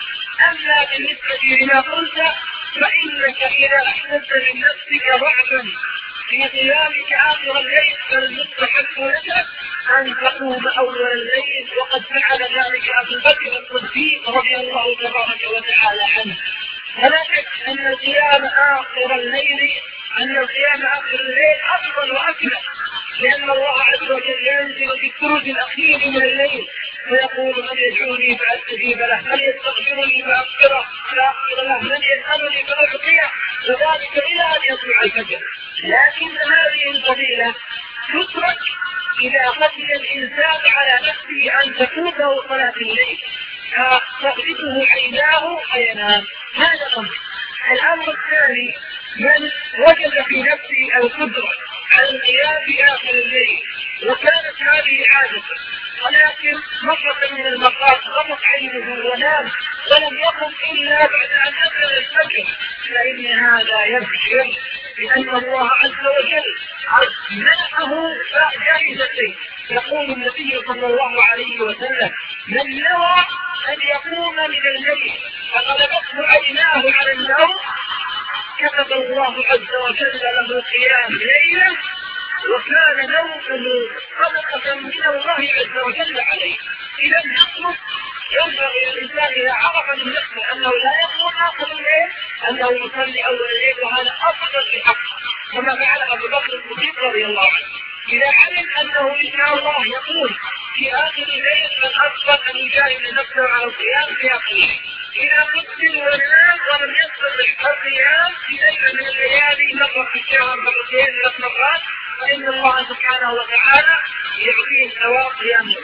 أما بالنسبة لما قلت فإنك إذا أحسست من نفسك ضعفا في قيامك آخر الليل فالمستحق لك أن تقوم أول الليل، وقد فعل ذلك أبو بكر الصديق رضي الله تبارك وتعالى عنه. فلا شك أن القيام آخر الليل أن القيام آخر الليل أفضل وأكمل، لأن الله عز وجل ينزل في الثلث الأخير من الليل فيقول من يدعوني فأستجيب له، من يستغفرني فأغفره فأغفر له، من يسألني فأعطيه، وذلك إلى أن يطلع الفجر. لكن هذه الفضيلة تترك إذا خشي الإنسان على نفسه أن تفوته صلاة الليل فتغلبه عيناه فينام. هذا الأمر. الأمر الثاني من وجد في نفسه القدرة على القيام في آخر الليل وكانت هذه عادته، ولكن مرة من المرات غمض عينه ونام ولم يقم إلا بعد أن أذن الفجر، فإن هذا يبشر بأن الله عز وجل منحه جائزتين. يقول النبي صلى الله عليه وسلم من نوى أن يقوم من الليل فغلبته عيناه على النوم كتب الله عز وجل له قيام ليلة وكان نومه صدقة من الله عز وجل عليه. إذا نقول ينبغي الإنسان إذا عرف من نفسه أنه لا يقوم آخر الليل أنه يصلي أول الليل، وهذا أفضل في حقه كما فعل أبو بكر الصديق رضي الله عنه. إذا علم أنه إن شاء الله يقول في آخر الليل فالأفضل أن يجاهد نفسه على القيام في آخر الليل. إذا قتل ونام ولم يستطع القيام في ليلة من الليالي مرة في الشهر مرتين ثلاث مرات فإن الله سبحانه وتعالى يعطيه ثواب قيامه.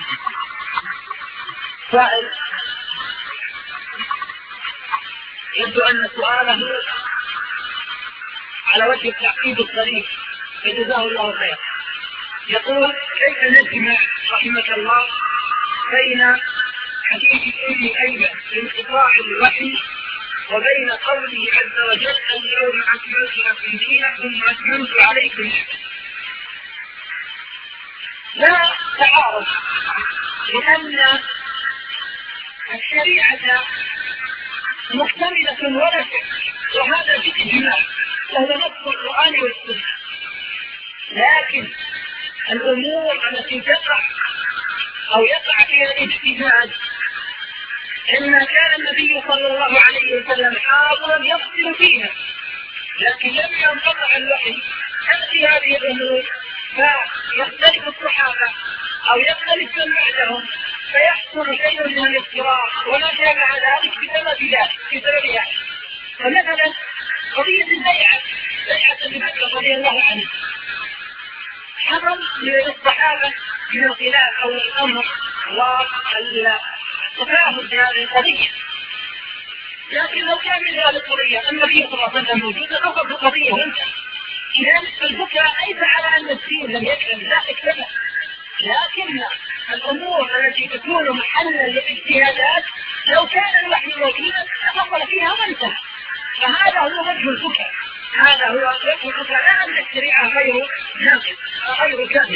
سائل يبدو أن سؤاله على وجه التعقيد الصريح فجزاه الله خير. يقول كيف نجمع رحمك الله بين حديث أم أيمن لانقطاع الوحي وبين قوله عز وجل اليوم أكملت لكم دينكم وأتممت عليكم؟ لا تعارض، لأن الشريعة مكتملة ولا شك، وهذا بالإجماع وهو نص القرآن والسنة. لكن الأمور التي تقع أو يقع فيها الاجتهاد إما كان النبي صلى الله عليه وسلم حاضرا يفصل فيها لكن لم ينقطع الوحي، تأتي هذه الأمور فيختلف الصحابة أو يختلف من بعدهم فيحصل شيء من الافتراق وما جامع ذلك بسبب ذلك بسبب ذلك. فمثلا قضية البيعة بيعة أبي بكر رضي الله عنه حرم للصحابة من الخلاف أو الأمر والتفاهم بهذه القضية، لكن لو كان من هذه القضية النبي صلى الله عليه وسلم موجود لأخذ القضية وانت. إذا الفكرة ليس على أن الدين لم يكتب لا اكتبه، لكن الأمور التي تكون محلا للاجتهادات لو كان الوحي موجودا تفضل فيها وانتهى. فهذا هو وجه الفكرة، هذا هو وجه الفكرة، لا أن الشريعة غير ناقص غير كامل.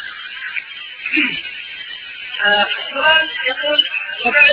السؤال يقول وبعد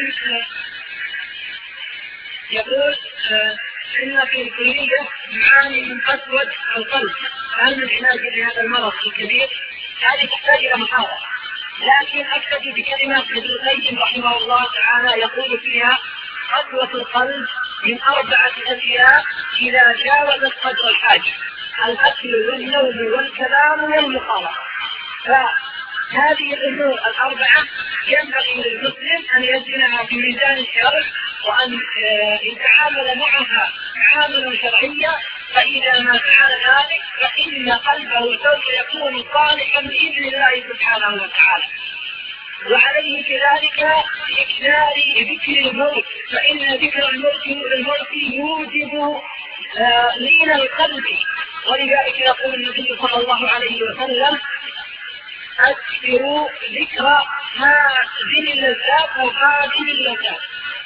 يقول إن في الكلية معاني من قسوة القلب، هل من علاج لهذا المرض الكبير؟ هذه تحتاج إلى محاضرة، لكن أكتفي بكلمة ابن القيم رحمه الله تعالى يقول فيها قسوة القلب من أربعة أشياء إذا جاوزت قدر الحاجة: الأكل والنوم والكلام والمخالطة. فهذه الأمور الأربعة ينبغي للمسلم أن يجعلها في ميزان الشرع وأن يتعامل معها تعاملا شرعيا، فإذا ما فعل ذلك فإن قلبه سوف يكون صالحا بإذن الله سبحانه وتعالى. وعليه كذلك إكثار ذكر الموت، فإن ذكر الموت الموت يوجب لين القلب، ولذلك يقول النبي صلى الله عليه وسلم أكثروا ذكر هذه اللذات وهذه اللذات.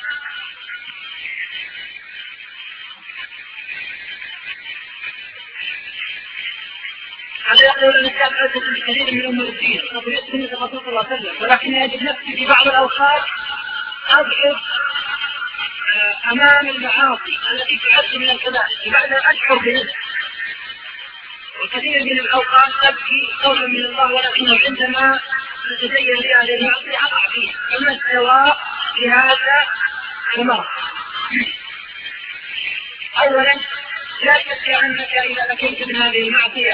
هذا يقول أن كان أجل بكثير من أمور الدين نظرية سنة الرسول صلى الله عليه وسلم، ولكن يجد نفسي في بعض الأوقات أضعف أمام المعاصي التي تعد من الكبائر بمعنى أشعر بنفسي، وكثير من الأوقات أبكي خوفا من الله، ولكنه عندما تتزين لهذه المعصية أقع فيها. فما السواء في هذا المرض؟ أولا لا شك أنك إذا بكيت من هذه المعصية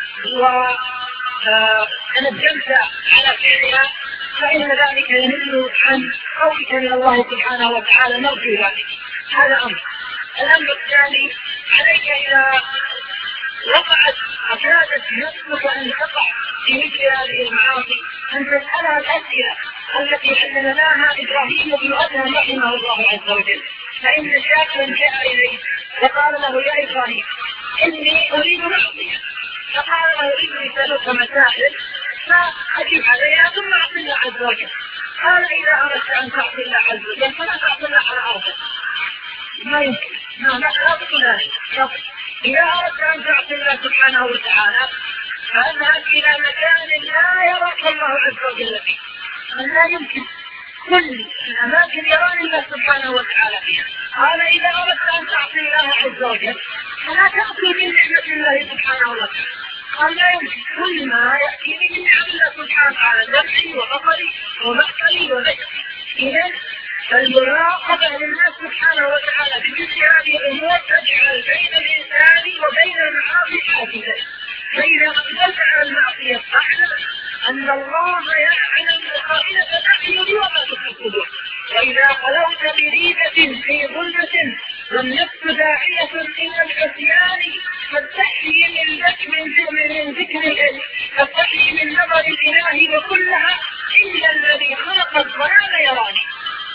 وتندمت على فعلها فإن ذلك ينل عن خوفك من الله سبحانه وتعالى، نرجو ذلك. هذا أمر. الأمر الثاني، عليك إذا وقعت أكادت نفسك أن تقع في مثل هذه المعاصي أن تسألها الأسئلة التي علمناها إبراهيم بن أدهم رحمه الله عز وجل. فإن شاكرا جاء إليه فقال له يا إبراهيم إني أريد معصية، فقال له إني سألك مسائل فأجب عليها ثم أعطي الله عز وجل. قال إذا أردت أن تعطي الله عز وجل فلا تعطي الله على أرضك، ما يمكن، ما لا تقول ذلك. إذا أردت أن تعطي الله سبحانه وتعالى فاذهب إلى مكان لا يراك الله عز وجل فيه. لا يمكن كل الأماكن يراني الله سبحانه وتعالى فيها. قال إذا أردت أن تعطي الله عز وجل فلا تأتي من نعمة الله سبحانه وتعالى. قال لا يمكن كل ما يأتيني من نعمة الله سبحانه وتعالى، نفسي وبصري ومأكلي وبشري. إذن فالمراقبة لله سبحانه وتعالى بمثل هذه الأمور تجعل بين الإنسان وبين المعاصي حاجزا. فإذا أقبلت على المعصية فاعلم أن الله يعلم خائنة الأعين وما تخفي الصدور. وإذا خلوت بريبة في ظلمة والنفس داعية إلى العصيان فاستحيي من ذكر من ذكر الإله، فاستحيي من نظر الإله وكلها إلا الذي خلق الظلام يراني.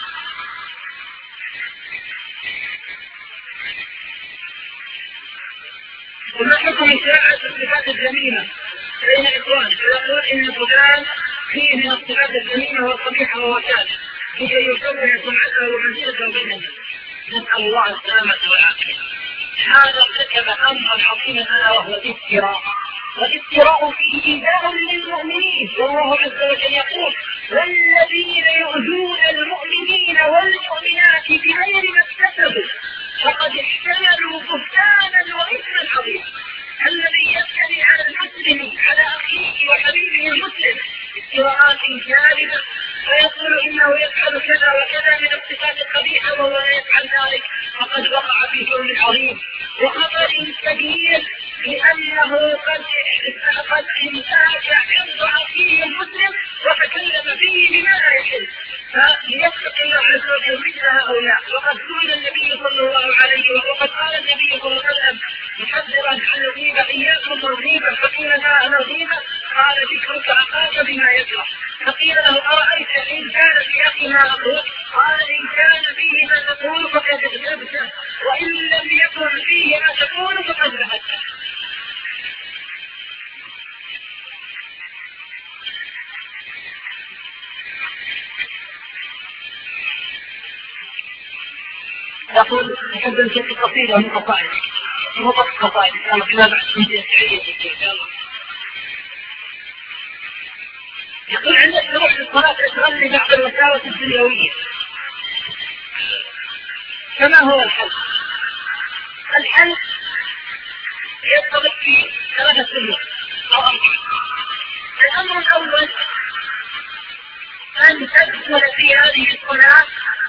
وما حكم إشاعة الصفات الذميمة بين الإخوان؟ فيقول إن فلان فيه من الصفات الذميمة والقبيحة وهو كاذب كي يشوه سمعته ومنزلته بين الناس. نسأل الله السلامة والعافية. هذا ارتكب أمرا عظيما ألا وهو الافتراء، والافتراء فيه إيذاء للمؤمنين، والله عز وجل يقول والذين يؤذون المؤمنين والمؤمنات بغير ما اكتسبوا فقد احتملوا بهتانا وإثما عظيما. الذي يفتري على المسلم على أخيه وحبيبه المسلم افتراءات كاذبة ويقول إنه يفعل كذا وكذا من الصفات القبيحة وهو لا يفعل ذلك فقد وقع في جرم عظيم وخطر كبير، لأنه قد قد انتهك عرض أخيه المسلم وتكلم فيه بما لا يحل. فليتق الله عز وجل مثل هؤلاء. وقد سئل النبي صلى الله عليه وسلم وقد قال النبي صلى الله عليه وسلم محذرا عن الغيبة إياكم الغيبة، فقيل ما أنا الغيبة؟ قال ذكرك أخاك بما يكره. فقيل له أرأيت إن كان في أخي ما أقول؟ قال إن كان فيه ما تقول فقد اغتبته، وإن لم يكن فيه ما تقول فقد بهته. يقول يحب أن تكون قصيدة من قصائد مو بس قصائد كما كما بعد من الشعرية إن شاء الله. يقول عندك تروح للصلاة تغني بعض الوساوس الدنيوية، فما هو الحل؟ الحل ينطبق في ثلاثة أمور أو أربعة. الأمر الأول أن تدخل في هذه الصلاة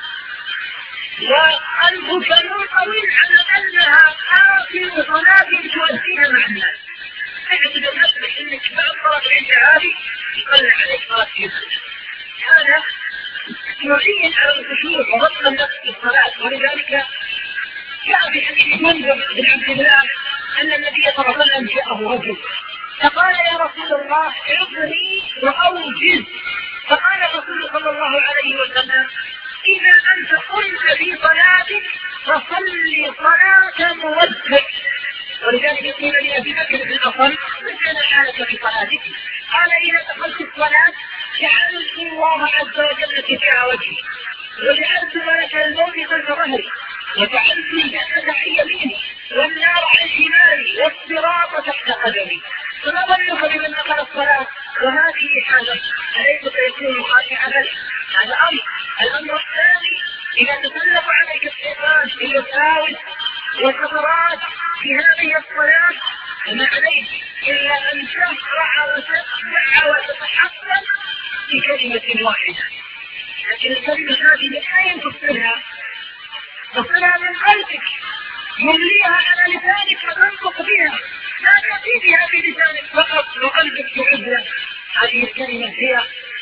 وقلبك منطوي على أنها آخر صلاة تؤديها مع الناس. تعتبر نفسك أنك بعد صلاة الانتهاري يقل عليك صلاة يسر. هذا يعين على الخشوع وضبط النفس في الصلاة. ولذلك جاء في حديث منذر بن عبد الله أن النبي صلى الله عليه وسلم جاءه رجل فقال يا رسول الله اعطني وأوجز. فقال الرسول صلى الله عليه وسلم إذا أنت قلت في صلاتك فصلي صلاة موجه. ولذلك قيل لأبي بكر بن الأصم ما كان حالك في صلاتك؟ قال إذا دخلت الصلاة جعلت الله عز وجل تبع وجهي وجعلت ملك الموت خلف ظهري وجعلت الجنة عن يميني والنار عن شمالي والصراط تحت قدمي. فما ظنك بمن دخل الصلاة وهذه حالة أليس سيكون خاشعا؟ هذا أمر. الأمر الثاني إذا تسلط عليك الشيطان في الوساوس والخطرات في هذه الصلاة فما عليك إلا أن تفرع وتتبع وتتحصن بكلمة واحدة. لكن الكلمة هذه لا ينتصرها، تصلها من قلبك، يمليها على لسانك وتنطق بها، لا تأتي بها في لسانك فقط وقلبك يعد. هذه الكلمة هي: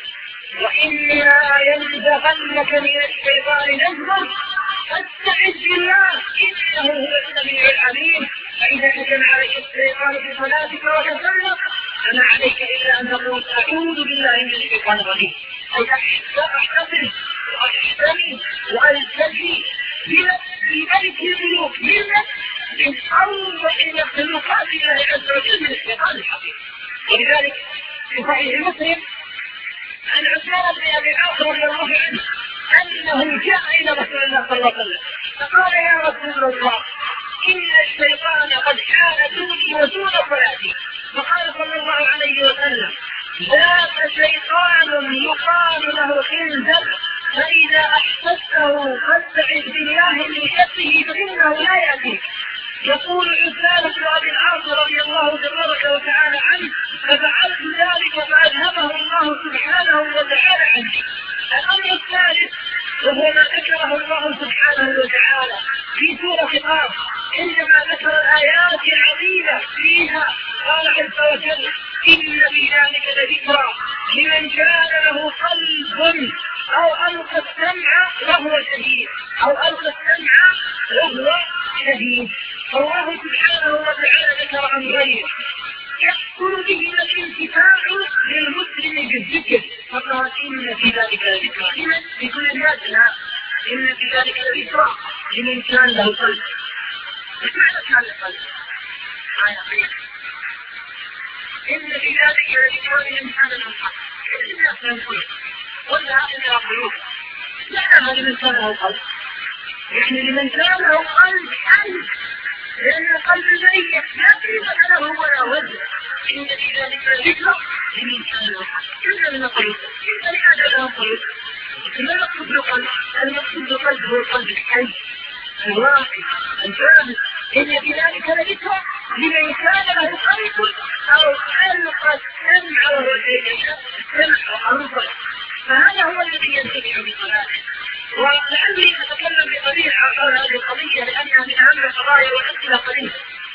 وإما ينزغنك من الشيطان نزغ فاستعذ بالله إنه هو السميع العليم. فإذا هجم عليك الشيطان في صلاتك وتسلق فما عليك إلا أن تقول أعوذ بالله من الشيطان الرجيم، أي أحتفظ وأحتمي وألتجي بملك الملوك من أول مخلوقات الله عز وجل من الشيطان الحقيقي. ولذلك في صحيح مسلم عن عثمان بن أبي العاص رضي الله عنه أنه جاء إلى رسول الله صلى الله عليه وسلم فقال: يا رسول الله إن الشيطان قد حال دوني ودون صلاتي. فقال صلى الله عليه وسلم: ذاك شيطان يقال له خنزب، فإذا أحسسته فاستعذ بالله من شره فإنه لا يأتيك. يقول عثمان بن أبي العاص رضي الله تبارك وتعالى عنه: ففعلت ذلك فأذهبه الله سبحانه وتعالى عني. الأمر الثالث وهو ما ذكره الله سبحانه وتعالى في سورة قاف عندما ذكر الآيات العظيمة فيها، قال عز وجل: إن في ذلك لذكرى لمن كان له قلب أو ألقى السمع وهو شهيد أو ألقى السمع وهو شهيد. فالله سبحانه وتعالى ذكر أمرين يحصل به الانتفاع للمسلم بالذكر، فقال: إن في ذلك لذكرى لمن لكل الناس، إن في ذلك لذكرى لمن كان له قلب. ماذا كان له قلب؟ آية قريبة: إن في ذلك لذكرى لمن كان له قلب. الناس يقول قلنا إنها قلوب، لا لمن كان له قلب، يعني لمن كان له قلب حي، لأن القلب ميت لا قيمة له ولا وزن. إن في ذلك ذكرى لمن كان له قلب. إلا من القلوب، إلا لهذا له قلوب. ما المقصود بالقلب؟ المقصود بالقلب هو القلب الحي الواقع الجامد. إن في ذلك لذكرى لمن كان له قلب أو ألقى السمع وهو شهيد. السمع ألقى، فهذا هو الذي ينتفع بصلاته. ولعلي أتكلم بقليل عن هذه القضية لأنها من أهم القضايا والأسئلة قليلة.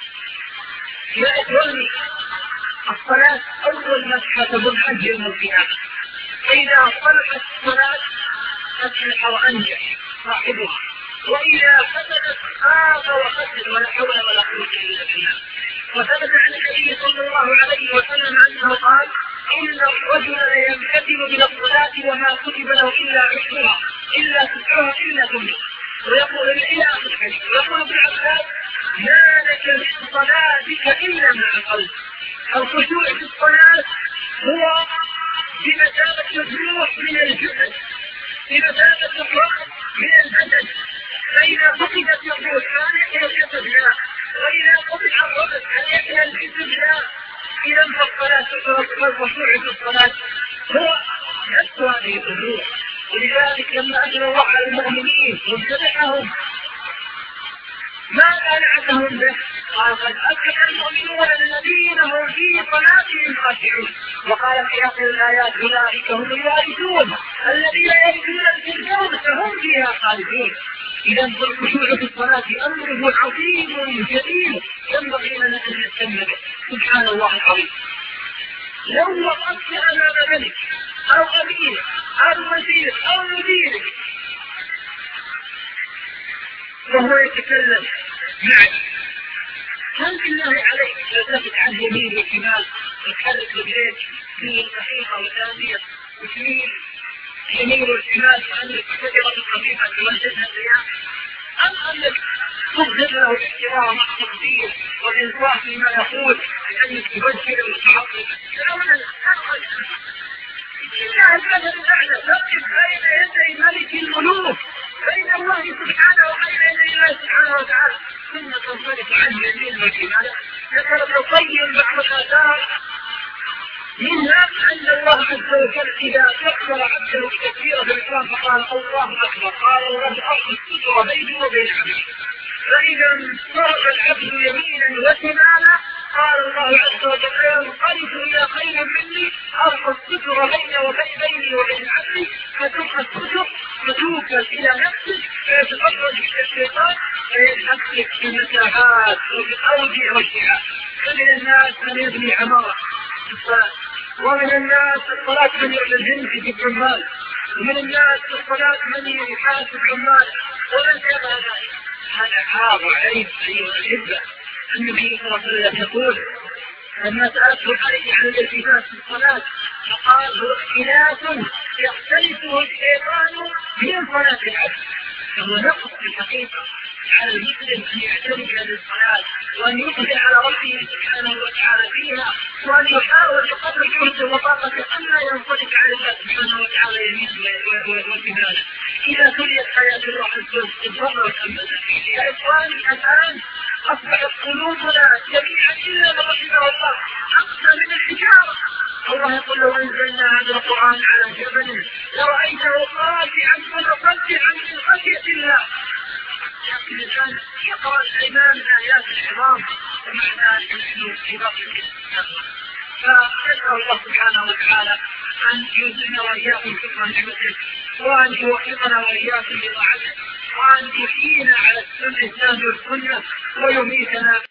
يا إخواني، الصلاة أول ما تحاسب الحج يوم القيامة، فإذا صلحت الصلاة أفلح وأنجح صاحبها، وإذا فسدت خاب وخسر ولا حول ولا قوة إلا بالله. وثبت عن النبي صلى الله عليه وسلم أنه قال: إن الرجل لينكتب من الصلاة وما كتب له إلا عشرها إلا تسعها إلا ثمن. ويقول إلى آخر الحديث. ويقول ابن عباس: ما لك من صلاتك إلا مع القلب. الخشوع في الصلاة هو بمثابة الروح من الجسد، بمثابة الروح من الجسد. فإذا فقدت الروح هل يحيى الجسد؟ لا. وإذا قطع الرأس هل يحيى الجسد؟ لا. إذا فالصلاة والخشوع في الصلاة هو نفس هذه الروح. ولذلك لما أجل الله على المؤمنين وامتدحهم ماذا نعتهم به؟ قال: قد أفلح المؤمنون الذين هم في صلاتهم خاشعون. وقال في آخر الآيات: أولئك هم الوارثون الذين يرثون الفردوس هم فيها خالدون. إذا الخشوع في الصلاة أمره عظيم جليل ينبغي لنا أن نهتم به. سبحان الله العظيم. لو وقفت أمام ملك أو أمير أو وزير أو مدير وهو يتكلم معك، هل بالله عليك تلتفت عن يمين وشمال وتحرك رجليك في الصحيحة والآنية وتميل يمين والشمال كأنك شجرة خفيفة تمددها الرياح، أم أنك تظهر له الاحترام مع التقدير والإنصاف فيما يقول لأنك تبشر وتعطل؟ فأولا أرغب إنها المثل الأعلى تقف بين يدي ملك الملوك، بين الله سبحانه وبين يدي الله سبحانه وتعالى، ثم تنصرف عن يمين وشمال. ذكر ابن القيم بعض الآثار منها أن الله الله عز وجل إذا كبر عبده بتكبيرة الإسلام فقال الله أكبر قال الله أرض الستر بيني وبين عبدي. فإذا انصرف العبد يمينا وشمالا قال الله عز وجل انقلب إلى خير مني أرض الستر بيني وبين بيني وبين عبدي فتبقى الستر فتوكل إلى نفسك فيتفرج الشيطان فيتحقق في المساحات وفي الأوجه والشعاب. فمن الناس من يبني عمارة الصلاة، ومن الناس الصلاة من يعلم في العمال، ومن الناس الصلاة من يحاسب عمال، ومن كما ذلك. هذا عار وعيب أيها الأحبة. النبي صلى الله عليه وسلم يقول لما سألته عليه عن الالتفات في الصلاة فقال هو اختلاف يختلفه الشيطان من صلاة العبد. فهو نقص في الحقيقة على المسلم أن يعتمد هذه الصلاة وأن يقبل على ربه سبحانه وتعالى فيها وأن يحاول بقدر جهده وطاقته أن لا ينصرف على الله سبحانه وتعالى يمينه وشماله. إذا تليت حياة الله عز وجل تضررت يا إخواني الآن أصبحت قلوبنا جميعا إلا من رحمه الله أقسى من الحجارة. الله يقول لو أنزلنا هذا القرآن على جبل لرأيته خاشعا متصدعا من خشية الله. لكن الآن يقرأ الإمام الآيات العظام ومعنى نحن في باقي الكتاب. فنسأل الله سبحانه وتعالى أن يوزنا وإياكم شكرا نعمته وأن يوفقنا وإياكم بطاعته وأن يحيينا على السنة والسنة ويميتنا